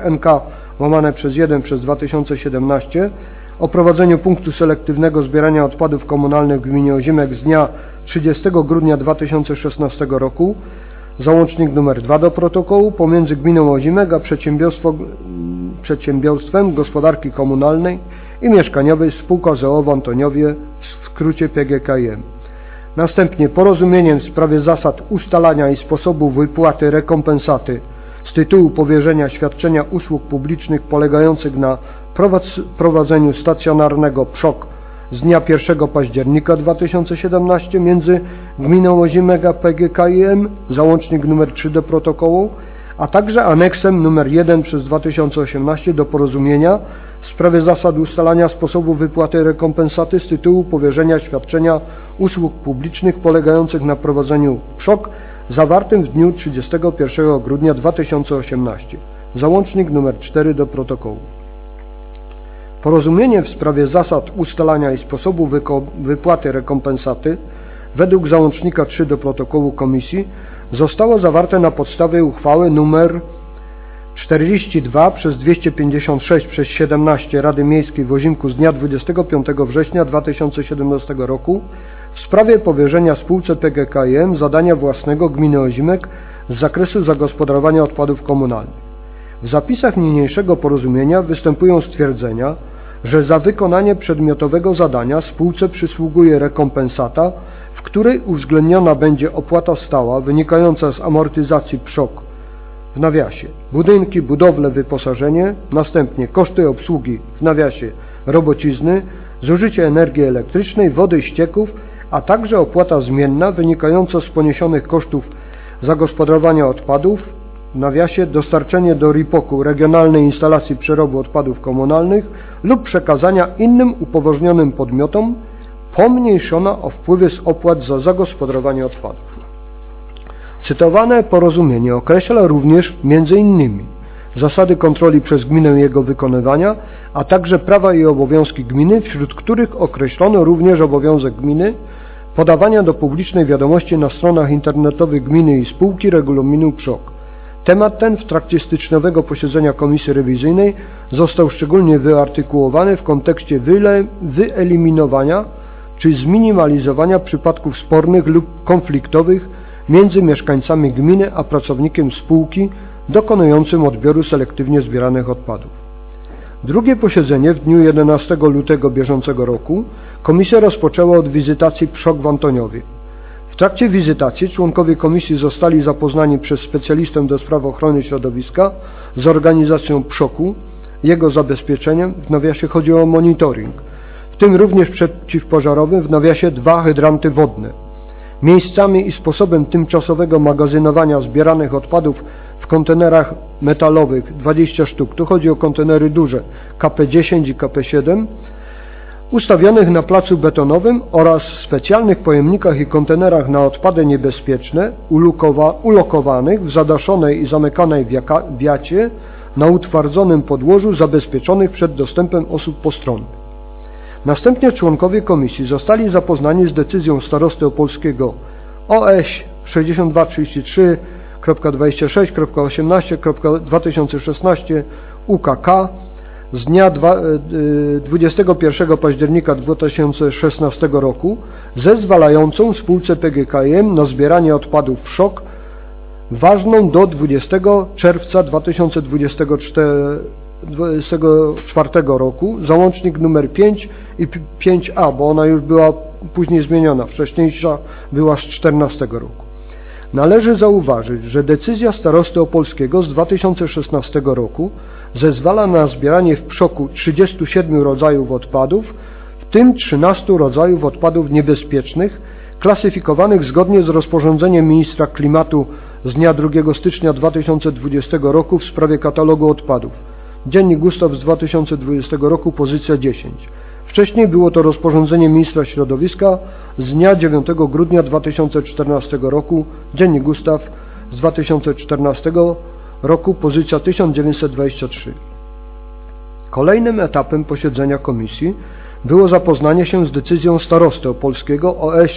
NK/1/2017 o prowadzeniu punktu selektywnego zbierania odpadów komunalnych w gminie Ozimek z dnia 30 grudnia 2016 roku, załącznik nr 2 do protokołu, pomiędzy gminą Ozimek a Przedsiębiorstwem Gospodarki Komunalnej i Mieszkaniowej Spółka z o.o. w Antoniowie, w skrócie PGKiM. Następnie porozumieniem w sprawie zasad ustalania i sposobu wypłaty rekompensaty z tytułu powierzenia świadczenia usług publicznych polegających na prowadzeniu stacjonarnego PSZOK z dnia 1 października 2017 między gminą Ozimek a PGKiM, załącznik nr 3 do protokołu, a także aneksem nr 1 przez 2018 do porozumienia w sprawie zasad ustalania sposobu wypłaty rekompensaty z tytułu powierzenia świadczenia usług publicznych polegających na prowadzeniu PSZOK zawartym w dniu 31 grudnia 2018, załącznik nr 4 do protokołu. Porozumienie w sprawie zasad ustalania i sposobu wypłaty rekompensaty według załącznika 3 do protokołu Komisji zostało zawarte na podstawie uchwały nr 42 przez 256 przez 17 Rady Miejskiej w Ozimku z dnia 25 września 2017 roku w sprawie powierzenia spółce PGKiM zadania własnego gminy Ozimek z zakresu zagospodarowania odpadów komunalnych. W zapisach niniejszego porozumienia występują stwierdzenia, że za wykonanie przedmiotowego zadania spółce przysługuje rekompensata, w której uwzględniona będzie opłata stała wynikająca z amortyzacji PSZOK, w nawiasie budynki, budowle, wyposażenie, następnie koszty obsługi, w nawiasie robocizny, zużycie energii elektrycznej, wody i ścieków, a także opłata zmienna wynikająca z poniesionych kosztów zagospodarowania odpadów, w nawiasie dostarczenie do RIPOK-u regionalnej instalacji przerobu odpadów komunalnych lub przekazania innym upoważnionym podmiotom, pomniejszona o wpływy z opłat za zagospodarowanie odpadów. Cytowane porozumienie określa również m.in. zasady kontroli przez gminę i jego wykonywania, a także prawa i obowiązki gminy, wśród których określono również obowiązek gminy podawania do publicznej wiadomości na stronach internetowych gminy i spółki regulaminu PSZOK. Temat ten w trakcie styczniowego posiedzenia Komisji Rewizyjnej został szczególnie wyartykułowany w kontekście wyeliminowania czy zminimalizowania przypadków spornych lub konfliktowych między mieszkańcami gminy a pracownikiem spółki dokonującym odbioru selektywnie zbieranych odpadów. Drugie posiedzenie w dniu 11 lutego bieżącego roku komisja rozpoczęła od wizytacji PSZOK w Antoniowie. W trakcie wizytacji członkowie komisji zostali zapoznani przez specjalistę do spraw ochrony środowiska z organizacją PSZOK-u, jego zabezpieczeniem, w nawiasie chodzi o monitoring, w tym również przeciwpożarowym, w nawiasie 2 hydranty wodne, miejscami i sposobem tymczasowego magazynowania zbieranych odpadów w kontenerach metalowych 20 sztuk, tu chodzi o kontenery duże KP10 i KP7, ustawionych na placu betonowym oraz specjalnych pojemnikach i kontenerach na odpady niebezpieczne ulokowanych w zadaszonej i zamykanej wiacie na utwardzonym podłożu zabezpieczonych przed dostępem osób postronnych. Następnie członkowie komisji zostali zapoznani z decyzją starosty opolskiego OŚ 6233.26.18.2016 UKK z dnia 21 października 2016 roku zezwalającą spółce PGKiM na zbieranie odpadów PSZOK ważną do 20 czerwca 2024 roku, załącznik nr 5 i 5a, bo ona już była później zmieniona, wcześniejsza była z 2014 roku. Należy zauważyć, że decyzja starosty opolskiego z 2016 roku zezwala na zbieranie w PSZOK-u 37 rodzajów odpadów, w tym 13 rodzajów odpadów niebezpiecznych, klasyfikowanych zgodnie z rozporządzeniem ministra klimatu z dnia 2 stycznia 2020 roku w sprawie katalogu odpadów. Dziennik Ustaw z 2020 roku, pozycja 10. Wcześniej było to rozporządzenie ministra środowiska z dnia 9 grudnia 2014 roku, Dziennik Ustaw z 2014 roku, pozycja 1923. Kolejnym etapem posiedzenia komisji było zapoznanie się z decyzją starosty opolskiego OŚ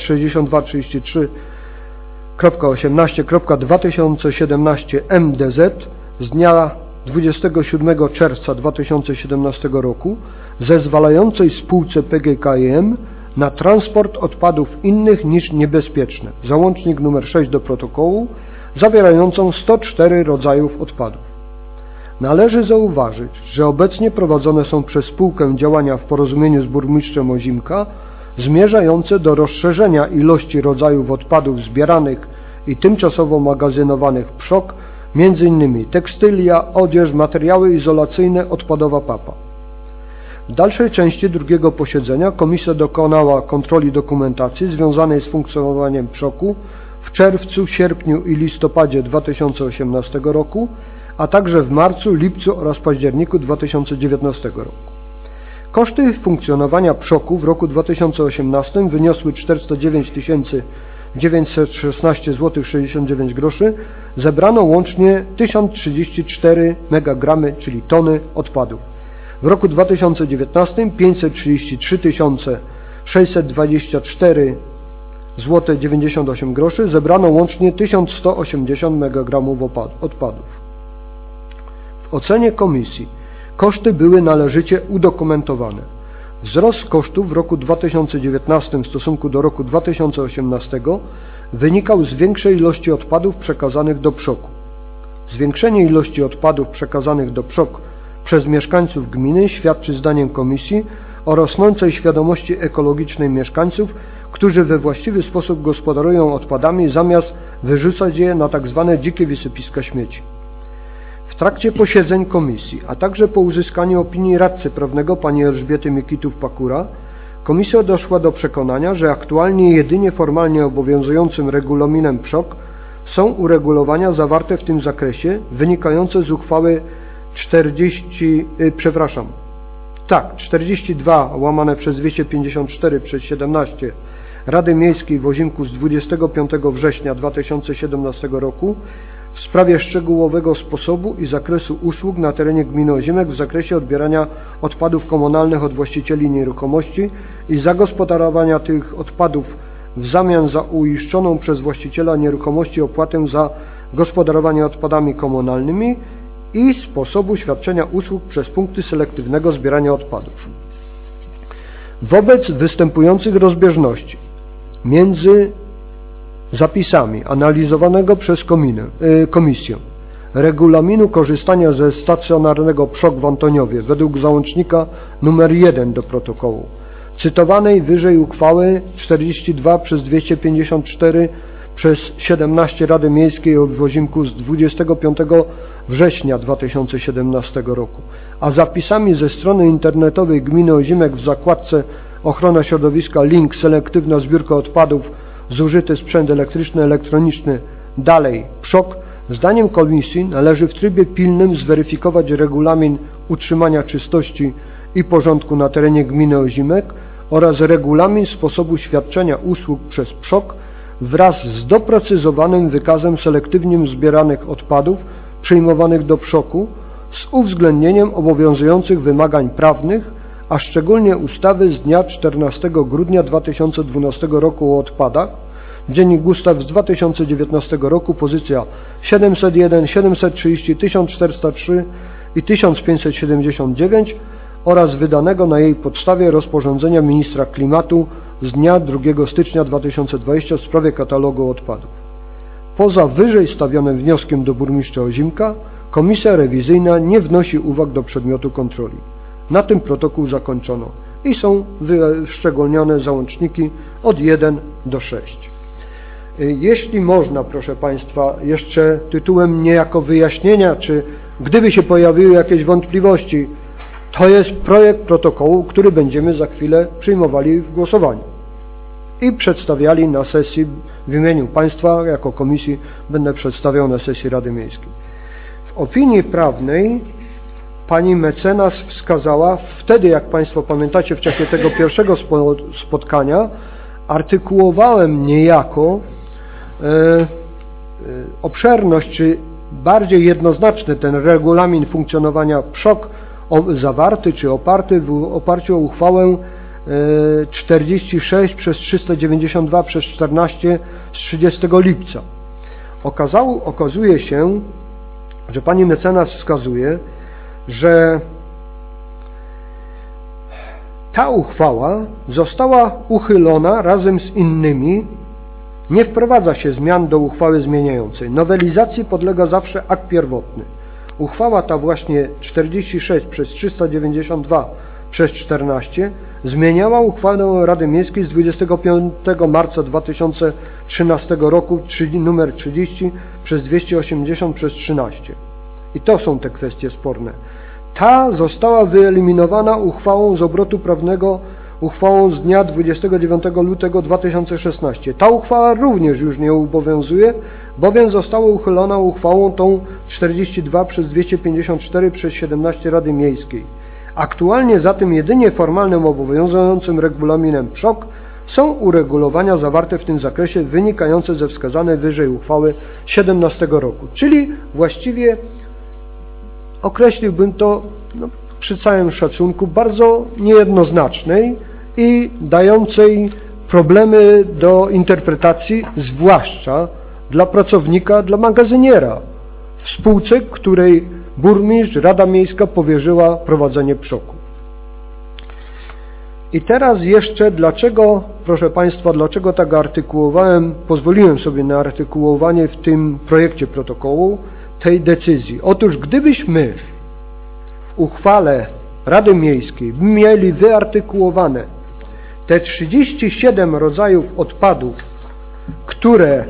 6233.18.2017 MDZ z dnia 27 czerwca 2017 roku zezwalającej spółce PGKiM na transport odpadów innych niż niebezpieczne, załącznik nr 6 do protokołu, zawierającą 104 rodzajów odpadów. Należy zauważyć, że obecnie prowadzone są przez spółkę działania w porozumieniu z burmistrzem Ozimka zmierzające do rozszerzenia ilości rodzajów odpadów zbieranych i tymczasowo magazynowanych w PSZOK, m.in. tekstylia, odzież, materiały izolacyjne, odpadowa papa. W dalszej części drugiego posiedzenia komisja dokonała kontroli dokumentacji związanej z funkcjonowaniem PSZOK-u w czerwcu, sierpniu i listopadzie 2018 roku, a także w marcu, lipcu oraz październiku 2019 roku. Koszty funkcjonowania PSZOK-u w roku 2018 wyniosły 409 916 zł 69 groszy. Zebrano łącznie 1034 megagramy, czyli tony odpadów. W roku 2019 533 624 zł 98 groszy. Zebrano łącznie 1180 megagramów odpadów. W ocenie komisji koszty były należycie udokumentowane. Wzrost kosztów w roku 2019 w stosunku do roku 2018 wynikał z większej ilości odpadów przekazanych do PSZOK-u. Zwiększenie ilości odpadów przekazanych do PSZOK przez mieszkańców gminy świadczy zdaniem komisji o rosnącej świadomości ekologicznej mieszkańców, którzy we właściwy sposób gospodarują odpadami zamiast wyrzucać je na tzw. dzikie wysypiska śmieci. W trakcie posiedzeń komisji, a także po uzyskaniu opinii radcy prawnego pani Elżbiety Mikitów-Pakura, komisja doszła do przekonania, że aktualnie jedynie formalnie obowiązującym regulaminem PSZOK są uregulowania zawarte w tym zakresie, wynikające z uchwały 42/254/17 Rady Miejskiej w Ozimku z 25 września 2017 roku w sprawie szczegółowego sposobu i zakresu usług na terenie gminy Ozimek w zakresie odbierania odpadów komunalnych od właścicieli nieruchomości i zagospodarowania tych odpadów w zamian za uiszczoną przez właściciela nieruchomości opłatę za gospodarowanie odpadami komunalnymi i sposobu świadczenia usług przez punkty selektywnego zbierania odpadów. Wobec występujących rozbieżności między zapisami analizowanego przez komisję regulaminu korzystania ze stacjonarnego PSZOK w Antoniowie według załącznika nr 1 do protokołu, cytowanej wyżej uchwały 42/254/17 Rady Miejskiej w Ozimku z 25 września 2017 roku, a zapisami ze strony internetowej gminy Ozimek w zakładce Ochrona środowiska link selektywna zbiórka odpadów zużyty sprzęt elektryczny, elektroniczny, dalej PSZOK, zdaniem komisji należy w trybie pilnym zweryfikować regulamin utrzymania czystości i porządku na terenie gminy Ozimek oraz regulamin sposobu świadczenia usług przez PSZOK wraz z doprecyzowanym wykazem selektywnie zbieranych odpadów przyjmowanych do PSZOK-u z uwzględnieniem obowiązujących wymagań prawnych, a szczególnie ustawy z dnia 14 grudnia 2012 roku o odpadach, Dziennik Ustaw z 2019 roku, pozycja 701, 730, 1403 i 1579 oraz wydanego na jej podstawie rozporządzenia ministra klimatu z dnia 2 stycznia 2020 w sprawie katalogu odpadów. Poza wyżej stawionym wnioskiem do burmistrza Ozimka, komisja rewizyjna nie wnosi uwag do przedmiotu kontroli. Na tym protokół zakończono i są wyszczególnione załączniki od 1 do 6. Jeśli można, proszę Państwa, jeszcze tytułem niejako wyjaśnienia, czy gdyby się pojawiły jakieś wątpliwości, to jest projekt protokołu, który będziemy za chwilę przyjmowali w głosowaniu i przedstawiali na sesji w imieniu Państwa, jako komisji będę przedstawiał na sesji Rady Miejskiej. W opinii prawnej pani mecenas wskazała, wtedy jak Państwo pamiętacie, w czasie tego pierwszego spotkania artykułowałem niejako obszerność, czy bardziej jednoznaczny ten regulamin funkcjonowania PSZOK zawarty, czy oparty w oparciu o uchwałę 46/392/14 z 30 lipca. Okazuje się, że pani mecenas wskazuje, że ta uchwała została uchylona razem z innymi. Nie wprowadza się zmian do uchwały zmieniającej. Nowelizacji podlega zawsze akt pierwotny. Uchwała ta właśnie 46/392/14 zmieniała uchwałę Rady Miejskiej z 25 marca 2013 roku nr 30 przez 280 przez 13. I to są te kwestie sporne. Ta została wyeliminowana uchwałą z obrotu prawnego, uchwałą z dnia 29 lutego 2016. Ta uchwała również już nie obowiązuje, bowiem została uchylona uchwałą tą 42 przez 254 przez 17 Rady Miejskiej. Aktualnie zatem jedynie formalnym obowiązującym regulaminem PSZOK są uregulowania zawarte w tym zakresie wynikające ze wskazanej wyżej uchwały 17 roku. Czyli właściwie określiłbym to przy całym szacunku bardzo niejednoznacznej i dającej problemy do interpretacji, zwłaszcza dla pracownika, dla magazyniera w spółce, której burmistrz, Rada Miejska powierzyła prowadzenie PSZOK-u. I teraz jeszcze dlaczego, proszę Państwa, dlaczego tak artykułowałem, pozwoliłem sobie na artykułowanie w tym projekcie protokołu tej decyzji. Otóż gdybyśmy w uchwale Rady Miejskiej mieli wyartykułowane te 37 rodzajów odpadów, które...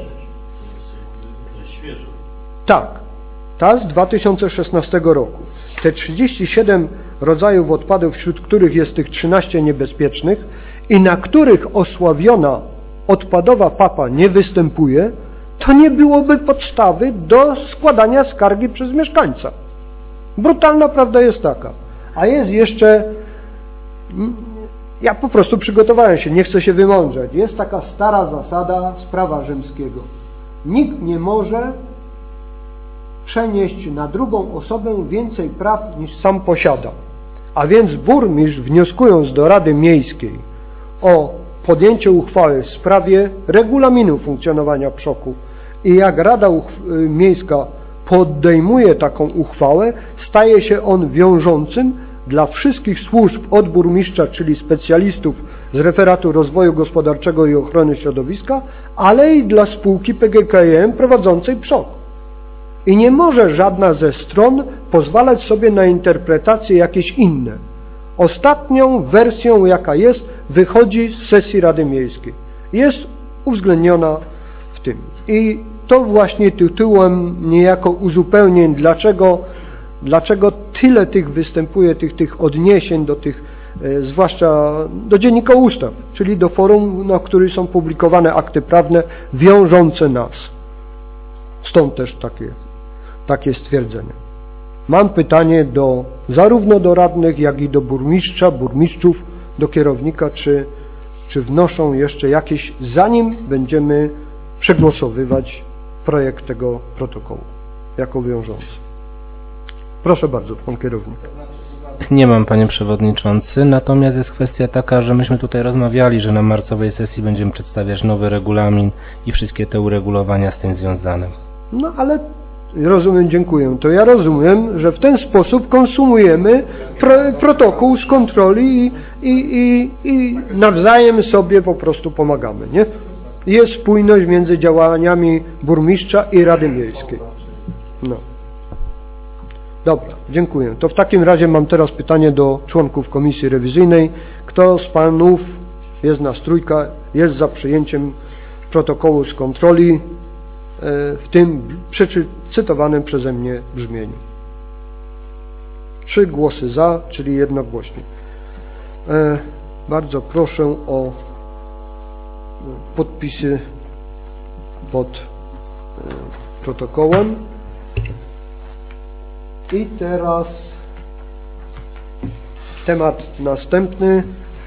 Tak, ta z 2016 roku. Te 37 rodzajów odpadów, wśród których jest tych 13 niebezpiecznych i na których osławiona odpadowa PAPA nie występuje, to nie byłoby podstawy do składania skargi przez mieszkańca. Brutalna prawda jest taka. A jest jeszcze... Ja po prostu przygotowałem się, nie chcę się wymądrzeć. Jest taka stara zasada z prawa rzymskiego. Nikt nie może przenieść na drugą osobę więcej praw niż sam posiada. A więc burmistrz, wnioskując do Rady Miejskiej o podjęcie uchwały w sprawie regulaminu funkcjonowania PSZOK-u i jak Rada Miejska podejmuje taką uchwałę, staje się on wiążącym dla wszystkich służb od burmistrza, czyli specjalistów z referatu rozwoju gospodarczego i ochrony środowiska, ale i dla spółki PGKiM prowadzącej PSZOK. I nie może żadna ze stron pozwalać sobie na interpretacje jakieś inne. Ostatnią wersją, jaka jest, wychodzi z sesji Rady Miejskiej. Jest uwzględniona w tym. I to właśnie tytułem niejako uzupełnień, dlaczego tyle tych występuje, tych odniesień do tych, zwłaszcza do Dziennika Ustaw, czyli do forum, na którym są publikowane akty prawne wiążące nas. Stąd też takie stwierdzenie. Mam pytanie zarówno do radnych, jak i do burmistrza, burmistrzów, do kierownika, czy wnoszą jeszcze jakieś, zanim będziemy przegłosowywać projekt tego protokołu jako wiążący. Proszę bardzo, pan kierownik. Nie mam, panie przewodniczący, natomiast jest kwestia taka, że myśmy tutaj rozmawiali, że na marcowej sesji będziemy przedstawiać nowy regulamin i wszystkie te uregulowania z tym związane. No ale rozumiem, dziękuję. To ja rozumiem, że w ten sposób konsumujemy protokół z kontroli i nawzajem sobie po prostu pomagamy, nie? Jest spójność między działaniami burmistrza i Rady Miejskiej. No. Dobra, dziękuję. To w takim razie mam teraz pytanie do członków Komisji Rewizyjnej. Kto z panów, jest nas trójka, jest za przyjęciem protokołu z kontroli w tym cytowanym przeze mnie brzmieniu? 3 głosy za, czyli jednogłośnie. Bardzo proszę o podpisy pod protokołem. I teraz temat następny.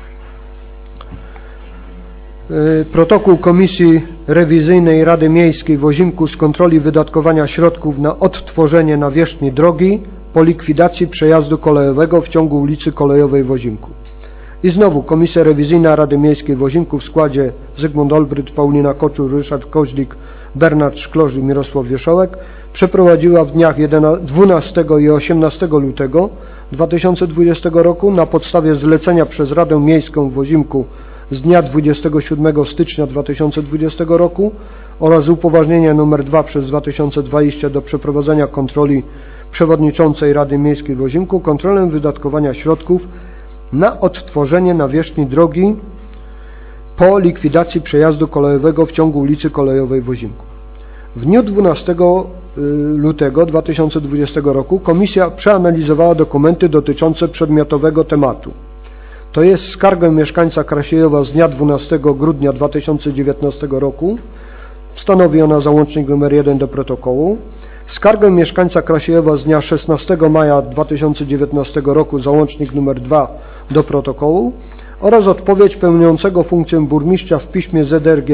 Protokół Komisji Rewizyjnej Rady Miejskiej w Ozimku z kontroli wydatkowania środków na odtworzenie nawierzchni drogi po likwidacji przejazdu kolejowego w ciągu ulicy Kolejowej w Ozimku. I znowu Komisja Rewizyjna Rady Miejskiej w Ozimku w składzie Zygmunt Olbryt, Paulina Koczur, Ryszard Koźlik, Bernard Szklarz i Mirosław Wierzchołek przeprowadziła w dniach 12 i 18 lutego 2020 roku na podstawie zlecenia przez Radę Miejską w Ozimku z dnia 27 stycznia 2020 roku oraz upoważnienia nr 2 przez 2020 do przeprowadzenia kontroli przewodniczącej Rady Miejskiej w Ozimku, kontrolę wydatkowania środków na odtworzenie nawierzchni drogi po likwidacji przejazdu kolejowego w ciągu ulicy Kolejowej w Ozimku. W dniu 12 lutego 2020 roku Komisja przeanalizowała dokumenty dotyczące przedmiotowego tematu. To jest skargę mieszkańca Krasiejowa z dnia 12 grudnia 2019 roku, stanowi ona załącznik nr 1 do protokołu, skargę mieszkańca Krasiejowa z dnia 16 maja 2019 roku, załącznik nr 2 do protokołu oraz odpowiedź pełniącego funkcję burmistrza w piśmie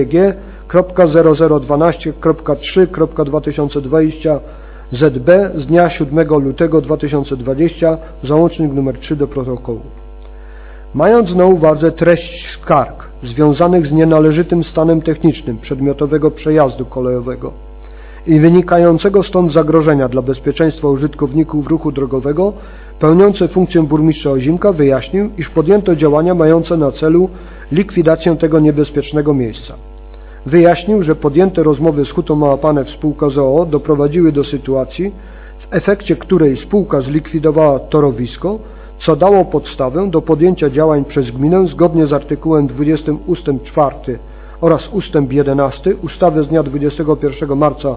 ZRGG.0012.3.2020 ZB z dnia 7 lutego 2020, załącznik nr 3 do protokołu. Mając na uwadze treść skarg związanych z nienależytym stanem technicznym przedmiotowego przejazdu kolejowego i wynikającego stąd zagrożenia dla bezpieczeństwa użytkowników ruchu drogowego, pełniące funkcję burmistrza Ozimka wyjaśnił, iż podjęto działania mające na celu likwidację tego niebezpiecznego miejsca. Wyjaśnił, że podjęte rozmowy z Hutą Małopane spółka z o.o. doprowadziły do sytuacji, w efekcie której spółka zlikwidowała torowisko, co dało podstawę do podjęcia działań przez gminę zgodnie z artykułem 20 ust. 4 oraz ust. 11 ustawy z dnia 21 marca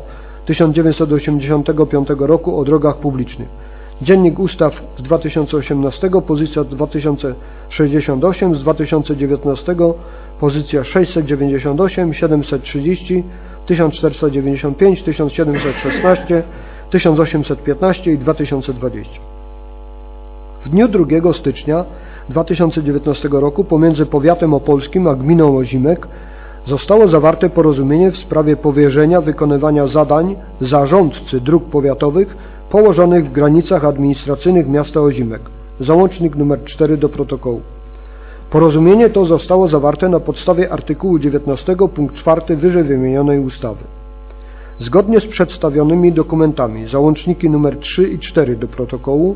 1985 roku o drogach publicznych. Dziennik Ustaw z 2018, pozycja 2068, z 2019, pozycja 698, 730, 1495, 1716, 1815 i 2020. W dniu 2 stycznia 2019 roku pomiędzy powiatem opolskim a gminą Ozimek zostało zawarte porozumienie w sprawie powierzenia wykonywania zadań zarządcy dróg powiatowych położonych w granicach administracyjnych miasta Ozimek, załącznik nr 4 do protokołu. Porozumienie to zostało zawarte na podstawie artykułu 19 punkt 4 wyżej wymienionej ustawy. Zgodnie z przedstawionymi dokumentami, załączniki nr 3 i 4 do protokołu,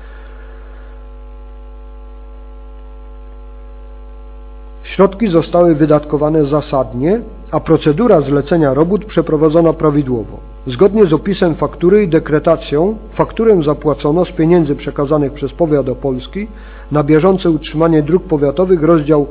środki zostały wydatkowane zasadnie, a procedura zlecenia robót przeprowadzona prawidłowo. Zgodnie z opisem faktury i dekretacją, fakturę zapłacono z pieniędzy przekazanych przez powiat opolski na bieżące utrzymanie dróg powiatowych, rozdział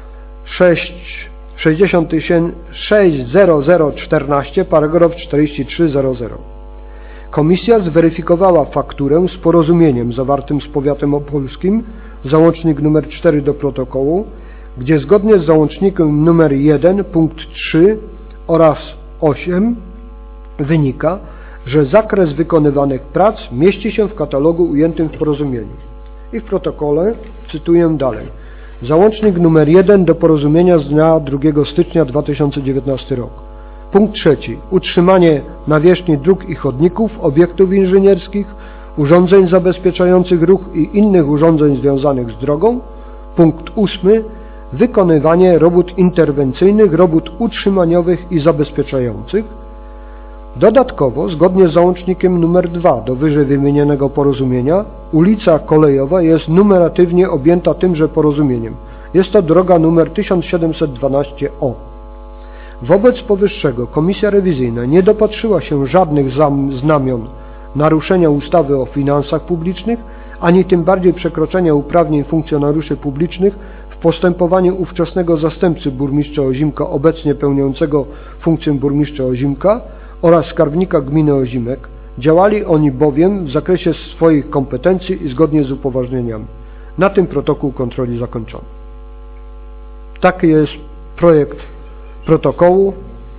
60014, paragraf 4300. Komisja zweryfikowała fakturę z porozumieniem zawartym z powiatem opolskim, załącznik nr 4 do protokołu, gdzie zgodnie z załącznikiem nr 1 punkt 3 oraz 8 wynika, że zakres wykonywanych prac mieści się w katalogu ujętym w porozumieniu. I w protokole cytuję dalej. Załącznik nr 1 do porozumienia z dnia 2 stycznia 2019 rok. Punkt 3. Utrzymanie nawierzchni dróg i chodników, obiektów inżynierskich, urządzeń zabezpieczających ruch i innych urządzeń związanych z drogą. Punkt 8. Wykonywanie robót interwencyjnych, robót utrzymaniowych i zabezpieczających. Dodatkowo, zgodnie z załącznikiem nr 2 do wyżej wymienionego porozumienia, ulica Kolejowa jest numeratywnie objęta tymże porozumieniem. Jest to droga nr 1712O. Wobec powyższego Komisja Rewizyjna nie dopatrzyła się żadnych znamion naruszenia ustawy o finansach publicznych, ani tym bardziej przekroczenia uprawnień funkcjonariuszy publicznych w postępowaniu ówczesnego zastępcy burmistrza Ozimka, obecnie pełniącego funkcję burmistrza Ozimka, oraz skarbnika gminy Ozimek. Działali oni bowiem w zakresie swoich kompetencji i zgodnie z upoważnieniami. Na tym protokół kontroli zakończony. Taki jest projekt protokołu.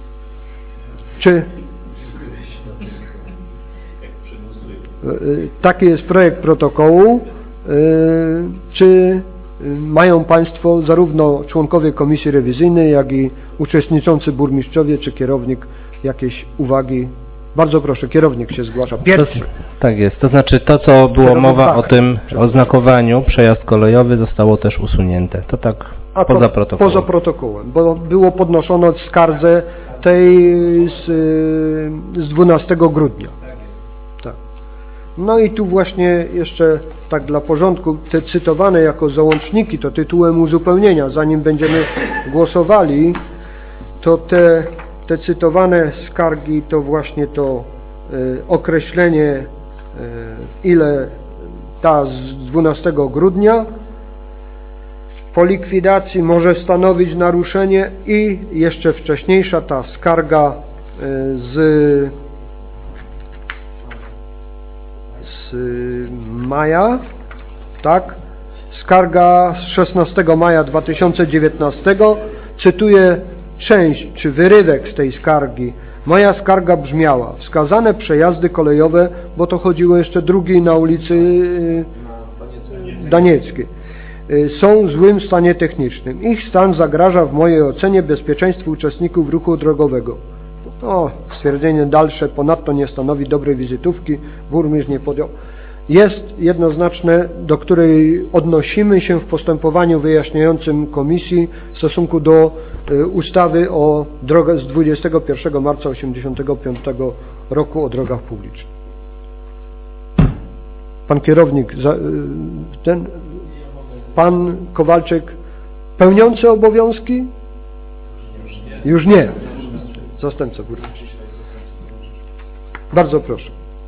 Taki jest projekt protokołu. Czy mają Państwo, zarówno członkowie Komisji Rewizyjnej, jak i uczestniczący burmistrzowie czy kierownik, jakieś uwagi? Bardzo proszę, kierownik się zgłasza. Pierwszy. Tak jest, to znaczy to, co było mowa o tym oznakowaniu, przejazd kolejowy, zostało też usunięte. To tak poza protokołem. Poza protokołem, bo było podnoszono w skardze tej z 12 grudnia. Tak. No i tu właśnie jeszcze tak dla porządku, te cytowane jako załączniki, to tytułem uzupełnienia, zanim będziemy głosowali, to te cytowane skargi to właśnie to określenie, ile ta z 12 grudnia po likwidacji może stanowić naruszenie i jeszcze wcześniejsza ta skarga z maja, tak? Skarga z 16 maja 2019, cytuję część czy wyrywek z tej skargi. Moja skarga brzmiała: wskazane przejazdy kolejowe, bo to chodziło jeszcze drugiej na ulicy Danieckiej, są w złym stanie technicznym. Ich stan zagraża w mojej ocenie bezpieczeństwu uczestników ruchu drogowego. Stwierdzenie dalsze, ponadto nie stanowi dobrej wizytówki, burmistrz nie podjął. Jest jednoznaczne, do której odnosimy się w postępowaniu wyjaśniającym komisji w stosunku do ustawy o drogach z 21 marca 1985 roku o drogach publicznych. Pan kierownik, pan Kowalczyk, pełniący obowiązki? Już nie. Zastępca burmistrza. Bardzo proszę.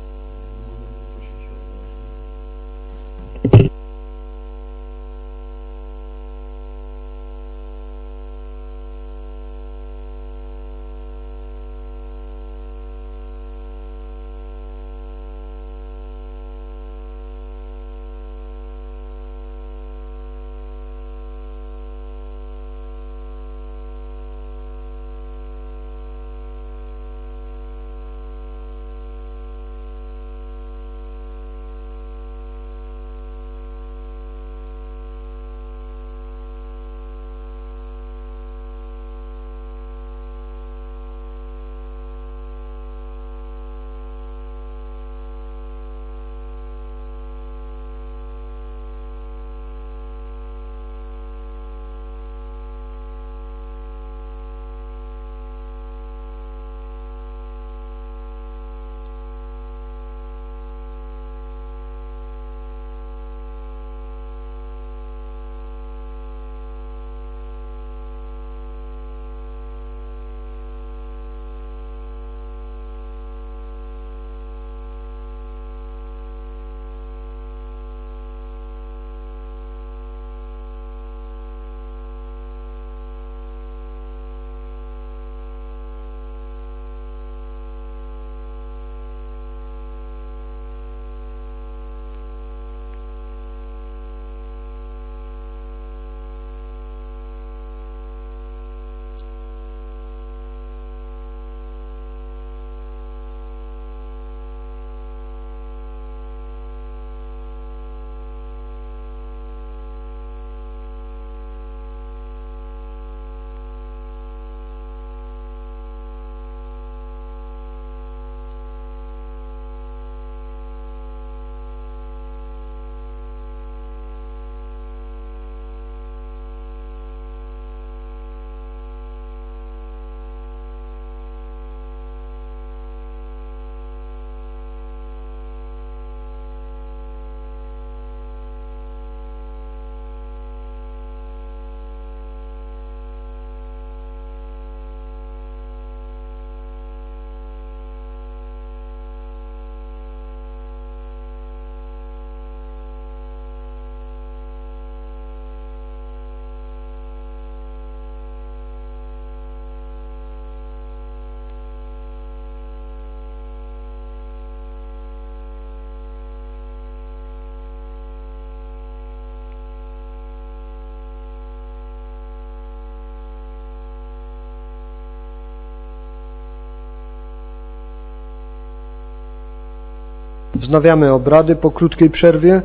Wznawiamy obrady po krótkiej przerwie.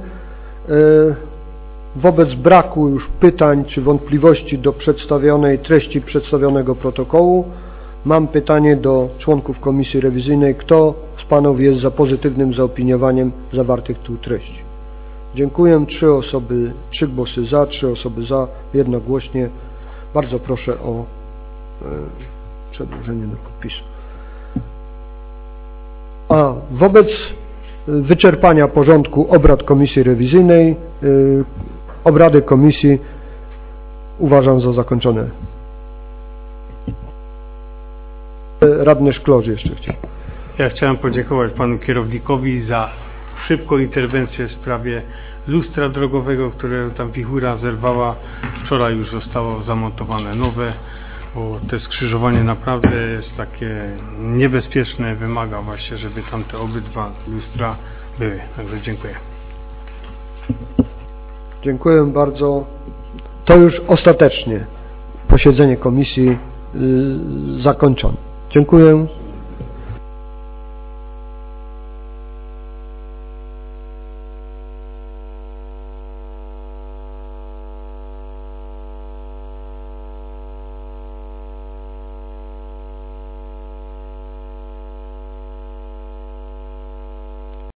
Wobec braku już pytań czy wątpliwości do przedstawionej treści przedstawionego protokołu mam pytanie do członków komisji rewizyjnej. Kto z panów jest za pozytywnym zaopiniowaniem zawartych tu treści? Dziękuję. 3 osoby, 3 głosy za, 3 osoby za, jednogłośnie. Bardzo proszę o przedłożenie do podpisu. A wobec wyczerpania porządku obrad komisji rewizyjnej, obrady komisji uważam za zakończone. Radny Szklarz jeszcze chciał. Ja chciałem podziękować panu kierownikowi za szybką interwencję w sprawie lustra drogowego, które tam wichura zerwała. Wczoraj już zostało zamontowane nowe, bo te skrzyżowanie naprawdę jest takie niebezpieczne, wymaga właśnie, żeby tam te obydwa lustra były. Także dziękuję. Dziękuję bardzo. To już ostatecznie posiedzenie komisji zakończone. Dziękuję.